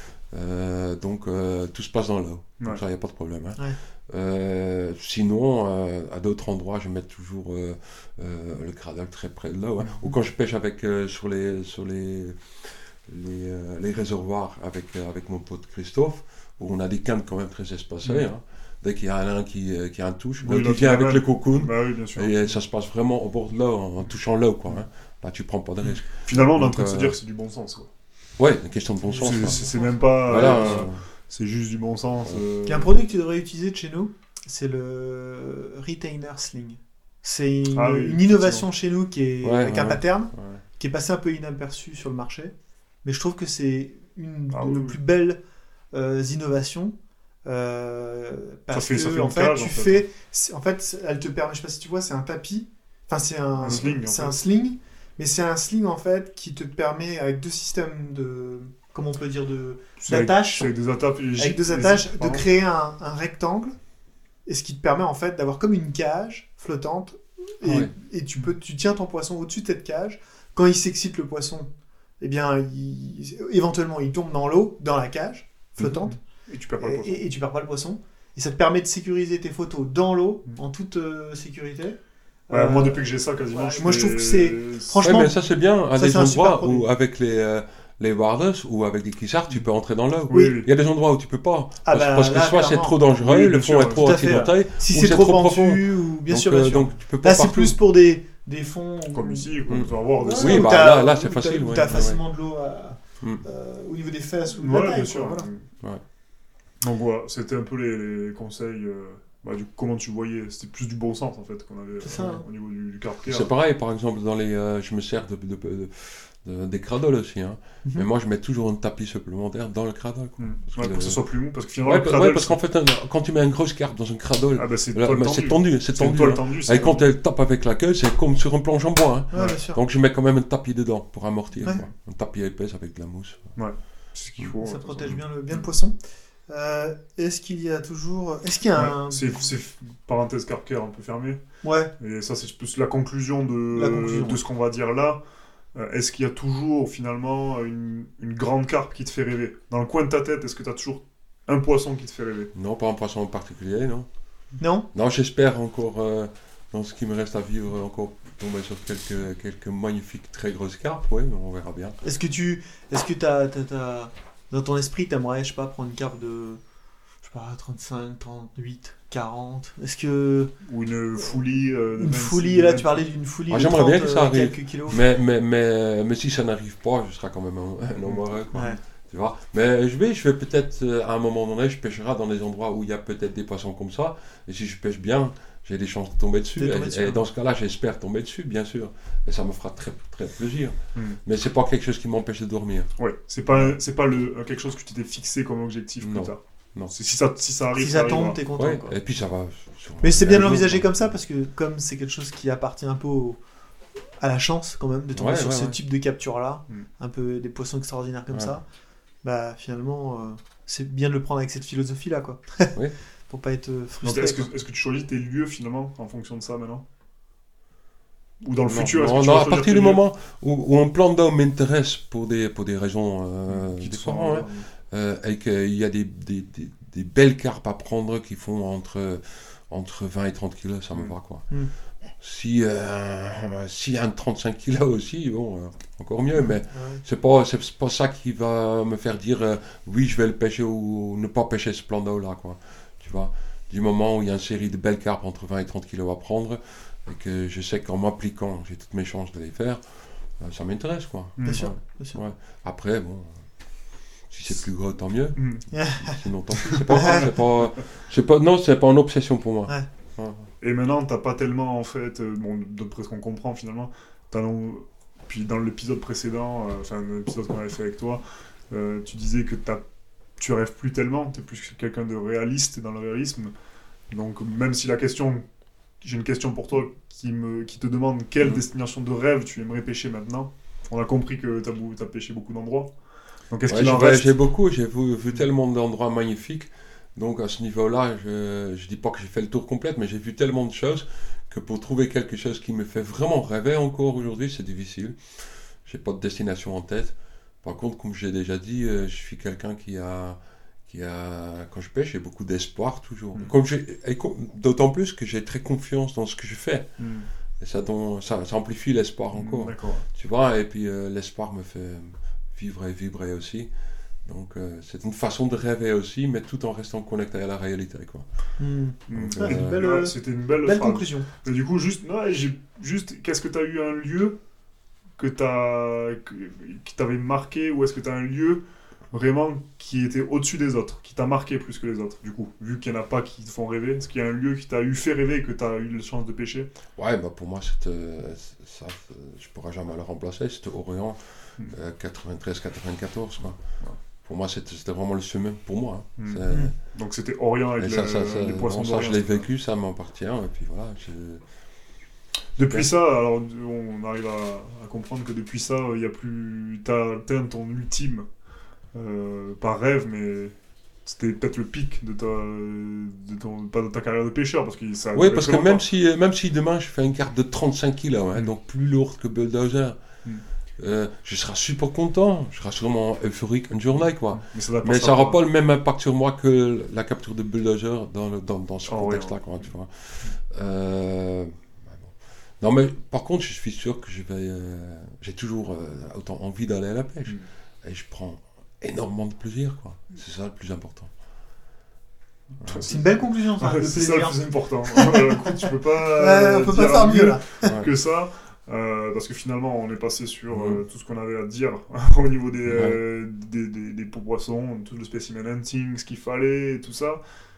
Euh, donc, euh, tout se passe dans l'eau. Donc, Ouais. ça, il n'y a pas de problème. Hein. Ouais. Euh, sinon, euh, à d'autres endroits, je mets toujours euh, euh, le cradle très près de l'eau. Hein. Ou quand je pêche avec, euh, sur, les, sur les, les, euh, les réservoirs avec, euh, avec mon pote Christophe, où on a des cannes quand même très espacées. Ouais. Hein. Dès qu'il y en a un qui, euh, qui a un touche, Oui, l'autre, l'autre, il vient il avec ramène. le cocoon. Bah oui, bien sûr. Et ça se passe vraiment au bord de l'eau, en, en touchant l'eau, quoi. Hein. Là, tu prends pas de risque. Finalement, on est en Donc, train de se euh, dire que c'est du bon sens. Quoi. Ouais, une question de bon sens. C'est- quoi. c'est c'est même pas. Voilà. euh, euh, c'est juste du bon sens. euh, Il y a un produit que tu devrais utiliser de chez nous, c'est le Retainer Sling. C'est une, Ah oui, une innovation chez nous qui est Ouais, avec un ouais. pattern, ouais. qui est passé un peu inaperçu sur le marché, mais je trouve que c'est une Ah de nos oui, plus oui. belles euh, innovations. euh, parce fait- ça que fait en une fait, cage, tu en fait. fais, c'est- en fait, elle te permet, je sais pas si tu vois, c'est un tapis, enfin c'est un, Un sling, en c'est fait. un sling, mais c'est un sling en fait qui te permet avec deux systèmes de, comment on peut dire, de c'est avec- d'attache. c'est avec des attaches. avec deux attaches, de créer un, un rectangle, et ce qui te permet en fait d'avoir comme une cage flottante, et, Ah ouais. et tu, peux, tu tiens ton poisson au-dessus de cette cage. Quand il s'excite le poisson, eh bien, il- éventuellement il tombe dans l'eau, dans la cage flottante, Et tu perds pas le et, poisson. et- et tu perds pas le poisson. Et ça te permet de sécuriser tes photos dans l'eau, Mhm. en toute euh, sécurité. Ouais, Euh, moi, depuis que j'ai ça, quasiment, ouais, je moi, je fais- trouve que c'est- franchement, Ouais, mais ça c'est bien à ça, des c'est un super endroits produit. où avec les, euh, les wireless ou avec des kissards, tu peux entrer dans l'eau. Oui, Oui. oui. Il y a des endroits où tu peux pas. Ah parce, bah, parce que là, soit c'est clairement. trop dangereux, Oui, le bien fond sûr, est trop tout à fait. accidenté, Si ou c'est c'est trop trop profond. pentu, ou bien donc, sûr, bien euh, sûr. donc tu peux pas Là, c'est partout. plus pour des, des fonds. Comme où- ici, comme Mm. on peut avoir des Ouais, Oui, où bah, t'as- là- là, c'est où t'as- facile, Où ouais, t'as ouais, facilement de l'eau à- Mm. euh, au niveau des fesses ou de Ouais, la taille. bien quoi, sûr. voilà. Ouais. Donc voilà, c'était un peu les, les conseils. euh, bah, du, comment tu voyais, c'était plus du bon sens en fait qu'on avait C'est ça, euh, hein. au niveau du, du carb care. C'est pareil, par exemple, dans les, euh, je me sers de, de- de- de- des cradles aussi. Hein. Mhm. Mais moi, je mets toujours un tapis supplémentaire dans le cradle. Quoi. Mm. Parce Ouais, que pour que le- ce soit plus mou, parce que finalement, Ouais, le pa- cradle, ouais, parce qu'en fait, un- quand tu mets une grosse carpe dans un cradle, ah, bah, c'est là, toile bah, tendue. c'est tendu, c'est C'est une tendu. toile hein. tendue. c'est- Et quand elle tape avec la queue, c'est comme sur un planche en bois. Hein. Ouais, bien sûr. Donc je mets quand même un tapis dedans pour amortir. Ouais. Quoi. Un tapis épais avec de la mousse. c'est ce qu'il faut. Ça de toute protège façon. bien le, bien le poisson. Euh, est-ce qu'il y a toujours. Est-ce qu'il y a un. Ouais, c'est, c'est parenthèse carb care un peu fermée. Ouais, Et ça, c'est plus la conclusion de, La conclusion, de ouais. ce qu'on va dire là. Euh, est-ce qu'il y a toujours finalement une, une grande carpe qui te fait rêver? Dans le coin de ta tête, est-ce que tu as toujours un poisson qui te fait rêver? Non, pas un poisson en particulier, non. non Non, j'espère encore, euh, dans ce qui me reste à vivre, encore tomber sur quelques, quelques magnifiques, très grosses carpes. Oui, on verra bien. Est-ce que tu. Est-ce que t'as, t'as, t'as- dans ton esprit, t'aimerais, je sais pas, prendre une carpe de. Je sais pas, trente-cinq, trente-huit, quarante? Est-ce que. Ou une foulie euh, de Une vingt-six, foulie, là, vingt- tu parlais d'une foulie Ah, de j'aimerais trente, bien que ça euh, arrive. quelques kilos. Mais, mais, mais, mais si ça n'arrive pas, je serai quand même un, un homme heureux, quoi. Ouais. Tu vois. Mais je vais, je vais peut-être, euh, à un moment donné, je pêcherai dans des endroits où il y a peut-être des poissons comme ça. Et si je pêche bien, j'ai des chances de tomber dessus. De tomber Et, dessus, et hein. dans ce cas-là, j'espère tomber dessus, bien sûr. Et ça me fera très, très plaisir. Hmm. Mais c'est pas quelque chose qui m'empêche de dormir. Ouais, c'est pas, c'est pas le, quelque chose que tu t'es fixé comme objectif Non. plus tard. Non. C'est, si, ça, si ça arrive, Si ça arrivera. tombe, t'es content. Ouais, quoi. et puis ça va. sur- Mais c'est bien de un jour, l'envisager quoi. comme ça parce que comme c'est quelque chose qui appartient un peu au- à la chance quand même de tomber Ouais, sur ouais, ce ouais. type de capture là, Mm. un peu des poissons extraordinaires comme Ouais. ça, bah finalement euh, c'est bien de le prendre avec cette philosophie là quoi. Oui. Pour pas être euh, Donc, frustré. est-ce, que, quoi. est-ce que tu choisis tes lieux finalement en fonction de ça maintenant? Ou dans le Non, futur, est-ce non, que tu non, vas à choisir partir tes du lieux moment où, où un plan d'eau m'intéresse pour des, pour des raisons euh, qui te différentes, sont- hein, euh, et qu'il y a des, des, des, des belles carpes à prendre qui font entre, entre vingt et trente kilos, ça me Mm. va quoi. Mm. Si, euh, s'il y a un trente-cinq kilos aussi, bon, euh, encore mieux, mais Ouais. c'est pas, c'est pas ça qui va me faire dire euh, oui, je vais le pêcher ou ne pas pêcher ce plan d'eau là, quoi. Tu vois, du moment où il y a une série de belles carpes entre vingt et trente kilos à prendre, et que je sais qu'en m'appliquant, j'ai toutes mes chances de les faire, euh, ça m'intéresse, quoi. Mm. Bien sûr, Ouais. bien sûr. Ouais. Après, bon, si c'est plus gros, tant mieux. Mm. Sinon, tant pis. C'est pas, c'est pas, c'est pas, non, c'est pas une obsession pour moi. Ouais. Ouais. Et maintenant, t'as pas tellement, en fait, euh, bon, d'après ce qu'on comprend finalement, t'as non- puis dans l'épisode précédent, euh, enfin l'épisode qu'on avait fait avec toi, euh, tu disais que t'as, tu rêves plus tellement, t'es plus quelqu'un de réaliste dans le réalisme. Donc même si la question, j'ai une question pour toi qui, me, qui te demande quelle Mhm. destination de rêve tu aimerais pêcher maintenant. On a compris que t'as, bou- t'as pêché beaucoup d'endroits. Donc est-ce Ouais, qu'il j'ai en reste? voyagé beaucoup, j'ai vu, vu tellement d'endroits magnifiques. Donc à ce niveau-là, je, je dis pas que j'ai fait le tour complet, mais j'ai vu tellement de choses que pour trouver quelque chose qui me fait vraiment rêver encore aujourd'hui, c'est difficile. J'ai pas de destination en tête. Par contre, comme j'ai déjà dit, euh, je suis quelqu'un qui a, qui a, quand je pêche, j'ai beaucoup d'espoir toujours. Mm. Comme j'ai, et com- d'autant plus que j'ai très confiance dans ce que je fais. Mm. Et ça, don- ça, ça amplifie l'espoir encore. D'accord. Tu vois, et puis euh, l'espoir me fait vivre et vibrer aussi. Donc euh, c'est une façon de rêver aussi, mais tout en restant connecté à la réalité, quoi. Hmm. Mm. Ouais, une belle, Ouais, c'était une belle, Belle phrase. conclusion. Mais du coup, juste, non, j'ai, juste, qu'est-ce que tu as eu un lieu que t'as, que, qui t'avait marqué, ou est-ce que tu as un lieu vraiment qui était au-dessus des autres, qui t'a marqué plus que les autres, du coup, vu qu'il n'y en a pas qui te font rêver, est-ce qu'il y a un lieu qui t'a eu fait rêver et que tu as eu la chance de pêcher? Ouais, bah pour moi, c'est, euh, c'est- ça, c'est- je pourrais jamais le remplacer. C'était Orient Mm. euh, quatre-vingt-treize quatre-vingt-quatorze, quoi. Ouais. Pour moi, c'était, c'était vraiment le sommet, pour moi. hein. Mm. C'est- Mm. Donc c'était Orient avec Et le- ça, ça, ça, les poissons bon, ça, d'Orient. je l'ai c'est ça. vécu, ça m'appartient. Et puis voilà, je- Depuis Ouais. ça, alors on arrive à, à comprendre que depuis ça, il y a plus, t'as atteint ton ultime, euh, pas rêve, mais c'était peut-être le pic de ta, de ton, pas de ta carrière de pêcheur, parce que ça. a Oui, duré parce très que même longtemps. si, euh, même si demain je fais une carte de trente-cinq kilos, hein, Mm. donc plus lourde que Bulldozer, Mm. euh, je serai super content, je serai sûrement euphorique une journée, quoi. Mais ça Mais ça n'aura pas le même impact sur moi que la capture de Bulldozer dans, le, dans, dans ce Oh, contexte-là, ouais, quoi, ouais. tu vois. Euh, bah bon. Non, mais par contre, je suis sûr que je vais. Euh, j'ai toujours euh, autant envie d'aller à la pêche. Mmh. Et je prends énormément de plaisir, quoi. C'est ça le plus important. Ouais, c'est une belle conclusion, ça. Ouais, le c'est plaisir. ça le plus important. euh, écoute, tu peux pas. Ouais, on peut pas faire mieux là. Que ça. Euh, parce que finalement, on est passé sur mmh. euh, tout ce qu'on avait à dire au niveau des, ouais. euh, des, des, des poissons, tout le specimen hunting, ce qu'il fallait, et tout ça.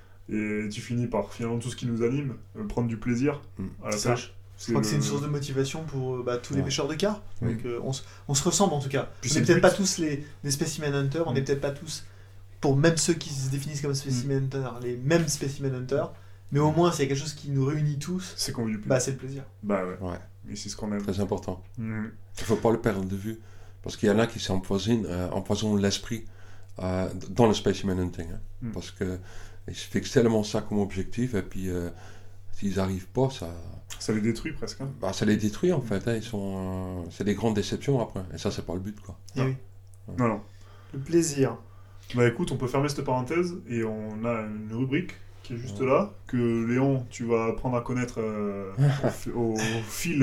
Et tu finis par finalement tout ce qui nous anime, euh, prendre du plaisir mmh. à la pêche. Je crois le... que c'est une source de motivation pour bah, tous ouais. les pêcheurs de carpe. Oui. Donc euh, on, s- on se ressemble en tout cas. Puis on n'est peut-être pas tous les, les specimen hunters, mmh. on n'est peut-être pas tous, pour même ceux qui se définissent comme specimen mmh. hunters, les mêmes specimen hunters. Mais au moins, s'il y a quelque chose qui nous réunit tous, c'est qu'on veut du plaisir. Bah, c'est le plaisir. Bah ouais. ouais. Et c'est ce qu'on aime. Très important. Mmh. Il ne faut pas le perdre de vue. Parce qu'il y en a qui s'empoisonnent euh, empoisonnent l'esprit euh, dans le specimen hunting. Hein. Mmh. Parce qu'ils se fixent tellement ça comme objectif, et puis euh, s'ils n'arrivent pas, ça... Ça les détruit presque. Hein. Bah, ça les détruit en fait. Hein. Ils sont, euh, c'est des grandes déceptions après. Et ça, c'est pas le but, quoi. Et oui. Ouais. Non, non. Le plaisir. Bah écoute, on peut fermer cette parenthèse et on a une rubrique qui est juste ouais. là, que Léon, tu vas apprendre à connaître euh, au, au fil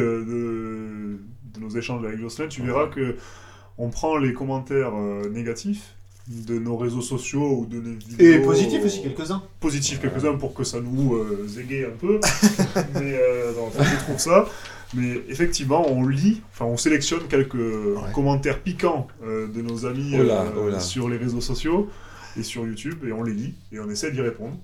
de, de nos échanges avec Jocelyn. Tu verras que on prend les commentaires euh, négatifs de nos réseaux sociaux ou de nos vidéos. Et positifs aussi, quelques-uns. Positifs, quelques-uns pour que ça nous euh, égaye un peu. Mais euh, non, enfin, je trouve ça. Mais effectivement, on lit, enfin on sélectionne quelques ouais. commentaires piquants euh, de nos amis oh là, euh, oh là. sur les réseaux sociaux et sur YouTube, et on les lit et on essaie d'y répondre.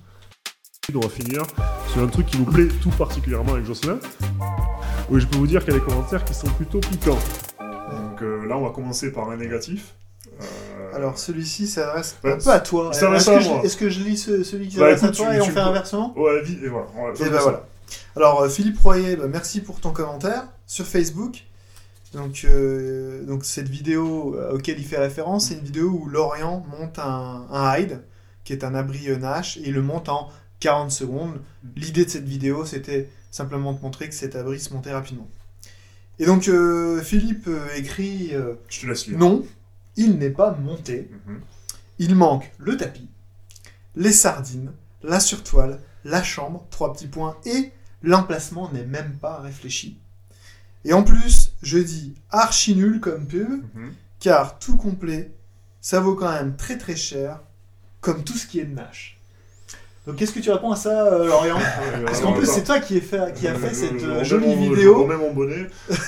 On va finir sur un truc qui nous plaît tout particulièrement avec Jocelyn. Oui, je peux vous dire qu'il y a des commentaires qui sont plutôt piquants. Donc euh, là, on va commencer par un négatif. Euh... Alors celui-ci s'adresse ouais, un peu à toi. Ça est-ce, à que moi. Je, est-ce que je lis ce, celui qui s'adresse bah, à toi tu, et tu on fait inversement ? Ouais, et voilà. Ouais, et bah, voilà. Alors euh, Philippe Royer, bah, merci pour ton commentaire sur Facebook. Donc, euh, donc cette vidéo euh, auquel il fait référence, c'est une vidéo où Lorient monte un, un hide, qui est un abri Nash, et il le monte en quarante secondes. L'idée de cette vidéo, c'était simplement de montrer que cet abri se montait rapidement. Et donc, euh, Philippe euh, écrit euh, Je te laisse lire. Non, il n'est pas monté. Mm-hmm. Il manque le tapis, les sardines, la surtoile, la chambre, trois petits points, et l'emplacement n'est même pas réfléchi. Et en plus, je dis archi nul comme pub, mm-hmm. car tout complet, ça vaut quand même très très cher, comme tout ce qui est de Nash. Donc qu'est-ce que tu réponds à ça, euh, Lorient ? Parce qu'en plus, c'est toi qui, est fait, qui a fait je, cette je, euh, je jolie mon, vidéo. Je remets mon bonnet.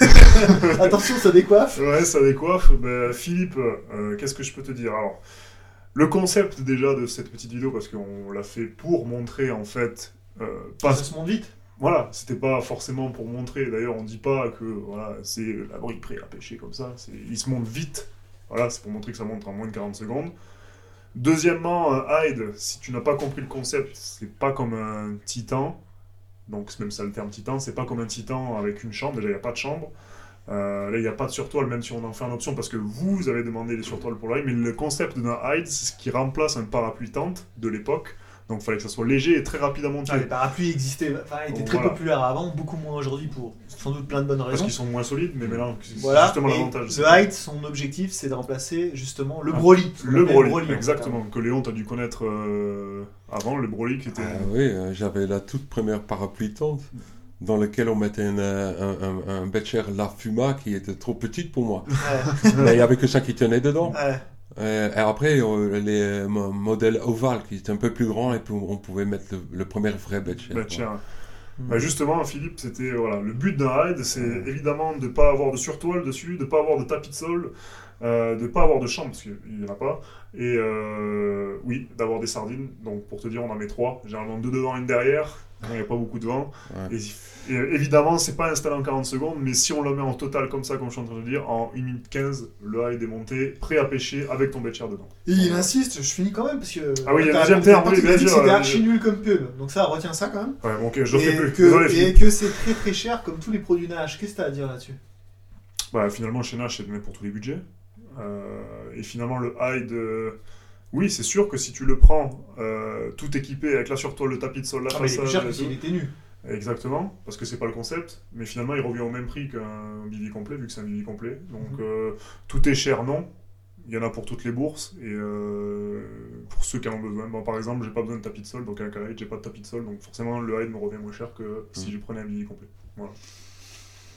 Attention, ça décoiffe. Ouais, ça décoiffe. Ben, Philippe, euh, qu'est-ce que je peux te dire ? Alors, le concept déjà de cette petite vidéo, parce qu'on l'a fait pour montrer en fait... Euh, pas... Ça se monte vite. Voilà, c'était pas forcément pour montrer. D'ailleurs, on dit pas que voilà, c'est l'abri prêt à pêcher comme ça. C'est... Il se monte vite. Voilà, c'est pour montrer que ça monte en moins de quarante secondes. Deuxièmement, un hide, si tu n'as pas compris le concept, c'est pas comme un titan. Donc, c'est même ça le terme titan, c'est pas comme un titan avec une chambre. Déjà, il n'y a pas de chambre. Euh, là, il n'y a pas de surtoile, même si on en fait en option, parce que vous avez demandé les surtoiles pour le hide. Mais le concept d'un hide, c'est ce qui remplace un parapluie tente de l'époque. Donc il fallait que ça soit léger et très rapide à monter. Ah, les parapluies existaient, enfin, étaient bon, très voilà. populaires avant, beaucoup moins aujourd'hui pour sans doute plein de bonnes raisons. Parce qu'ils sont moins solides, mais maintenant, c'est voilà. justement et l'avantage. The Hide, son objectif, c'est de remplacer justement le ah, Broly. Le Broly, Broly exactement. Que Léon, tu as dû connaître euh, avant, le Broly qui était... Ah oui, euh, j'avais la toute première parapluie tente dans laquelle on mettait un, un, un, un Becher La Fuma qui était trop petite pour moi. Ouais. Mais il n'y avait que ça qui tenait dedans. Ouais. Euh, et après, euh, les euh, modèles ovales qui étaient un peu plus grands et puis on pouvait mettre le, le premier vrai Becher. Becher. Mmh. Bah justement, Philippe, c'était voilà, le but d'un hide, c'est mmh. évidemment de ne pas avoir de surtoile dessus, de ne pas avoir de tapis de sol, euh, de ne pas avoir de chambre, parce qu'il n'y en a pas, et euh, oui, d'avoir des sardines. Donc pour te dire, on en met trois, généralement deux devant, une derrière, il n'y a pas beaucoup de vent. Ouais. Et, et évidemment, c'est pas installé en quarante secondes, mais si on le met en total comme ça, comme je suis en train de dire, en une minute quinze, le hide est monté, prêt à pêcher avec ton Becher dedans. Et il insiste, je finis quand même, parce que... Ah oui, il y a un deuxième terme, oui, bien sûr. C'était archi nul comme pub, donc ça, retiens ça quand même. Ouais, bon, ok, je le fais plus. Que, Désolé, et que c'est très très cher, comme tous les produits Nash. Qu'est-ce que t'as à dire là-dessus ? Bah, finalement, chez Nash, c'est donné pour tous les budgets. Euh, et finalement, le hide... Euh... Oui, c'est sûr que si tu le prends euh, tout équipé avec la surtoile, le tapis de sol, la ah, façade... mais il est plus cher que s'il était nu. Exactement, parce que c'est pas le concept, mais finalement il revient au même prix qu'un billet complet, vu que c'est un billet complet. Donc mmh. euh, tout est cher, non. Il y en a pour toutes les bourses, et euh, pour ceux qui en ont besoin. Bon, par exemple, j'ai pas besoin de tapis de sol, donc avec un hide, j'ai pas de tapis de sol, donc forcément le hide me revient moins cher que mmh. si je prenais un billet complet. Voilà.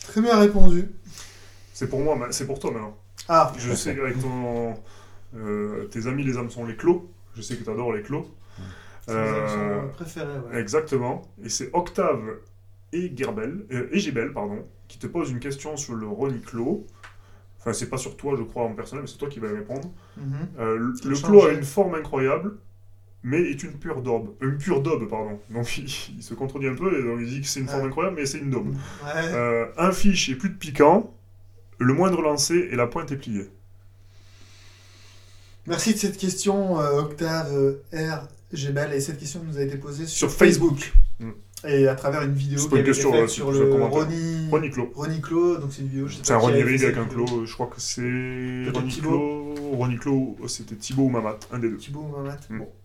Très bien répondu. C'est pour moi, mais c'est pour toi maintenant. Ah, Je sais qu'avec ton, euh, tes amis les hameçons, les clos, je sais que tu adores les clos. c'est mes Euh, hameçons préférés. Ouais. Exactement. Et c'est Octave et Gerbel, euh, et Gibel, pardon, qui te posent une question sur le Roniclo. Enfin, c'est pas sur toi, je crois, en personnel, mais c'est toi qui vas y répondre. Mhm. Euh, le Ça le a clos a changé. une forme incroyable, mais est une pure daube. Euh, Une pure daube, pardon. Donc il, il se contredit un peu, et donc il dit que c'est une forme Ouais. incroyable, mais c'est une daube. Ouais. Euh, un fiche et plus de piquant, le moindre lancé et la pointe est pliée. Merci de cette question, euh, Octave euh, R. Gebel. Et cette question nous a été posée sur, Sur Facebook. Et à travers une vidéo C'est qui pas une avait été question, faite ouais, sur c'est un le commentaire. Roni... Roniclo. Roniclo. Donc c'est une vidéo, je sais C'est pas un qui avait Ronny fait Rig cette avec un vidéo. clos, je crois que c'est Peut-être Roniclo. Roniclo, c'était Thibaut ou Mamat, un des deux. Thibaut ou Mamat. Mm. Bon.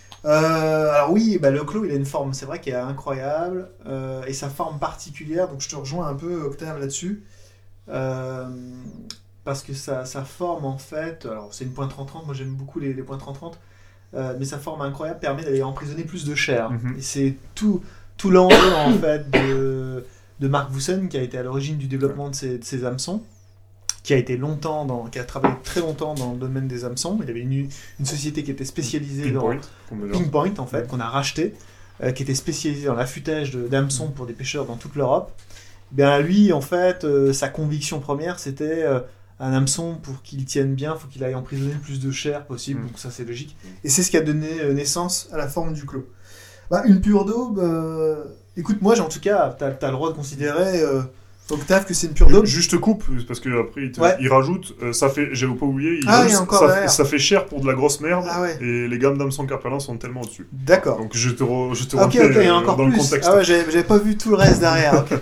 Euh, alors oui, bah, le clos, il a une forme, c'est vrai, qui est incroyable. Euh, et sa forme particulière, donc je te rejoins un peu, Octave, là-dessus. Euh, parce que sa, sa forme, en fait, alors c'est une pointe trente trente, moi j'aime beaucoup les, les pointes trente trente, euh, mais sa forme incroyable permet d'aller emprisonner plus de chair. Mhm. Et c'est tout, tout l'enjeu, en fait, de, de Mark Woossen, qui a été à l'origine du développement de ces, de ces hameçons, qui a été longtemps dans, qui a travaillé très longtemps dans le domaine des hameçons. Il y avait une, une société qui était spécialisée dans Pinpoint, comme on dit. Pinpoint, en fait, qu'on a racheté, euh, qui était spécialisé dans l'affûtage de- d'hameçons pour des pêcheurs dans toute l'Europe. Eh bien lui, en fait, euh, sa conviction première, c'était euh, un hameçon, pour qu'il tienne bien, il faut qu'il aille emprisonner le plus de chair possible, Mm. donc ça c'est logique. Et c'est ce qui a donné euh, naissance à la forme du clos. Bah, une pure daube, euh, écoute, moi j'ai- en tout cas, t'as as le droit de considérer, euh, Octave, que c'est une pure daube. Juste coupe, parce qu'après il, te- Ouais. il rajoute, euh, ça fait, j'avais pas oublié, il Ah, rajoute, il y a encore ça, derrière. ça fait cher pour de la grosse merde, Ah ouais. et les gammes d'hameçons Carpelin sont tellement au-dessus. D'accord. Donc je te, re, je te Ok, ok, remets, il y a euh, encore dans plus. le contexte. Ah ouais, j'avais j'avais pas vu tout le reste derrière. Ok.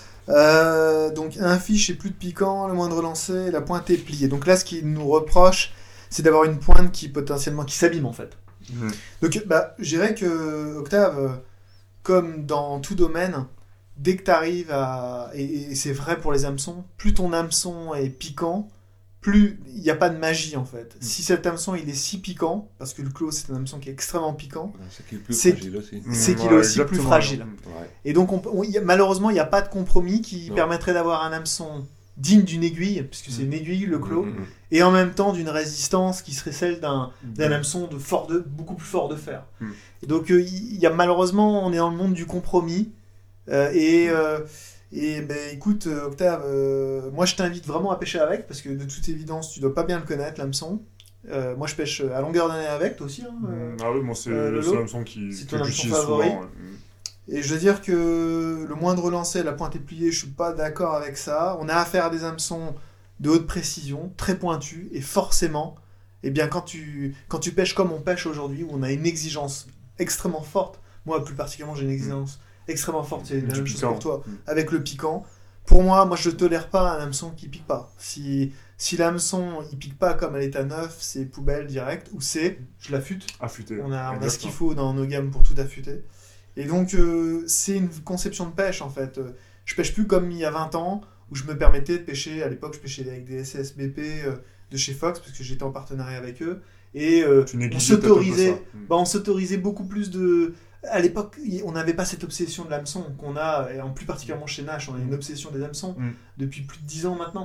Euh, donc un fiche et plus de piquant, le moindre lancé, la pointe est pliée. Donc là, ce qu'il nous reproche, c'est d'avoir une pointe qui potentiellement qui s'abîme en fait. Mhm. Donc bah, je dirais que Octave, euh, comme dans tout domaine, dès que tu arrives à, et, et c'est vrai pour les hameçons, plus ton hameçon est piquant, plus il n'y a pas de magie en fait. Si cet hameçon il est si piquant, parce que le clos c'est un hameçon qui est extrêmement piquant, C'est qu'il est plus C'est- fragile aussi. c'est Mm, qu'il ouais, est aussi plus exactement. fragile. Ouais. Et donc, on, on- y a- malheureusement, il n'y a pas de compromis qui Non. permettrait d'avoir un hameçon digne d'une aiguille, puisque c'est une aiguille, le clos, Mm, mm, mm. et en même temps d'une résistance qui serait celle d'un d'un Mhm. hameçon de fort de, beaucoup plus fort de fer. Mm. Et donc, euh, il y a malheureusement, on est dans le monde du compromis. Euh, et, euh, et ben, écoute, euh, Octave, euh, moi je t'invite vraiment à pêcher avec, parce que de toute évidence, tu dois pas bien le connaître, l'hameçon. Euh, moi je pêche à longueur d'année avec, toi aussi. Hein, euh, Mm, Ah oui, moi c'est euh, le Lolo, hameçon qui, c'est que ton hameçon j'utilise favori. souvent. ouais. Mm. Et je veux dire que le moindre lancer, la pointe est pliée, je suis pas d'accord avec ça. On a affaire à des hameçons de haute précision, très pointus, et forcément, eh bien, quand tu, quand tu pêches comme on pêche aujourd'hui, où on a une exigence extrêmement forte, moi plus particulièrement j'ai une exigence extrêmement forte, c'est la Du même chose piquant. pour toi, Mm. avec le piquant. Pour moi, moi je tolère pas un hameçon qui pique pas. Si, si l'hameçon il pique pas comme à l'état neuf, c'est poubelle direct, ou c'est je l'affûte. Affûté. On a, on a ce Exactement. qu'il faut dans nos gammes pour tout affûter. Et donc, euh, c'est une conception de pêche, en fait. Euh, Je pêche plus comme il y a vingt ans, où je me permettais de pêcher. À l'époque, je pêchais avec des S S B P euh, de chez Fox, parce que j'étais en partenariat avec eux. Et euh, Tu on négligeais peut-être un peu s'autorisait ça. Mm. bah, on s'autorisait beaucoup plus de... À l'époque, y- on n'avait pas cette obsession de l'hameçon qu'on a, et en plus particulièrement chez Nash, on a une obsession des hameçons Mm. depuis plus de dix ans maintenant.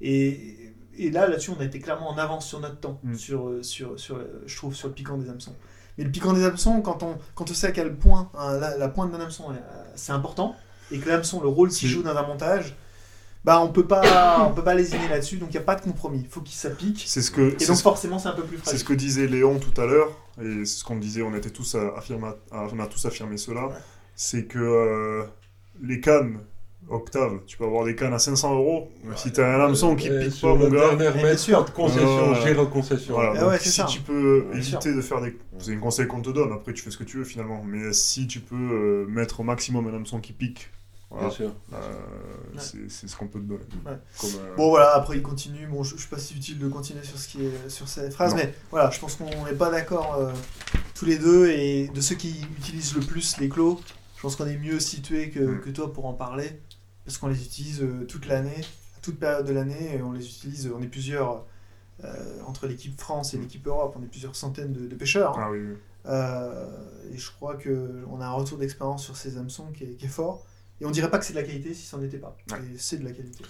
Et, et là, là-dessus, on a été clairement en avance sur notre temps, Mm. sur, euh, sur, sur, euh, je trouve, sur le piquant des hameçons. Mais le piquant des hameçons, quand on, quand on sait à quel point hein, la, la pointe d'un hameçon, euh, c'est important, et que l'hameçon, le rôle qu'il Si. joue dans un montage, bah on peut pas, on peut pas lésiner là-dessus, donc il n'y a pas de compromis. Il faut qu'il s'applique. C'est ce que. Et c'est donc ce- forcément, c'est un peu plus C'est fragile. ce que disait Léon tout à l'heure, et c'est ce qu'on disait, on était tous à affirmer, à- on a tous affirmé cela, Ouais. c'est que euh, les cannes, Octave, tu peux avoir des cannes à cinq cents euros, si t'as un hameçon qui Ouais, pique sur pas, mon le gars, dernier bien mètre, sûr. pas de concession, Ouais. zéro concession. voilà, Ah donc ouais, c'est si ça. tu peux Bien sûr. éviter de faire des... C'est un conseil qu'on te donne, après tu fais ce que tu veux finalement, mais si tu peux euh, mettre au maximum un hameçon qui pique, voilà, Bien sûr. euh, c'est c'est ce qu'on peut te donner. Ouais. Comme, euh, Bon voilà, après il continue, bon je, je suis pas si utile de continuer sur ce qui est sur cette phrase, Non. mais voilà, je pense qu'on n'est pas d'accord euh, tous les deux, et de ceux qui utilisent le plus les clos, je pense qu'on est mieux situé que, Mm. que toi pour en parler, parce qu'on les utilise euh, toute l'année, à toute période de l'année, et on les utilise, on est plusieurs, euh, entre l'équipe France et Mm. l'équipe Europe, on est plusieurs centaines de, de pêcheurs, hein. Ah oui, oui. Euh, et je crois qu'on a un retour d'expérience sur ces hameçons qui est, qui est fort. Et on dirait pas que c'est de la qualité si ça n'en était pas. Ouais. Et c'est de la qualité.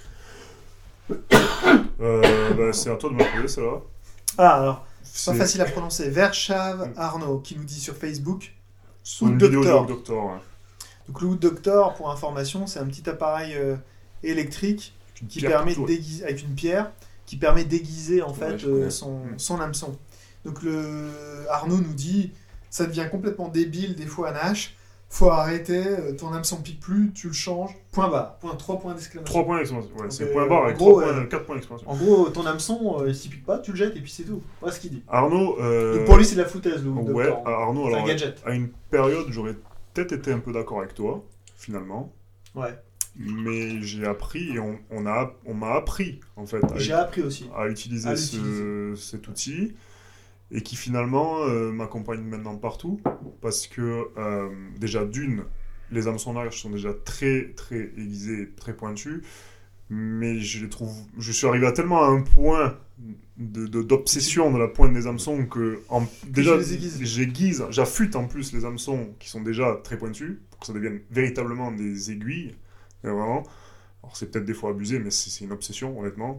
Euh, bah, c'est à toi de me poser, ça là. Ah, alors, c'est pas C'est facile à prononcer. Vershav Arnaud qui nous dit sur Facebook. sur une Wood vidéo de Doctor. Wood Doctor, ouais. Donc le Wood Doctor, pour information, c'est un petit appareil euh, électrique Une qui pierre permet de partout, déguiser, avec une pierre, qui permet d'aiguiser en Ouais, fait je euh, connais. son, Mm. son hameçon. Donc le Arnaud nous dit, ça devient complètement débile des fois à Nash. Faut arrêter, euh, ton hameçon pique plus, tu le changes. Point barre. Point trois points d'exclamation. trois points d'exclamation. Ouais, Donc, c'est euh, point barre en avec gros, trois euh, points, quatre points d'exclamation. En gros, ton hameçon, euh, s'il pique pas, tu le jettes et puis c'est tout. Voilà ce qu'il dit. Arnaud, euh, Donc pour lui, c'est de la foutaise, le Wood ouais, Doctor. Arnaud, C'est un alors, gadget. à une période, j'aurais peut-être été un peu d'accord avec toi, finalement. Ouais. Mais j'ai appris et on, on a, on m'a appris, en fait, à, J'ai appris aussi. à utiliser à ce- l'utiliser. cet outil et qui finalement euh, m'accompagne maintenant partout parce que euh, déjà d'une, les hameçonnages sont déjà très très aiguisés, très pointus, mais je les trouve, je suis arrivé à tellement à un point de, de- d'obsession de la pointe des hameçons que en, déjà tu les aiguises. j'aiguise, j'affûte en plus les hameçons qui sont déjà très pointus pour que ça devienne véritablement des aiguilles, mais vraiment. Alors c'est peut-être des fois abusé, mais c'est, c'est une obsession honnêtement.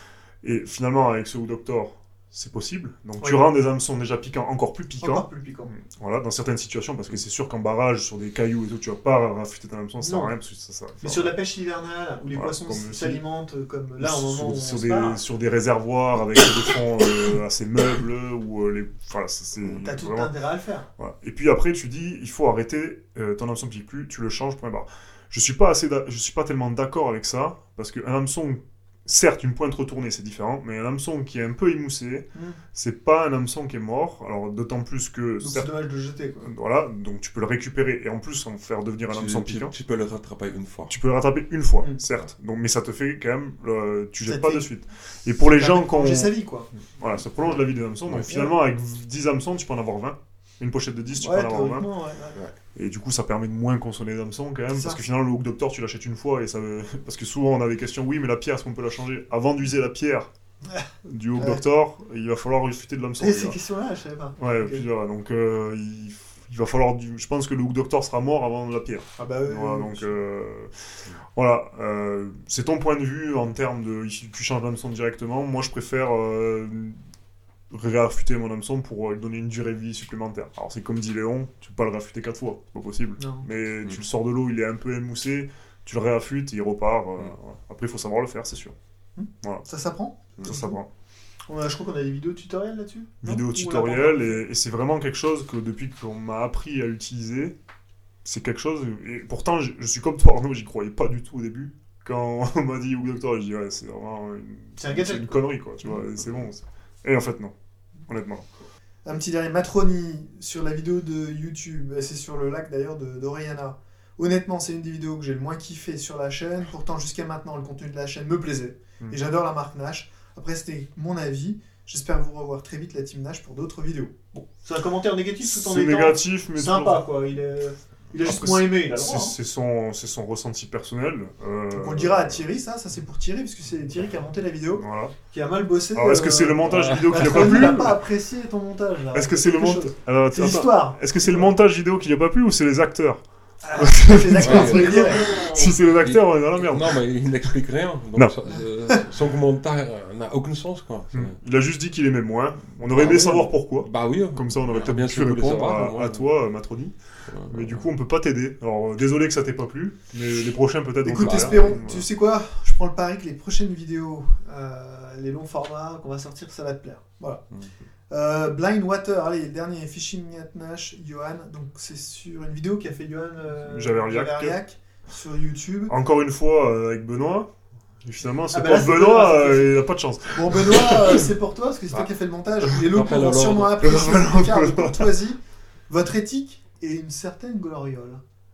Et finalement avec ce Wood Doctor, c'est possible. Donc tu Oui. rends des hameçons déjà piquants encore plus piquants. Encore plus piquant. Voilà, dans certaines situations, parce que c'est sûr qu'en barrage, sur des cailloux et tout, tu vas pas raffûter ton hameçon, ça sert Non. à rien, parce que ça, ça, Mais ça- sur de la pêche hivernale, où les Voilà, poissons comme s- aussi. s'alimentent comme là, au moment sur, où on sur se des, parle, sur des réservoirs avec des fonds euh, assez meubles, ou euh, les... Voilà, ça, c'est t'as tout vraiment- intérêt à le faire. voilà. Et puis après, tu dis, il faut arrêter, euh, ton hameçon pique plus, tu le changes, point barre. Je suis pas assez, d'a- je suis pas tellement d'accord avec ça, parce qu'un hameçon, certes, une pointe retournée, c'est différent, mais un hameçon qui est un peu émoussé, Mm. c'est pas un hameçon qui est mort, alors d'autant plus que... Donc certes, c'est dommage de le jeter, quoi. voilà, donc tu peux le récupérer et en plus en faire devenir un Tu, hameçon tu- piquant. tu peux le rattraper une fois. Tu peux le rattraper une fois, Mm. certes. Donc, mais ça te fait quand même, euh, tu Ça jettes te pas fait- de suite. Et pour les Ça gens permet de qui ont, prolonger sa vie, quoi. voilà, ça prolonge la vie des hameçons. Donc Ouais. finalement, avec dix hameçons, tu peux en avoir vingt. Une pochette de dix, tu Ouais, peux en avoir vingt. théoriquement, ouais, ouais. Et du coup, ça permet de moins consommer les hameçons quand même. C'est Parce ça. que finalement, le Wood Doctor, tu l'achètes une fois et ça veut- parce que souvent on a des questions. Oui, mais la pierre, est-ce qu'on peut la changer? Avant d'user la pierre du Wood Ouais. Doctor, il va falloir refuter de l'hameçon. Et les ces gars. questions-là, je savais pas. Ouais, Ok. plusieurs. Donc euh, il, il va falloir. Du... Je pense que le Wood Doctor sera mort avant la pierre. Ah bah, euh, Voilà, donc euh, voilà, euh, c'est ton point de vue en termes de si tu changes l'hameçon directement. Moi, je préfère euh, réaffûter mon hameçon pour lui donner une durée de vie supplémentaire. Alors, c'est comme dit Léon, tu peux pas le réaffûter quatre fois, c'est pas possible. non. Mais Mm. tu le sors de l'eau, il est un peu émoussé, tu le réaffûtes, il repart. euh, Mm. voilà. Après, il faut savoir le faire, c'est sûr. Ça s'apprend. Ça, ça prend. On a, je crois qu'on a des vidéos tutoriels là-dessus. non Vidéo Ou on l'a pas tutoriel, encore et, et c'est vraiment quelque chose que depuis qu'on m'a appris à utiliser, c'est quelque chose. Et pourtant, je, je suis comme toi, Arnaud, j'y croyais pas du tout au début. Quand on m'a dit Wood Doctor, j'ai dit ouais, c'est vraiment une, C'est un gadget, une quoi. connerie, quoi, tu vois, et c'est bon. c'est- Et en fait, non, honnêtement. Un petit dernier, Matroni, sur la vidéo de YouTube, et c'est sur le lac d'ailleurs de- d'Oriana. Honnêtement, c'est une des vidéos que j'ai le moins kiffé sur la chaîne. Pourtant, jusqu'à maintenant, le contenu de la chaîne me plaisait. Mm. Et j'adore la marque Nash. Après, c'était mon avis. J'espère vous revoir très vite, la team Nash, pour d'autres vidéos. Bon, c'est un commentaire négatif tout en C'est étant négatif, mais sympa, toujours- quoi. Il, est... il a juste Après, moins aimé, il a le C'est droit. hein. c'est son, c'est son ressenti personnel. euh, Donc on le dira à Thierry, ça, ça c'est pour Thierry, parce que c'est Thierry qui a monté la vidéo, Voilà. qui a mal bossé. Alors, est-ce que euh, c'est le montage vidéo qu'il a pas Matroni plu n'a pas apprécié ton montage, là. Est-ce que c'est le Quelque montage chose. Alors, C'est attends, l'histoire. est-ce que c'est le montage vidéo qui lui a pas plu ou c'est les acteurs? Ah, les acteurs, Ouais. faut les dire. Si c'est les acteurs, on est dans la merde. Non, mais il n'explique rien. Donc Non. ça- euh, son commentaire n'a aucun sens, quoi. C'est- Hmm. Il a juste dit qu'il aimait moins. On aurait Ah aimé oui. savoir pourquoi. Bah oui. Comme ça, on aurait Ah, peut-être bien pu sûr, vous voulez répondre savoir, à, moi, à toi, euh, Matroni. Euh, Mais du coup, on peut pas t'aider. Alors, euh, désolé que ça t'ait pas plu, mais les prochains peut-être. Écoute, vont te plaire. espérons. Voilà. Tu sais quoi? Je prends le pari que les prochaines vidéos, euh, les longs formats qu'on va sortir, ça va te plaire. Voilà. Mhm. Euh, Blind Water, allez, le dernier, Fishing at Nash, Johan. Donc c'est sur une vidéo qu'a fait Johan euh, Javerliac. Javerliac sur YouTube. Encore une fois, euh, avec Benoît. Et finalement, c'est Ah bah pas là, c'est Benoît, Benoît, euh, il a pas de chance. Bon Benoît, euh, c'est pour toi, parce que c'est toi Ah. qui as fait le montage. Les locaux Rappel à vont l'ordre. sûrement apprécier Rappel à ce quart de l'ordre. courtoisie, votre éthique et une certaine gloriole.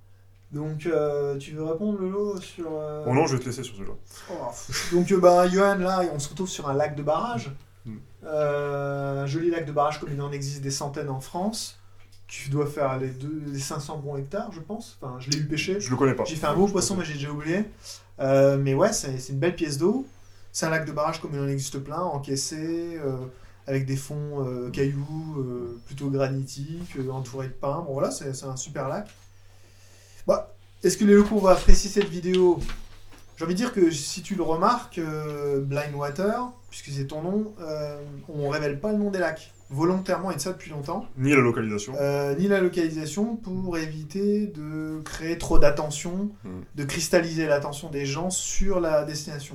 Donc euh, tu veux répondre Lolo sur... euh, Bon, non, je vais te laisser sur celui-là. Oh, donc, euh, bah, Johan, là, on se retrouve sur un lac de barrage. Mm. Euh, un joli lac de barrage, comme il en existe des centaines en France. Tu dois faire les, deux, les cinq cents bons hectares, je pense. Enfin, je l'ai eu pêché. Je le connais pas. J'ai fait un beau poisson, mais j'ai déjà oublié. Euh, mais ouais, c'est c'est une belle pièce d'eau. C'est un lac de barrage, comme il en existe plein, encaissé, euh, avec des fonds euh, cailloux, euh, plutôt granitiques, euh, entouré de pins. Bon, voilà, c'est c'est un super lac. Bah, est-ce que les locaux vont apprécier cette vidéo? J'ai envie de dire que si tu le remarques, euh, Blind Water, puisque c'est ton nom, euh, on révèle pas le nom des lacs. Volontairement, et de ça depuis longtemps. Ni la localisation. Euh, ni la localisation pour éviter de créer trop d'attention, Mm. de cristalliser l'attention des gens sur la destination.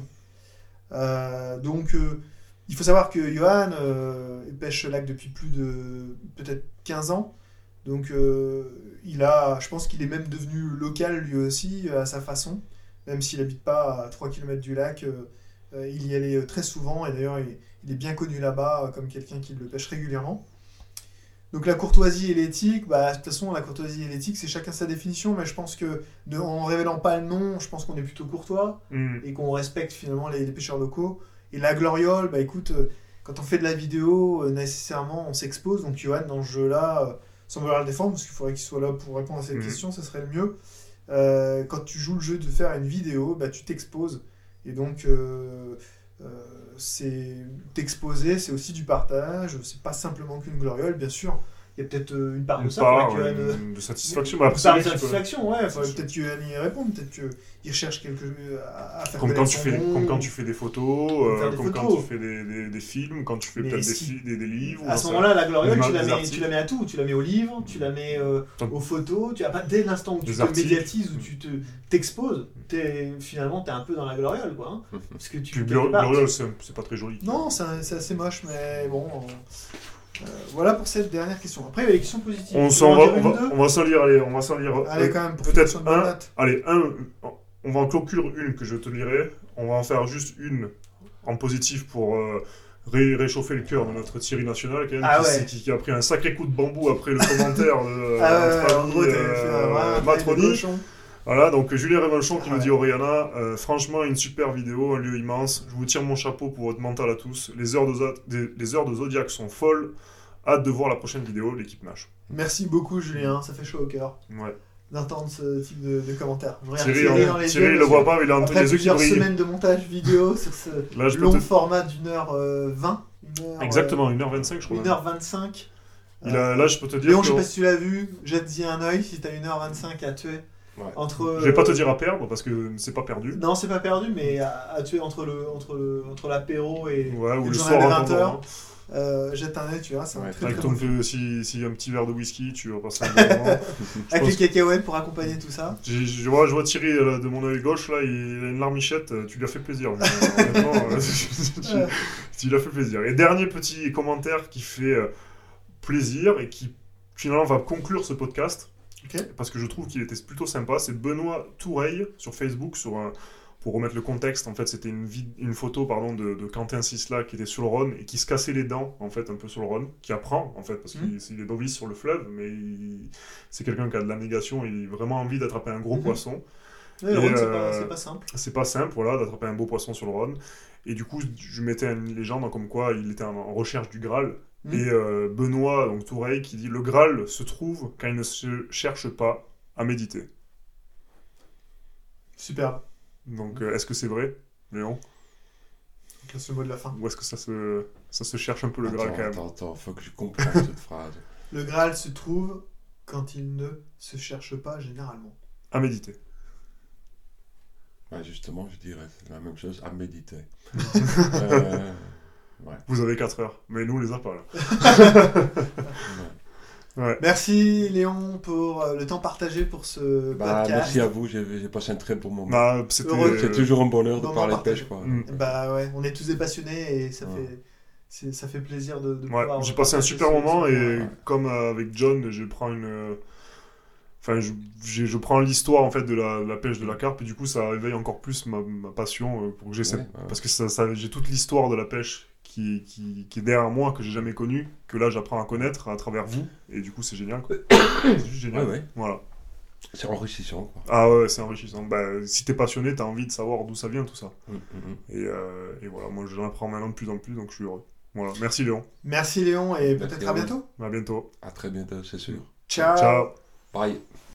Euh, donc, euh, il faut savoir que Johan euh, pêche ce lac depuis plus de peut-être quinze ans. Donc, euh, il a, je pense qu'il est même devenu local lui aussi à sa façon. Même s'il n'habite pas à trois kilomètres du lac, euh, euh, il y allait très souvent. Et d'ailleurs, il, il est bien connu là-bas euh, comme quelqu'un qui le pêche régulièrement. Donc la courtoisie et l'éthique, bah, de toute façon, la courtoisie et l'éthique, c'est chacun sa définition. Mais je pense que, de, en révélant pas le nom, je pense qu'on est plutôt courtois. Mm. Et qu'on respecte finalement les, les pêcheurs locaux. Et la gloriole, bah écoute, euh, quand on fait de la vidéo, euh, nécessairement on s'expose. Donc Johan, dans ce jeu-là, euh, sans vouloir le défendre, parce qu'il faudrait qu'il soit là pour répondre à cette Mhm. question, ça serait le mieux. Euh, quand tu joues le jeu de faire une vidéo, bah tu t'exposes. Et donc, euh, euh, c'est t'exposer, c'est aussi du partage. C'est pas simplement qu'une gloriole, bien sûr. Il y a peut-être euh, une part de Une ça. part faudrait que euh, Johan, euh, de satisfaction. Une Bah, après, c'est part de lui qui peut- satisfaction, ouais. Faudrait C'est peut-être que Johan y réponde. Peut-être qu'il recherche quelque à, à faire Comme quand, connaître tu son fais, nom. comme quand tu fais des photos, Comme euh, faire des comme quand photos. tu fais des, des, des films, quand tu fais Mais peut-être des, si- fi- des, des livres. À ou ce ça. moment-là, la gloriole, Des tu la, des mets, articles. tu la mets à tout. Tu la mets au livre, tu la mets euh, Tant- aux photos. Tu as pas dès l'instant où tu Des te articles. médiatises, où tu te t'exposes, t'es, finalement, tu es un peu dans la gloriole, quoi. Hein, parce que tu Puis quelque Glor- part, Gloriole, c'est c'est pas très joli. Non, c'est, un- c'est assez moche, mais bon. euh, euh, voilà pour cette dernière question. Après, il y a les questions positives. On, Tu s'en veux en va, dire on, une, va, deux on va s'en lire, allez, on va s'en lire. Allez, euh, quand même, pour peut-être faire une bonne un. note. Allez, un. On va en conclure une que je te lirai. On va en faire juste une en positif pour euh, ré- réchauffer le cœur de notre Thierry National, quand même, Ah qui, ouais. s'est- qui, qui a pris un sacré coup de bambou après le commentaire de Ah ouais, notre en ami, gros, t'as euh, fait un vrai travail de Matroni. cochon. Voilà, donc Julien Révenchon qui Ah nous dit ouais. Oriana, euh, franchement une super vidéo, un lieu immense. Je vous tire mon chapeau pour votre mental à tous. Les heures de, Zo- des- les heures de Zodiac sont folles. Hâte de voir la prochaine vidéo, l'équipe Nash. Merci beaucoup, Julien. Ça fait chaud au cœur Ouais. d'entendre ce type de, de commentaires. Je regarde Thierry, Thierry on- dans les Thierry, yeux, il le parce voit que pas, mais il a entre après les yeux qui plusieurs brillent. semaines de montage vidéo sur ce Là, je peux long te- format d'une heure euh, vingt. Une heure, Exactement, une heure vingt-cinq, je crois. une heure vingt-cinq. Il a, là, je peux te dire Léon, que je sais pas si tu l'as vu, jette-y un œil si t'as une heure vingt-cinq à tuer. Ouais. Entre, je vais pas te euh, dire à perdre parce que c'est pas perdu. Non, c'est pas perdu, mais à, à tuer entre, le, entre, le, entre l'apéro et, Ouais, et ou le le journal soir de en vingt heures. attendant. Euh, jette un œil, tu vois, c'est un Ouais, très Avec très ton bon film. peu, si, si un petit verre de whisky, tu vas passer un bon moment. Je Avec pense les cacahuètes pour accompagner tout ça. J'ai- Je vois, je vois Thierry là, de mon œil gauche, là, il a une larmichette, euh, tu lui as fait plaisir. Mais, euh, honnêtement, euh, tu, Ouais. tu lui as fait plaisir. Et dernier petit commentaire qui fait euh, plaisir et qui finalement va conclure ce podcast, Ok. parce que je trouve qu'il était plutôt sympa, c'est Benoît Toureille sur Facebook, sur un- pour remettre le contexte, en fait c'était une, vid- une photo pardon, de, de Quentin Sisla qui était sur le Rhône et qui se cassait les dents en fait un peu sur le Rhône, qui apprend en fait, parce Mhm. qu'il il est novice sur le fleuve, mais il- c'est quelqu'un qui a de l'abnégation, il a vraiment envie d'attraper un gros Mhm. poisson. Ouais, le Et, Rhône, c'est euh, pas, c'est pas simple. C'est pas simple, voilà, d'attraper un beau poisson sur le Rhône. Et du coup, je mettais une légende comme quoi il était en, en recherche du Graal. Mhm. Et euh, Benoît, donc Toureille, qui dit « Le Graal se trouve quand il ne se cherche pas à méditer Superbe. ». Donc, euh, est-ce que c'est vrai, Léon? Quel ce mot de la fin. Ou est-ce que ça se, ça se cherche un peu le Graal Attends, quand même? attends, attends, faut que je comprenne cette phrase. Le Graal se trouve quand il ne se cherche pas généralement. À méditer. Bah, justement, je dirais la même chose, à méditer. euh, ouais. Vous avez quatre heures, mais nous on les a pas là. Ouais. Ouais. Merci Léon pour euh, le temps partagé pour ce Bah, podcast. merci à vous, j'ai j'ai passé un très bon moment. Bah, c'était... Heureux. C'est toujours un bonheur de Moment parler partagé. pêche, quoi. Mm. Bah ouais, on est tous des passionnés et ça, Ouais. fait, c'est- ça fait plaisir de, de Ouais, pouvoir... j'ai passé un partager super ce- moment ce- et ouais. comme euh, avec John, je prends une, euh, enfin, je, j'ai- je prends l'histoire en fait de la, de la pêche de la carpe et du coup ça réveille encore plus ma, ma passion euh, pour que j'ai cette- Ouais, ouais. parce que ça, ça- j'ai toute l'histoire de la pêche qui, qui, qui est derrière moi que j'ai jamais connue, que là j'apprends à connaître à travers vous et du coup c'est génial. Quoi. C'est juste génial. Ouais, ouais. Voilà. C'est enrichissant, quoi. Ah ouais, c'est enrichissant. Bah, si t'es passionné, t'as envie de savoir d'où ça vient tout ça. Mm, mm, mm. Et, euh, et voilà, moi j'en apprends maintenant de plus en plus donc je suis heureux. Voilà, merci Léon. Merci Léon et Merci peut-être à à vous. bientôt. À bientôt. À très bientôt, c'est sûr. Ciao. Ciao. Bye.